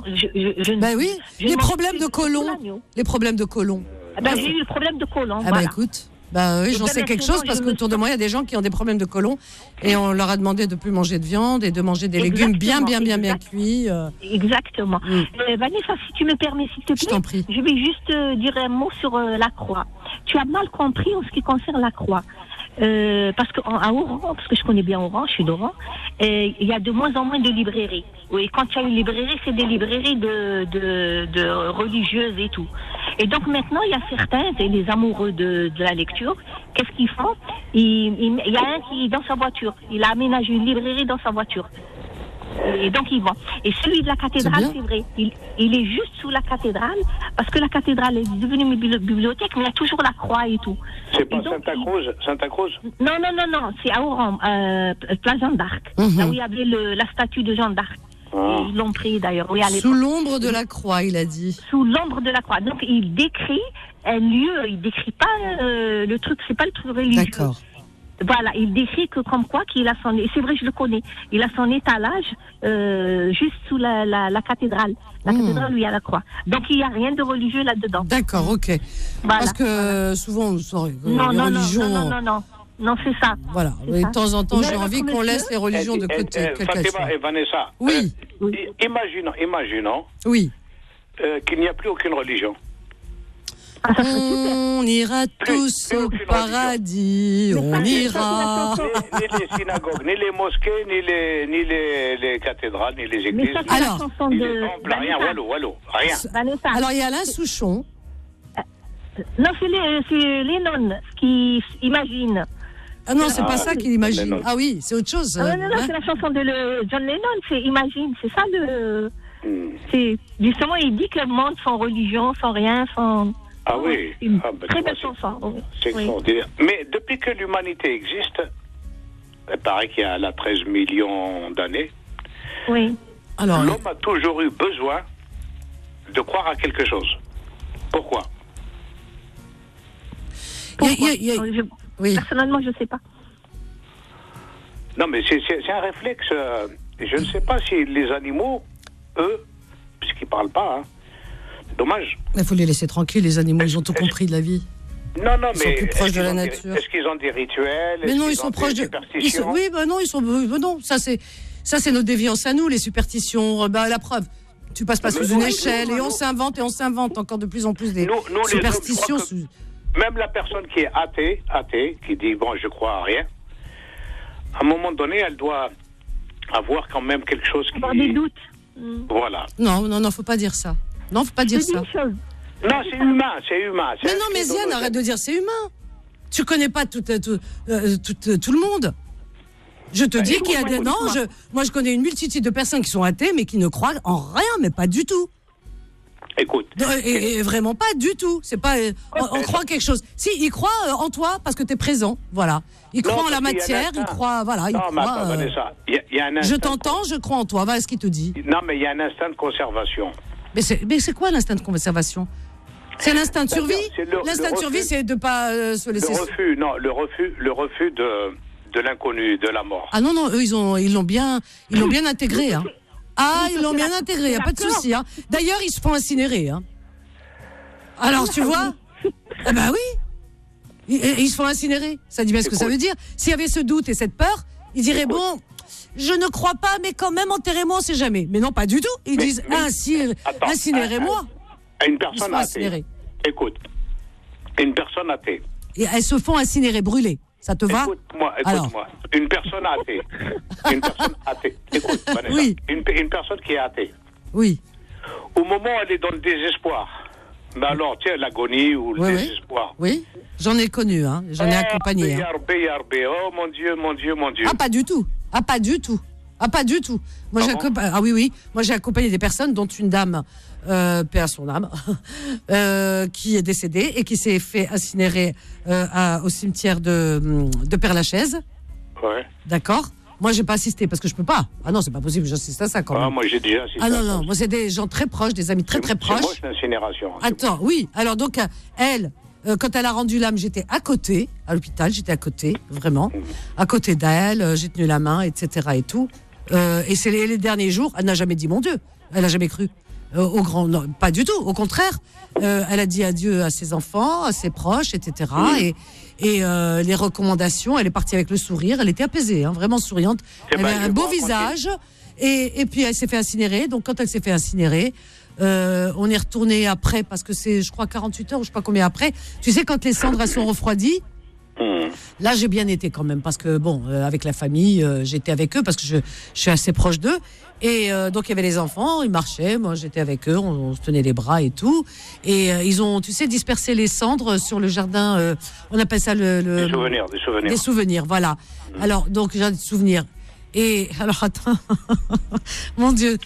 les problèmes de côlon. Les problèmes de côlon. J'ai eu le problème de côlon. Écoute. Oui, j'en sais quelque chose parce qu'autour de moi, il y a des gens qui ont des problèmes de côlon et on leur a demandé de ne plus manger de viande et de manger des légumes bien cuits. Exactement. Vanessa, si tu me permets, s'il te plaît, je t'en prie. Je vais juste dire un mot sur la croix. Tu as mal compris en ce qui concerne la croix. Parce qu'à Oran, parce que je connais bien Oran, je suis d'Oran, il y a de moins en moins de librairies. Oui, quand il y a une librairie, c'est des librairies de religieuses et tout. Et donc maintenant, il y a certains, les amoureux de la lecture, qu'est-ce qu'ils font ? Il y a un qui, dans sa voiture, il a aménagé une librairie dans sa voiture. Et donc ils vont. Et celui de la cathédrale, c'est vrai, il est juste sous la cathédrale, parce que la cathédrale est devenue une bibliothèque, mais il y a toujours la croix et tout. C'est pas Santa Cruz Non, c'est à Oran, place Jeanne d'Arc, là où il y avait la statue de Jeanne d'Arc. Ils l'ont pris d'ailleurs. Oui, sous l'ombre de la croix, il a dit. Sous l'ombre de la croix. Donc il décrit un lieu, il décrit pas le truc, c'est pas le truc religieux. D'accord. Voilà, il décrit que comme quoi qu'il a son, et c'est vrai, je le connais, il a son étalage juste sous la cathédrale. La cathédrale, lui, a la croix. Donc il n'y a rien de religieux là-dedans. D'accord, ok. Voilà. Parce que souvent, les religions... Non, c'est ça. Voilà. Et de temps en temps, j'ai envie qu'on laisse les religions de côté. Fatima et Vanessa. Oui. Imaginons. Oui. Qu'il n'y a plus aucune religion. On ira tous au paradis. On ira. Ni les synagogues, ni les mosquées, ni les cathédrales, ni les églises. Alors, ni les temples, rien. Wallo, rien. Alors, il y a Alain Souchon. Non, c'est les nonnes qui imaginent. Ah non, c'est pas ça qu'il imagine. Ah oui, c'est autre chose. Non, c'est la chanson de John Lennon, c'est Imagine, c'est ça c'est justement, il dit que le monde sans religion, sans rien, sans... Ah oui. Très belle chanson. C'est extraordinaire. Mais depuis que l'humanité existe, il paraît qu'il y a 13 millions d'années, l'homme a toujours eu besoin de croire à quelque chose. Pourquoi? Personnellement, je ne sais pas. Non, mais c'est un réflexe. Je ne sais pas si les animaux, eux, puisqu'ils ne parlent pas, dommage. Il faut les laisser tranquilles, les animaux, ils ont tout compris de la vie. Non, mais ils sont plus proches de la nature. Est-ce qu'ils ont des rituels? Mais non, ils sont proches de superstitions. Oui, non, ils sont. Non, ça c'est nos déviances à nous, les superstitions. La preuve. Tu passes pas sous une échelle et on s'invente encore de plus en plus des superstitions. Même la personne qui est athée, qui dit bon, je crois à rien, à un moment donné, elle doit avoir quand même quelque chose qui... Avoir des doutes. Voilà. Non, faut pas dire ça. Non, faut pas dire ça. Non, c'est humain. Mais non, mais Ziane, arrête de dire c'est humain. Tu connais pas tout le monde. Je te dis qu'il y a des... Non, moi je connais une multitude de personnes qui sont athées, mais qui ne croient en rien, mais pas du tout. Écoute. Et vraiment pas du tout. C'est pas. On croit quelque chose. Si, il croit en toi parce que t'es présent. Voilà. Il croit en la matière. Il croit. Voilà. Non, mais attends, Vanessa. Y a un instinct. Je t'entends. Je crois en toi. Voilà ce qu'il te dit. Non, mais il y a un instinct de conservation. Mais c'est quoi l'instinct de conservation? C'est l'instinct de survie. L'instinct de survie, c'est de pas se laisser. Le refus de l'inconnu, de la mort. Ah non, eux ils l'ont bien intégré. Hein. Ah, ils l'ont bien intégré, il n'y a pas de souci. Hein. D'ailleurs, ils se font incinérer. Hein. Alors, tu vois? Ah bah oui. Ils se font incinérer. Ça dit bien ce que ça veut dire. S'il y avait ce doute et cette peur, ils diraient, bon, je ne crois pas, mais quand même, enterrez-moi, on sait jamais. Mais non, pas du tout. Ils disent, incinérez-moi. Une personne athée. Écoute, une personne athée. Et elles se font incinérer, brûler. Ça te va? Écoute-moi. Une personne athée. Écoute, Vanessa. Oui. Une personne qui est athée. Oui. Au moment où elle est dans le désespoir, mais alors, tiens, l'agonie ou le désespoir. Oui, j'en ai connu, hein. J'en ai accompagné. Hein. Oh, mon Dieu. Ah, pas du tout. Moi, Moi, j'ai accompagné des personnes, dont une dame, paix à son âme, qui est décédée et qui s'est fait incinérer au cimetière de Père-Lachaise. Ouais. D'accord. Moi, j'ai pas assisté parce que je peux pas. Ah non, c'est pas possible, j'assiste à ça quand même. Moi, j'ai déjà assisté. Ah non, moi, c'est des gens très proches, des amis très proches. C'est moche, l'incinération. Attends, oui. Alors, donc, elle, quand elle a rendu l'âme, j'étais à côté, à l'hôpital, vraiment. À côté d'elle, j'ai tenu la main, etc. et tout. Et c'est les derniers jours, elle n'a jamais dit mon Dieu. Elle n'a jamais cru. Non, pas du tout. Au contraire, elle a dit adieu à ses enfants, à ses proches, etc. Et les recommandations, elle est partie avec le sourire. Elle était apaisée, hein, vraiment souriante. Elle avait un beau visage. Et puis elle s'est fait incinérer. Donc quand elle s'est fait incinérer, on est retourné après parce que c'est, je crois, 48 heures ou je sais pas combien après. Tu sais, quand les cendres elles sont refroidies. Là, j'ai bien été quand même parce que bon, avec la famille, j'étais avec eux parce que je suis assez proche d'eux. Et donc il y avait les enfants, ils marchaient, moi j'étais avec eux, on se tenait les bras et tout. Et ils ont, tu sais, dispersé les cendres sur le jardin. On appelle ça des souvenirs. Des souvenirs, voilà. Alors donc j'ai des souvenirs. Et alors attends, mon Dieu,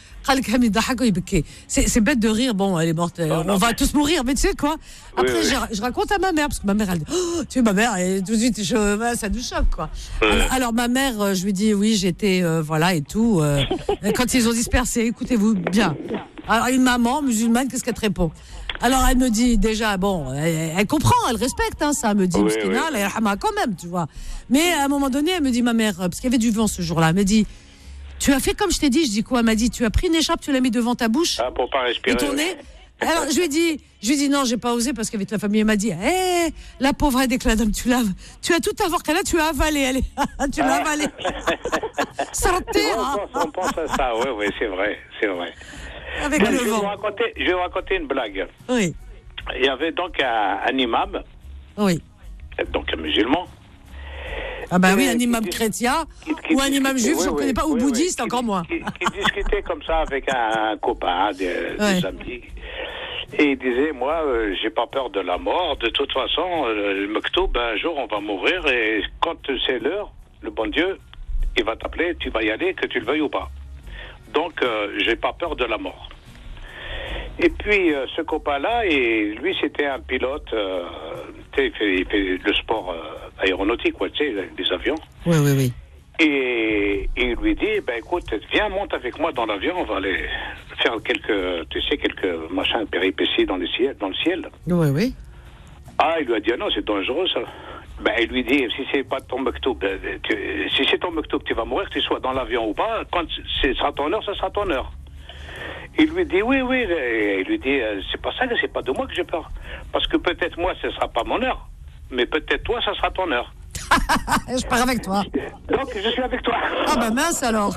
c'est bête de rire. Bon, elle est morte, on va tous mourir, mais tu sais quoi? Après, je raconte à ma mère parce que ma mère, elle dit, oh, tu sais, ma mère, et tout de suite, ça nous choque, quoi. Alors ma mère, je lui dis, oui, j'étais, voilà et tout. Quand ils ont dispersé, écoutez-vous bien. Alors une maman musulmane, qu'est-ce qu'elle te répond? Alors elle me dit déjà, bon, elle comprend, elle respecte, hein, ça. Elle me dit, Mskina, elle rahma quand même, tu vois. Mais à un moment donné, elle me dit, ma mère, parce qu'il y avait du vent ce jour-là, elle me dit, tu as fait comme je t'ai dit. Je dis quoi? Elle m'a dit, tu as pris une écharpe, tu l'as mis devant ta bouche. Ah, pour pas respirer. Et ton nez. Alors je lui ai dit non, j'ai pas osé parce qu'avec la famille, elle m'a dit, la pauvre, dès que la dame, tu as tout à voir qu'elle a, tu as avalé, tu l'as avalé. Sortez, on pense à ça, oui, c'est vrai. Avec le vent. Je vais vous raconter une blague. Oui. Il y avait donc un imam. Oui. Donc un musulman. Ah bah oui, un imam chrétien ou un imam juif, je ne connais pas, ou bouddhiste, encore moins. Qui discutait comme ça avec un copain, des amis. Et il disait, moi, j'ai pas peur de la mort. De toute façon, le Mektoub, un jour, on va mourir. Et quand c'est l'heure, le bon Dieu, il va t'appeler, tu vas y aller, que tu le veuilles ou pas. Donc, j'ai pas peur de la mort. Et puis, ce copain-là, et lui, c'était un pilote, il fait le sport aéronautique, tu sais, les avions. Oui. Et il lui dit, écoute, viens, monte avec moi dans l'avion, on va aller faire quelques machins péripéties dans le ciel. Oui. Ah, il lui a dit, non, c'est dangereux, ça. Il lui dit, si c'est pas ton Mektoub, si c'est ton Mektoub, tu vas mourir, que tu sois dans l'avion ou pas, quand ce sera ton heure, ça sera ton heure. Il lui dit, oui, il lui dit, c'est pas ça, c'est pas de moi que j'ai peur. Parce que peut-être moi, ce sera pas mon heure, mais peut-être toi, ça sera ton heure. Je pars avec toi. Donc, je suis avec toi. Ah bah mince alors.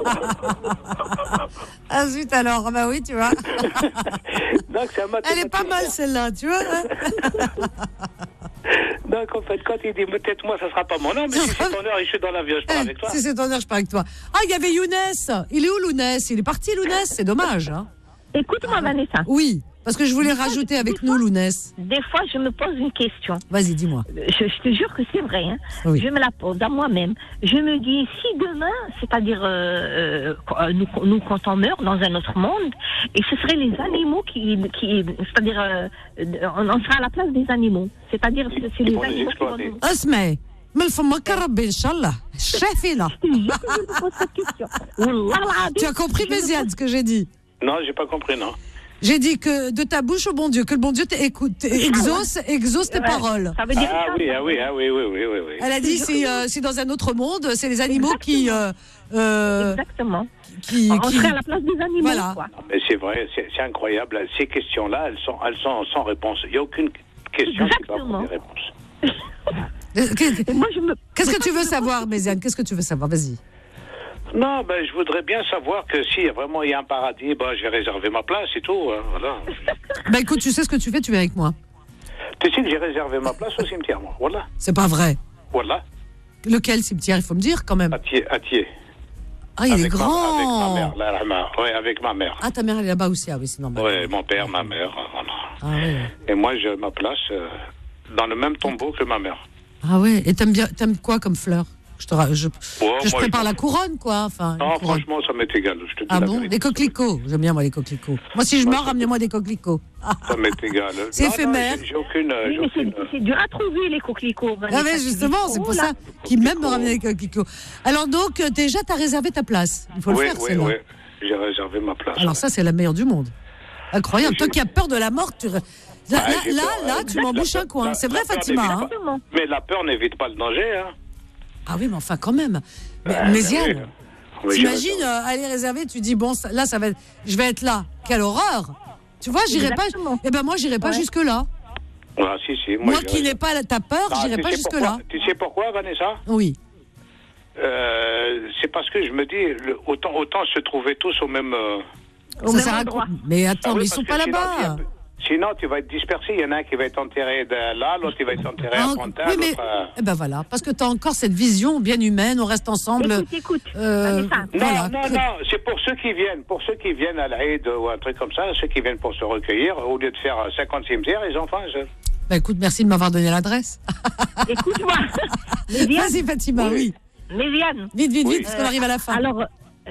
Ah zut alors, bah oui, tu vois. Donc, elle est pas mal celle-là, tu vois. Donc, en fait, quand il dit, peut-être moi, ça sera pas mon heure, mais si c'est ton heure et je suis dans l'avion, je pars avec toi. Si c'est ton heure, je pars avec toi. Ah, il y avait Younes. Il est où, Lounès? Il est parti, Lounès? C'est dommage, hein. Écoute-moi, Vanessa. Oui. Parce que je voulais rajouter avec nous, Lounès. Des fois, je me pose une question. Vas-y, dis-moi. Je te jure que c'est vrai. Hein. Oui. Je me la pose à moi-même. Je me dis, si demain, c'est-à-dire nous quand on meurt dans un autre monde, et ce seraient les animaux qui c'est-à-dire, on sera à la place des animaux. C'est-à-dire, c'est les animaux qui vont nous... Asmay. Inch'Allah. Tu as compris, Méziane, ce que j'ai dit? Non, j'ai pas compris, non. J'ai dit que de ta bouche au bon Dieu, que le bon Dieu t'écoute, exauce tes paroles. Ça veut dire oui. Elle a dit si dans un autre monde, c'est les animaux qui... Exactement. On serait à la place des animaux. Voilà. Quoi. Mais c'est vrai, c'est incroyable. Ces questions-là, elles sont sans réponse. Il n'y a aucune question qui va avoir des réponses. Qu'est-ce que tu veux savoir, Méziane? Qu'est-ce que tu veux savoir? Vas-y. Non, ben, je voudrais bien savoir que si vraiment il y a un paradis, ben, j'ai réservé ma place et tout. Hein, voilà. Bah écoute, tu sais ce que tu fais, tu viens avec moi. Tu sais que j'ai réservé ma place au cimetière, moi. Voilà. C'est pas vrai. Voilà. Lequel cimetière, il faut me dire quand même. À Thiers. Ah, il avec est grand. Avec ma mère, oui, avec ma mère. Ah, ta mère, elle est là-bas aussi, ah oui, c'est normal. Oui, mon père, ma mère, voilà. Ah oui. Et moi, j'ai ma place dans le même tombeau que ma mère. Ah ouais, et t'aimes quoi comme fleur? Je prépare la couronne, quoi. Enfin, non, franchement, ça m'est égal. Je te dis bon, des coquelicots. J'aime bien, moi, les coquelicots. Moi, si je meurs, ramenez-moi des coquelicots. Ça m'est égal. C'est éphémère. J'ai aucune. C'est dur à trouver, les coquelicots. Ah, mais justement, c'est pour ça qu'ils m'aiment me ramener des coquelicots. Alors, donc, déjà, t'as réservé ta place. Il faut le faire, celle-là. Oui, j'ai réservé ma place. Alors, ça, c'est la meilleure du monde. Incroyable. Toi qui as peur de la mort, là, tu m'embouches un coin. C'est vrai, Fatima. Mais la peur n'évite pas le danger, hein. Ah oui, mais enfin, quand même. Mais Ziane, t'imagines, aller réserver, tu dis, bon, là, je vais être là. Quelle horreur! Tu vois, j'irai pas. Eh ben, moi, j'irai pas jusque-là. Ah, si. Moi qui n'ai pas ta peur, j'irai pas jusque-là. Tu sais pourquoi, Vanessa? Oui. C'est parce que je me dis, autant se trouver tous au même endroit. Mais attends, mais ils sont pas là-bas. Sinon, tu vas être dispersé. Il y en a un qui va être enterré là, l'autre qui va être enterré à Frontin. Oui, mais eh ben voilà, parce que tu as encore cette vision bien humaine, on reste ensemble. Écoute. Non, c'est pour ceux qui viennent à l'Aïd ou un truc comme ça, ceux qui viennent pour se recueillir, au lieu de faire 50 cimetières, ils en font un seul. Bah écoute, merci de m'avoir donné l'adresse. Écoute-moi. Vas-y, Fatima, oui. Méziane. Vite, parce qu'on arrive à la fin. Alors,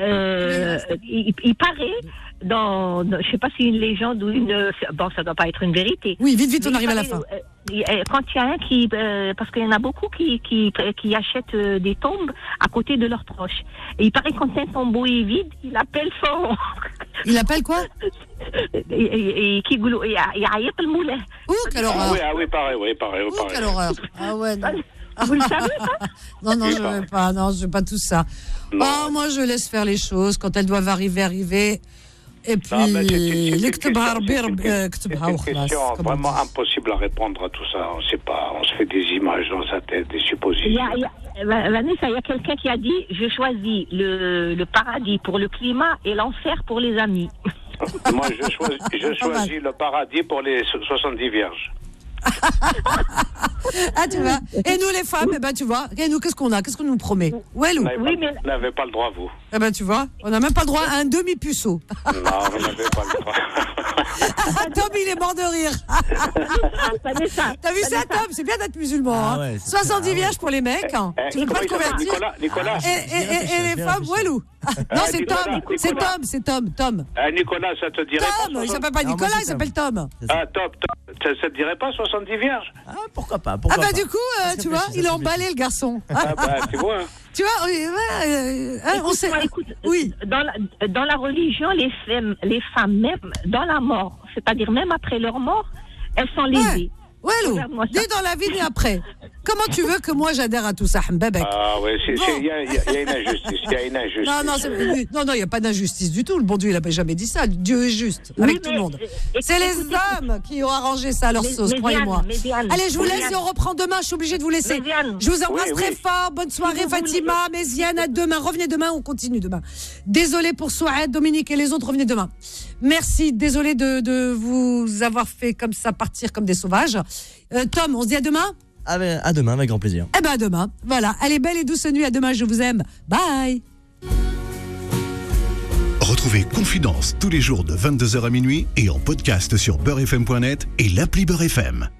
il paraît... je sais pas si une légende ou ça doit pas être une vérité. Oui, vite, on arrive à la fin. Quand il y a un parce qu'il y en a beaucoup qui achètent des tombes à côté de leurs proches. Et il paraît quand un tombeau est vide, il appelle son... Il appelle quoi? Et qui goulot, il y a le moulin. Ouh, quelle horreur. Oui, pareil. Quelle horreur. Ah ouais, non. Vous le savez, ça? Non, je veux pas. Non, je veux pas tout ça. Oh, moi, je laisse faire les choses. Quand elles doivent arriver. Et puis, c'est une question vraiment impossible à répondre à tout ça. On ne sait pas. On se fait des images dans sa tête, des suppositions. Vanessa, il y a quelqu'un qui a dit « Je choisis le paradis pour le climat et l'enfer pour les amis. » Moi, je choisis le paradis pour les 70 vierges. Ah, tu vois. Et nous, les femmes, tu vois. Et nous, qu'est-ce qu'on a? Qu'est-ce qu'on nous promet? Vous n'avez pas le droit, vous. Tu vois, on n'a même pas le droit à un demi-puceau. Non, vous n'avez pas le droit. Tom, il est mort de rire. T'as vu ça, Tom? C'est bien d'être musulman. 70 vierges pour les mecs. Tu veux pas te convertir? Nicolas. Et les femmes, Walou. Non, c'est Tom. Nicolas, ça te dirait Tom, il s'appelle pas Nicolas, il s'appelle Tom. Ah, Tom. Ça te dirait pas 70 vierges? Ah, pourquoi pas? Du coup, tu vois, il a emballé le garçon. Tu vois. Tu vois, on sait. Écoute, oui. Dans la religion, les femmes, même dans la mort, c'est-à-dire même après leur mort, elles sont lésées. Ouais, Lou, ni dans la vie ni après. Comment tu veux que moi j'adhère à tout ça, Mbebek? Ah oui, il y a une injustice. Non, il n'y a pas d'injustice du tout. Le bon Dieu, il n'a jamais dit ça. Dieu est juste avec tout le monde. C'est les hommes qui ont arrangé ça à leur sauce, croyez-moi. Allez, je vous laisse et on reprend demain. Je suis obligée de vous laisser. Je vous embrasse très fort. Bonne soirée, Fatima, Méziane, à demain. Revenez demain, on continue demain. Désolé pour Souad, Dominique et les autres, revenez demain. Merci, désolé de vous avoir fait comme ça partir comme des sauvages. Tom, on se dit à demain? À demain, avec grand plaisir. À demain. Voilà. Allez, belle et douce nuit. À demain, je vous aime. Bye. Retrouvez Confidence tous les jours de 22h à minuit et en podcast sur beurrefm.net et l'appli Beurre FM.